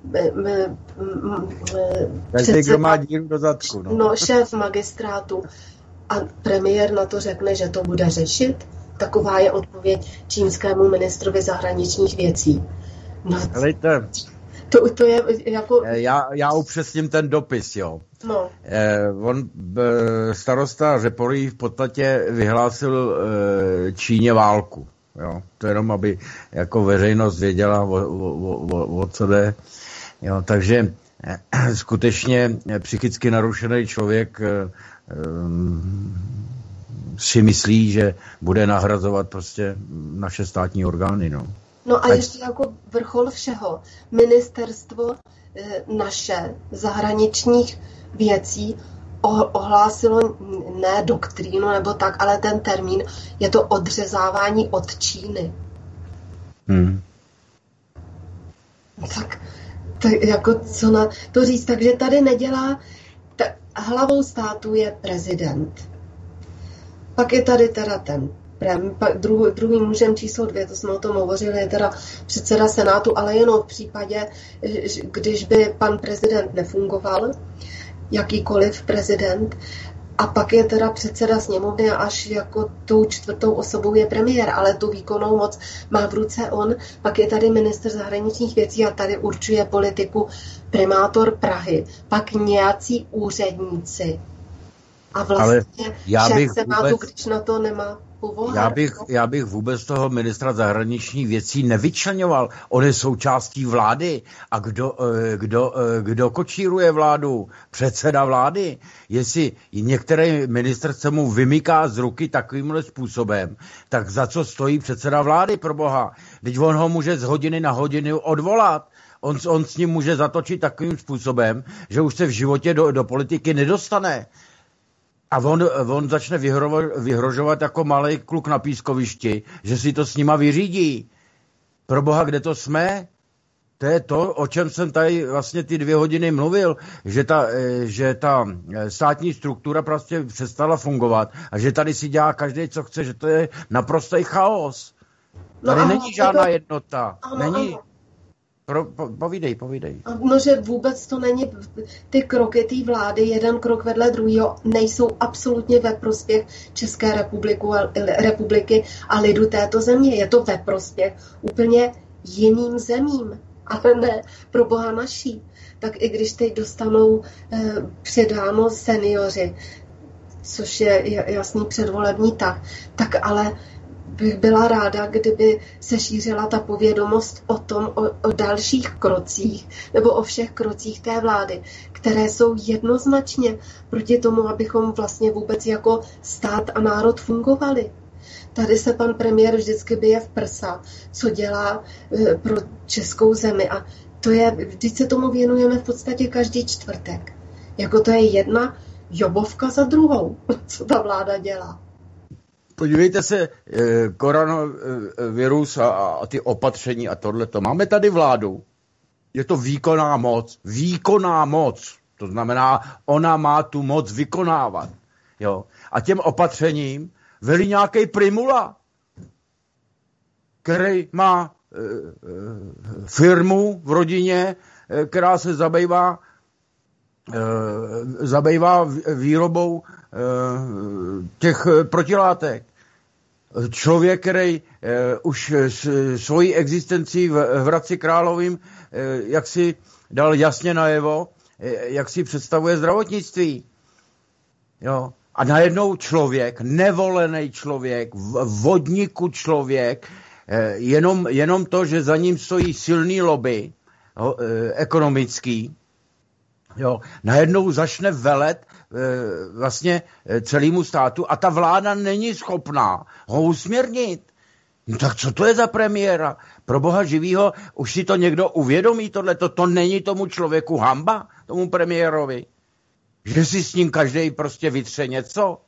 kdo má díru do zadku. No, šéf magistrátu. A premiér na to řekne, že to bude řešit? Taková je odpověď čínskému ministrovi zahraničních věcí. No, to je jako... Já upřesním ten dopis, jo. No. On, starosta Řeporyjí v podstatě vyhlásil Číně válku. Jo. To jenom, aby jako veřejnost věděla, o co jde. Jo, takže skutečně psychicky narušený člověk si myslí, že bude nahrazovat prostě naše státní orgány. No a ještě jako vrchol všeho, ministerstvo naše zahraničních věcí ohlásilo ne doktrínu nebo tak, ale ten termín je to odřezávání od Číny. Tak jako co na to říct, takže tady nedělá, hlavou státu je prezident. Pak je tady teda ten druhým mužem číslo 2, to jsme o tom hovořili, je teda předseda Senátu, ale jenom v případě, když by pan prezident nefungoval, jakýkoliv prezident, A pak je teda předseda sněmovny a až jako tou čtvrtou osobou je premiér, ale tu výkonnou moc má v ruce on. Pak je tady ministr zahraničních věcí a tady určuje politiku primátor Prahy. Pak nějací úředníci. A vlastně šéf senátu, když na to nemá povolat. Já bych vůbec toho ministra zahraničních věcí nevyčleňoval. On je součástí vlády. A kdo kočíruje vládu? Předseda vlády. Jestli některý ministr se mu vymyká z ruky takovýmhle způsobem, tak za co stojí předseda vlády, pro boha? Teď on ho může z hodiny na hodinu odvolat. On s ním může zatočit takovým způsobem, že už se v životě do politiky nedostane. A on začne vyhrožovat jako malej kluk na pískovišti, že si to s nima vyřídí. Pro boha, kde to jsme? To je to, o čem jsem tady vlastně ty 2 hodiny mluvil, že ta státní struktura prostě přestala fungovat a že tady si dělá každý, co chce, že to je naprostý chaos. Tady není žádná jednota. Není. Povídej. No, že vůbec to není, ty kroky té vlády, jeden krok vedle druhého, nejsou absolutně ve prospěch České republiky a lidu této země. Je to ve prospěch úplně jiným zemím, ale ne pro boha naší. Tak i když teď dostanou předáno seniori, což je jasný předvolební tak ale bych byla ráda, kdyby se šířila ta povědomost o dalších krocích nebo o všech krocích té vlády, které jsou jednoznačně proti tomu, abychom vlastně vůbec jako stát a národ fungovali. Tady se pan premiér vždycky bije v prsa, co dělá pro českou zemi a vždyť se tomu věnujeme v podstatě každý čtvrtek. Jako to je jedna jobovka za druhou, co ta vláda dělá. Podívejte se, koronavirus a ty opatření a tohleto. Máme tady vládu. Je to výkonná moc. Výkonná moc. To znamená, ona má tu moc vykonávat. Jo. A těm opatřením velí nějaký primula, který má firmu v rodině, která se zabývá výrobou těch protilátek. Člověk, který už svojí existenci v Hradci Královým jak si dal jasně najevo, jak si představuje zdravotnictví. Jo. A najednou člověk, nevolený člověk, vodníku člověk, jenom to, že za ním stojí silný lobby ekonomický, jo, najednou začne velet vlastně celému státu a ta vláda není schopná ho usměrnit. No tak co to je za premiéra? Pro boha živýho, už si to někdo uvědomí tohleto? To není tomu člověku hanba, tomu premiérovi? Že si s ním každej prostě vytře něco?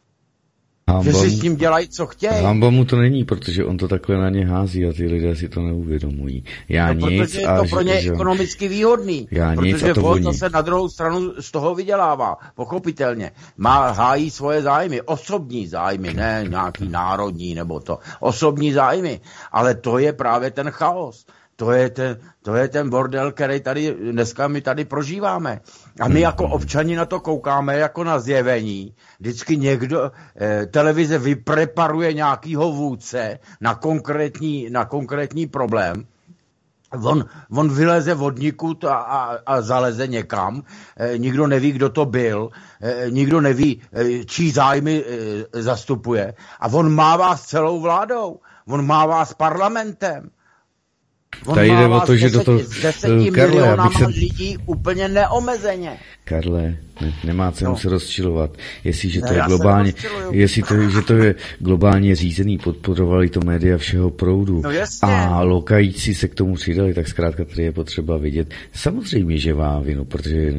Že si s ním dělají, co chtějí? Hamba mu to není, protože on to takhle na ně hází a ty lidé si to neuvědomují. Protože je to pro ně ekonomicky výhodný. Protože on zase na druhou stranu z toho vydělává. Pochopitelně. Hájí svoje zájmy. Osobní zájmy, ne nějaký národní nebo to. Osobní zájmy. Ale to je právě ten chaos. To je ten bordel, který tady dneska my tady prožíváme. A my jako občani na to koukáme jako na zjevení. Vždycky někdo, televize vypreparuje nějakýho vůdce na konkrétní problém. On vyleze vodníkud a zaleze někam. Nikdo neví, kdo to byl. Nikdo neví, čí zájmy zastupuje. A on mává s celou vládou. On mává s parlamentem. Tady jde o to, že do toho... Karle, abych se... lidí úplně neomezeně. Karle, nemá cenu se rozčilovat. Jestliže to je globálně, že to je globálně řízený, podporovali to média všeho proudu a lokající se k tomu přidali, tak zkrátka tady je potřeba vidět. Samozřejmě, že má vinu, protože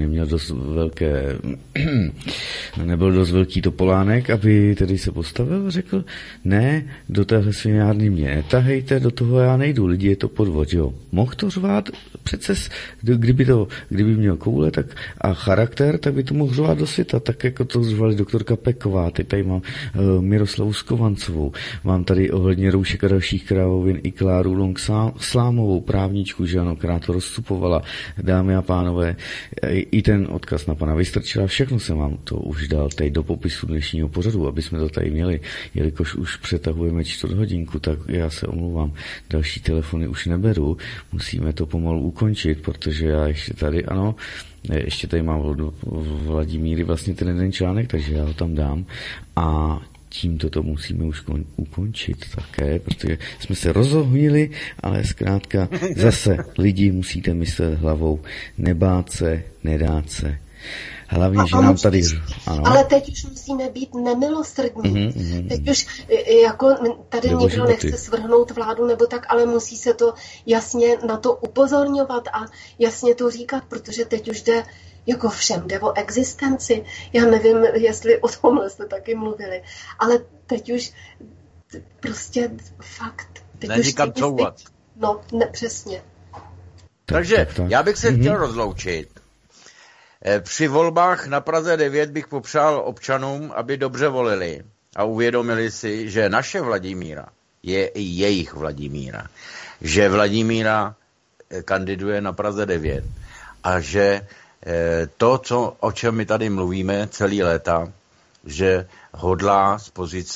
nebyl dost velký topolánek, aby tedy se postavil a řekl, ne, do téhle svinárny mě netahejte, do toho já nejdu, lidi, je to podvod. řvot, jo. Mohl to řvát přece, kdyby měl koule tak a charakter, tak by to mohl řvát do světa, tak jako to řvali doktorka Peková, teď tady mám Miroslavu Skovancovou, mám tady ohledně roušek a dalších krávovin i Kláru Long Slámovou, právničku, že ano, která to rozcupovala, dámy a pánové, i ten odkaz na pana Vystrčila, všechno jsem vám to už dal tady do popisu dnešního pořadu, aby jsme to tady měli, jelikož už přetahujeme 4 hodinku, tak já se omlouvám, další telefony už neberu, musíme to pomalu ukončit, protože já ještě tady, ano, ještě tady mám Vladimíry vlastně ten jeden článek, takže já ho tam dám a tímto to musíme už ukončit také, protože jsme se rozohnili, ale zkrátka zase lidi musíte myslet hlavou, nebát se, nedát se. Hlavně, že nám tady... Ano. Ale teď už musíme být nemilosrdní. Teď už jako tady nikdo nechce svrhnout vládu nebo tak, ale musí se to jasně na to upozorňovat a jasně to říkat, protože teď už jde jako všem, jde o existenci. Já nevím, jestli o tomhle jste taky mluvili, ale teď už prostě fakt... Není kam couvat. No, ne, přesně. Takže já bych se chtěl rozloučit. Při volbách na Praze 9 bych popřál občanům, aby dobře volili a uvědomili si, že naše Vladimíra je i jejich Vladimíra. Že Vladimíra kandiduje na Praze 9 a že to, o čem my tady mluvíme celý léta, že hodlá z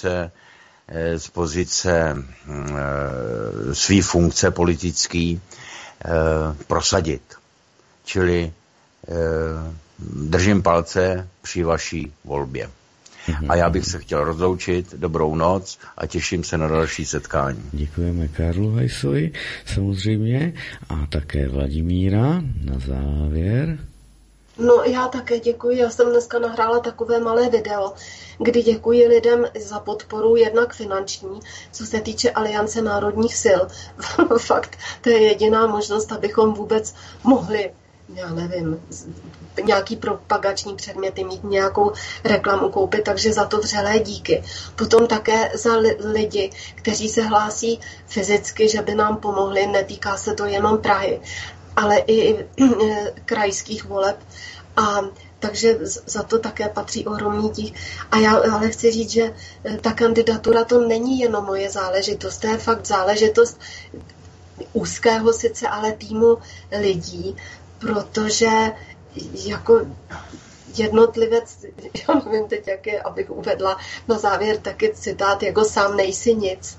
pozice svý funkce politický prosadit. Čili držím palce při vaší volbě. A já bych se chtěl rozloučit, dobrou noc a těším se na další setkání. Děkujeme Karlu Hajsovi, samozřejmě, a také Vladimíra na závěr. No já také děkuji, já jsem dneska nahrála takové malé video, kdy děkuji lidem za podporu jednak finanční, co se týče Aliance národních sil. Fakt, to je jediná možnost, abychom vůbec mohli, já nevím, nějaký propagační předměty, mít nějakou reklamu koupit, takže za to vřelé díky. Potom také za lidi, kteří se hlásí fyzicky, že by nám pomohli, netýká se to jenom Prahy, ale i krajských voleb. A takže za to také patří ohromný dík. A já ale chci říct, že ta kandidatura to není jenom moje záležitost, to je fakt záležitost úzkého sice, ale týmu lidí, protože jako jednotlivec, já nevím teď, jak je, abych uvedla na závěr taky citát, jako sám nejsi nic.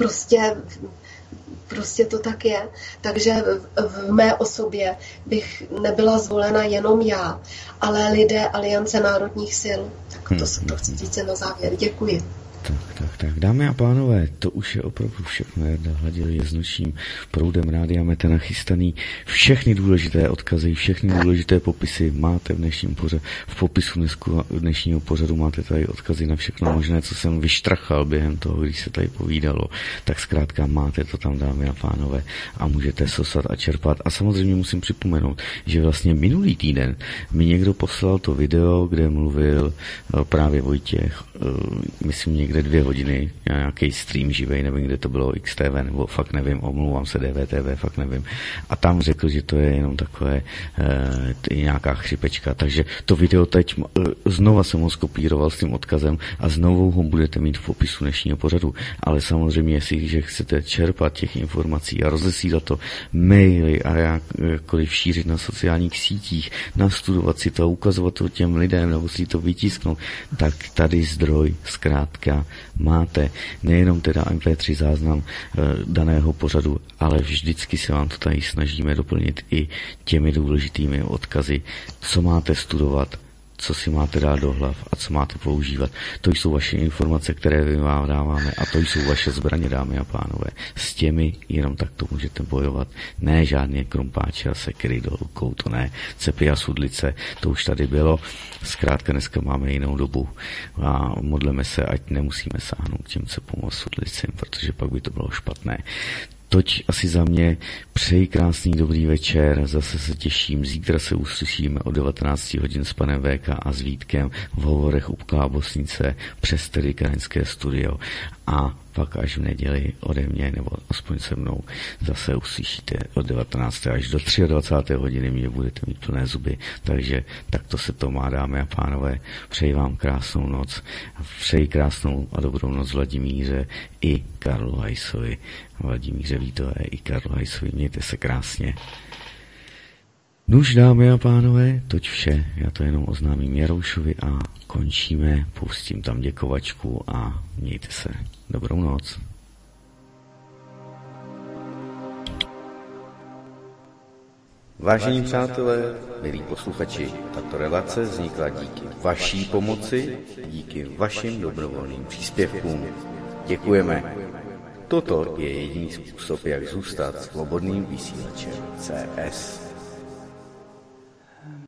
Prostě to tak je. Takže v mé osobě bych nebyla zvolena jenom já, ale lidé Aliance národních sil. Tak to chci říct na závěr. Děkuji. Tak, dámy a pánové, to už je opravdu všechno. Jarda Hladil je s nočním proudem Rádia Meta nachystaný. Všechny důležité odkazy, všechny důležité popisy máte v popisu dnešního pořadu máte tady odkazy na všechno možné, co jsem vyštrachal během toho, když se tady povídalo. Tak zkrátka máte to tam, dámy a pánové, a můžete sosat a čerpat. A samozřejmě musím připomenout, že vlastně minulý týden mi někdo poslal to video, kde mluvil právě Vojtěch, myslím někde 2 hodiny, nějaký stream živej, nevím, kde to bylo, XTV, nebo fakt nevím, omlouvám se, DVTV, fakt nevím. A tam řekl, že to je jenom takové nějaká chřipečka. Takže to video teď znova jsem ho skopíroval s tím odkazem a znovu ho budete mít v popisu dnešního pořadu. Ale samozřejmě, jestliže chcete čerpat těch informací a rozesílat to maily a jakkoliv šířit na sociálních sítích, nastudovat si to a ukazovat to těm lidem, nebo si to vytisknout, tak tady zdroj zkrátka máte. Nejenom teda MP3 záznam daného pořadu, ale vždycky se vám to tady snažíme doplnit i těmi důležitými odkazy, co máte studovat, co si máte dát do hlav a co máte používat. To jsou vaše informace, které my vám dáváme, a to jsou vaše zbraně, dámy a pánové. S těmi jenom takto můžete bojovat. Ne žádné krumpáče a sekery do rukou, to ne. Cepy a sudlice, to už tady bylo. Zkrátka dneska máme jinou dobu a modleme se, ať nemusíme sáhnout k těm cepům a sudlicím, protože pak by to bylo špatné. Toť asi za mě, přeji krásný dobrý večer, zase se těším, zítra se uslyšíme o 19 hodin s panem VK a s Vítkem v hovorech u Klábosnice přes tedy Krajenské studio. a pak až v neděli ode mě, nebo aspoň se mnou, zase uslyšíte od 19. až do 23. hodiny mě budete mít plné zuby. Takže takto se to má, dámy a pánové. Přeji vám krásnou noc. Přeji krásnou a dobrou noc Vladimíře i Karlu Hajsovi. Vladimíře Vítové i Karlu Hajsovi. Mějte se krásně. Nuž, dámy a pánové, toť vše. Já to jenom oznámím Jaroušovi a končíme. Pustím tam děkovačku a mějte se. Dobrou noc. Vážení přátelé, milí posluchači, tato relace vznikla díky vaší pomoci, díky vašim dobrovolným příspěvkům. Děkujeme. Toto je jediný způsob, jak zůstat svobodným vysílačem CS.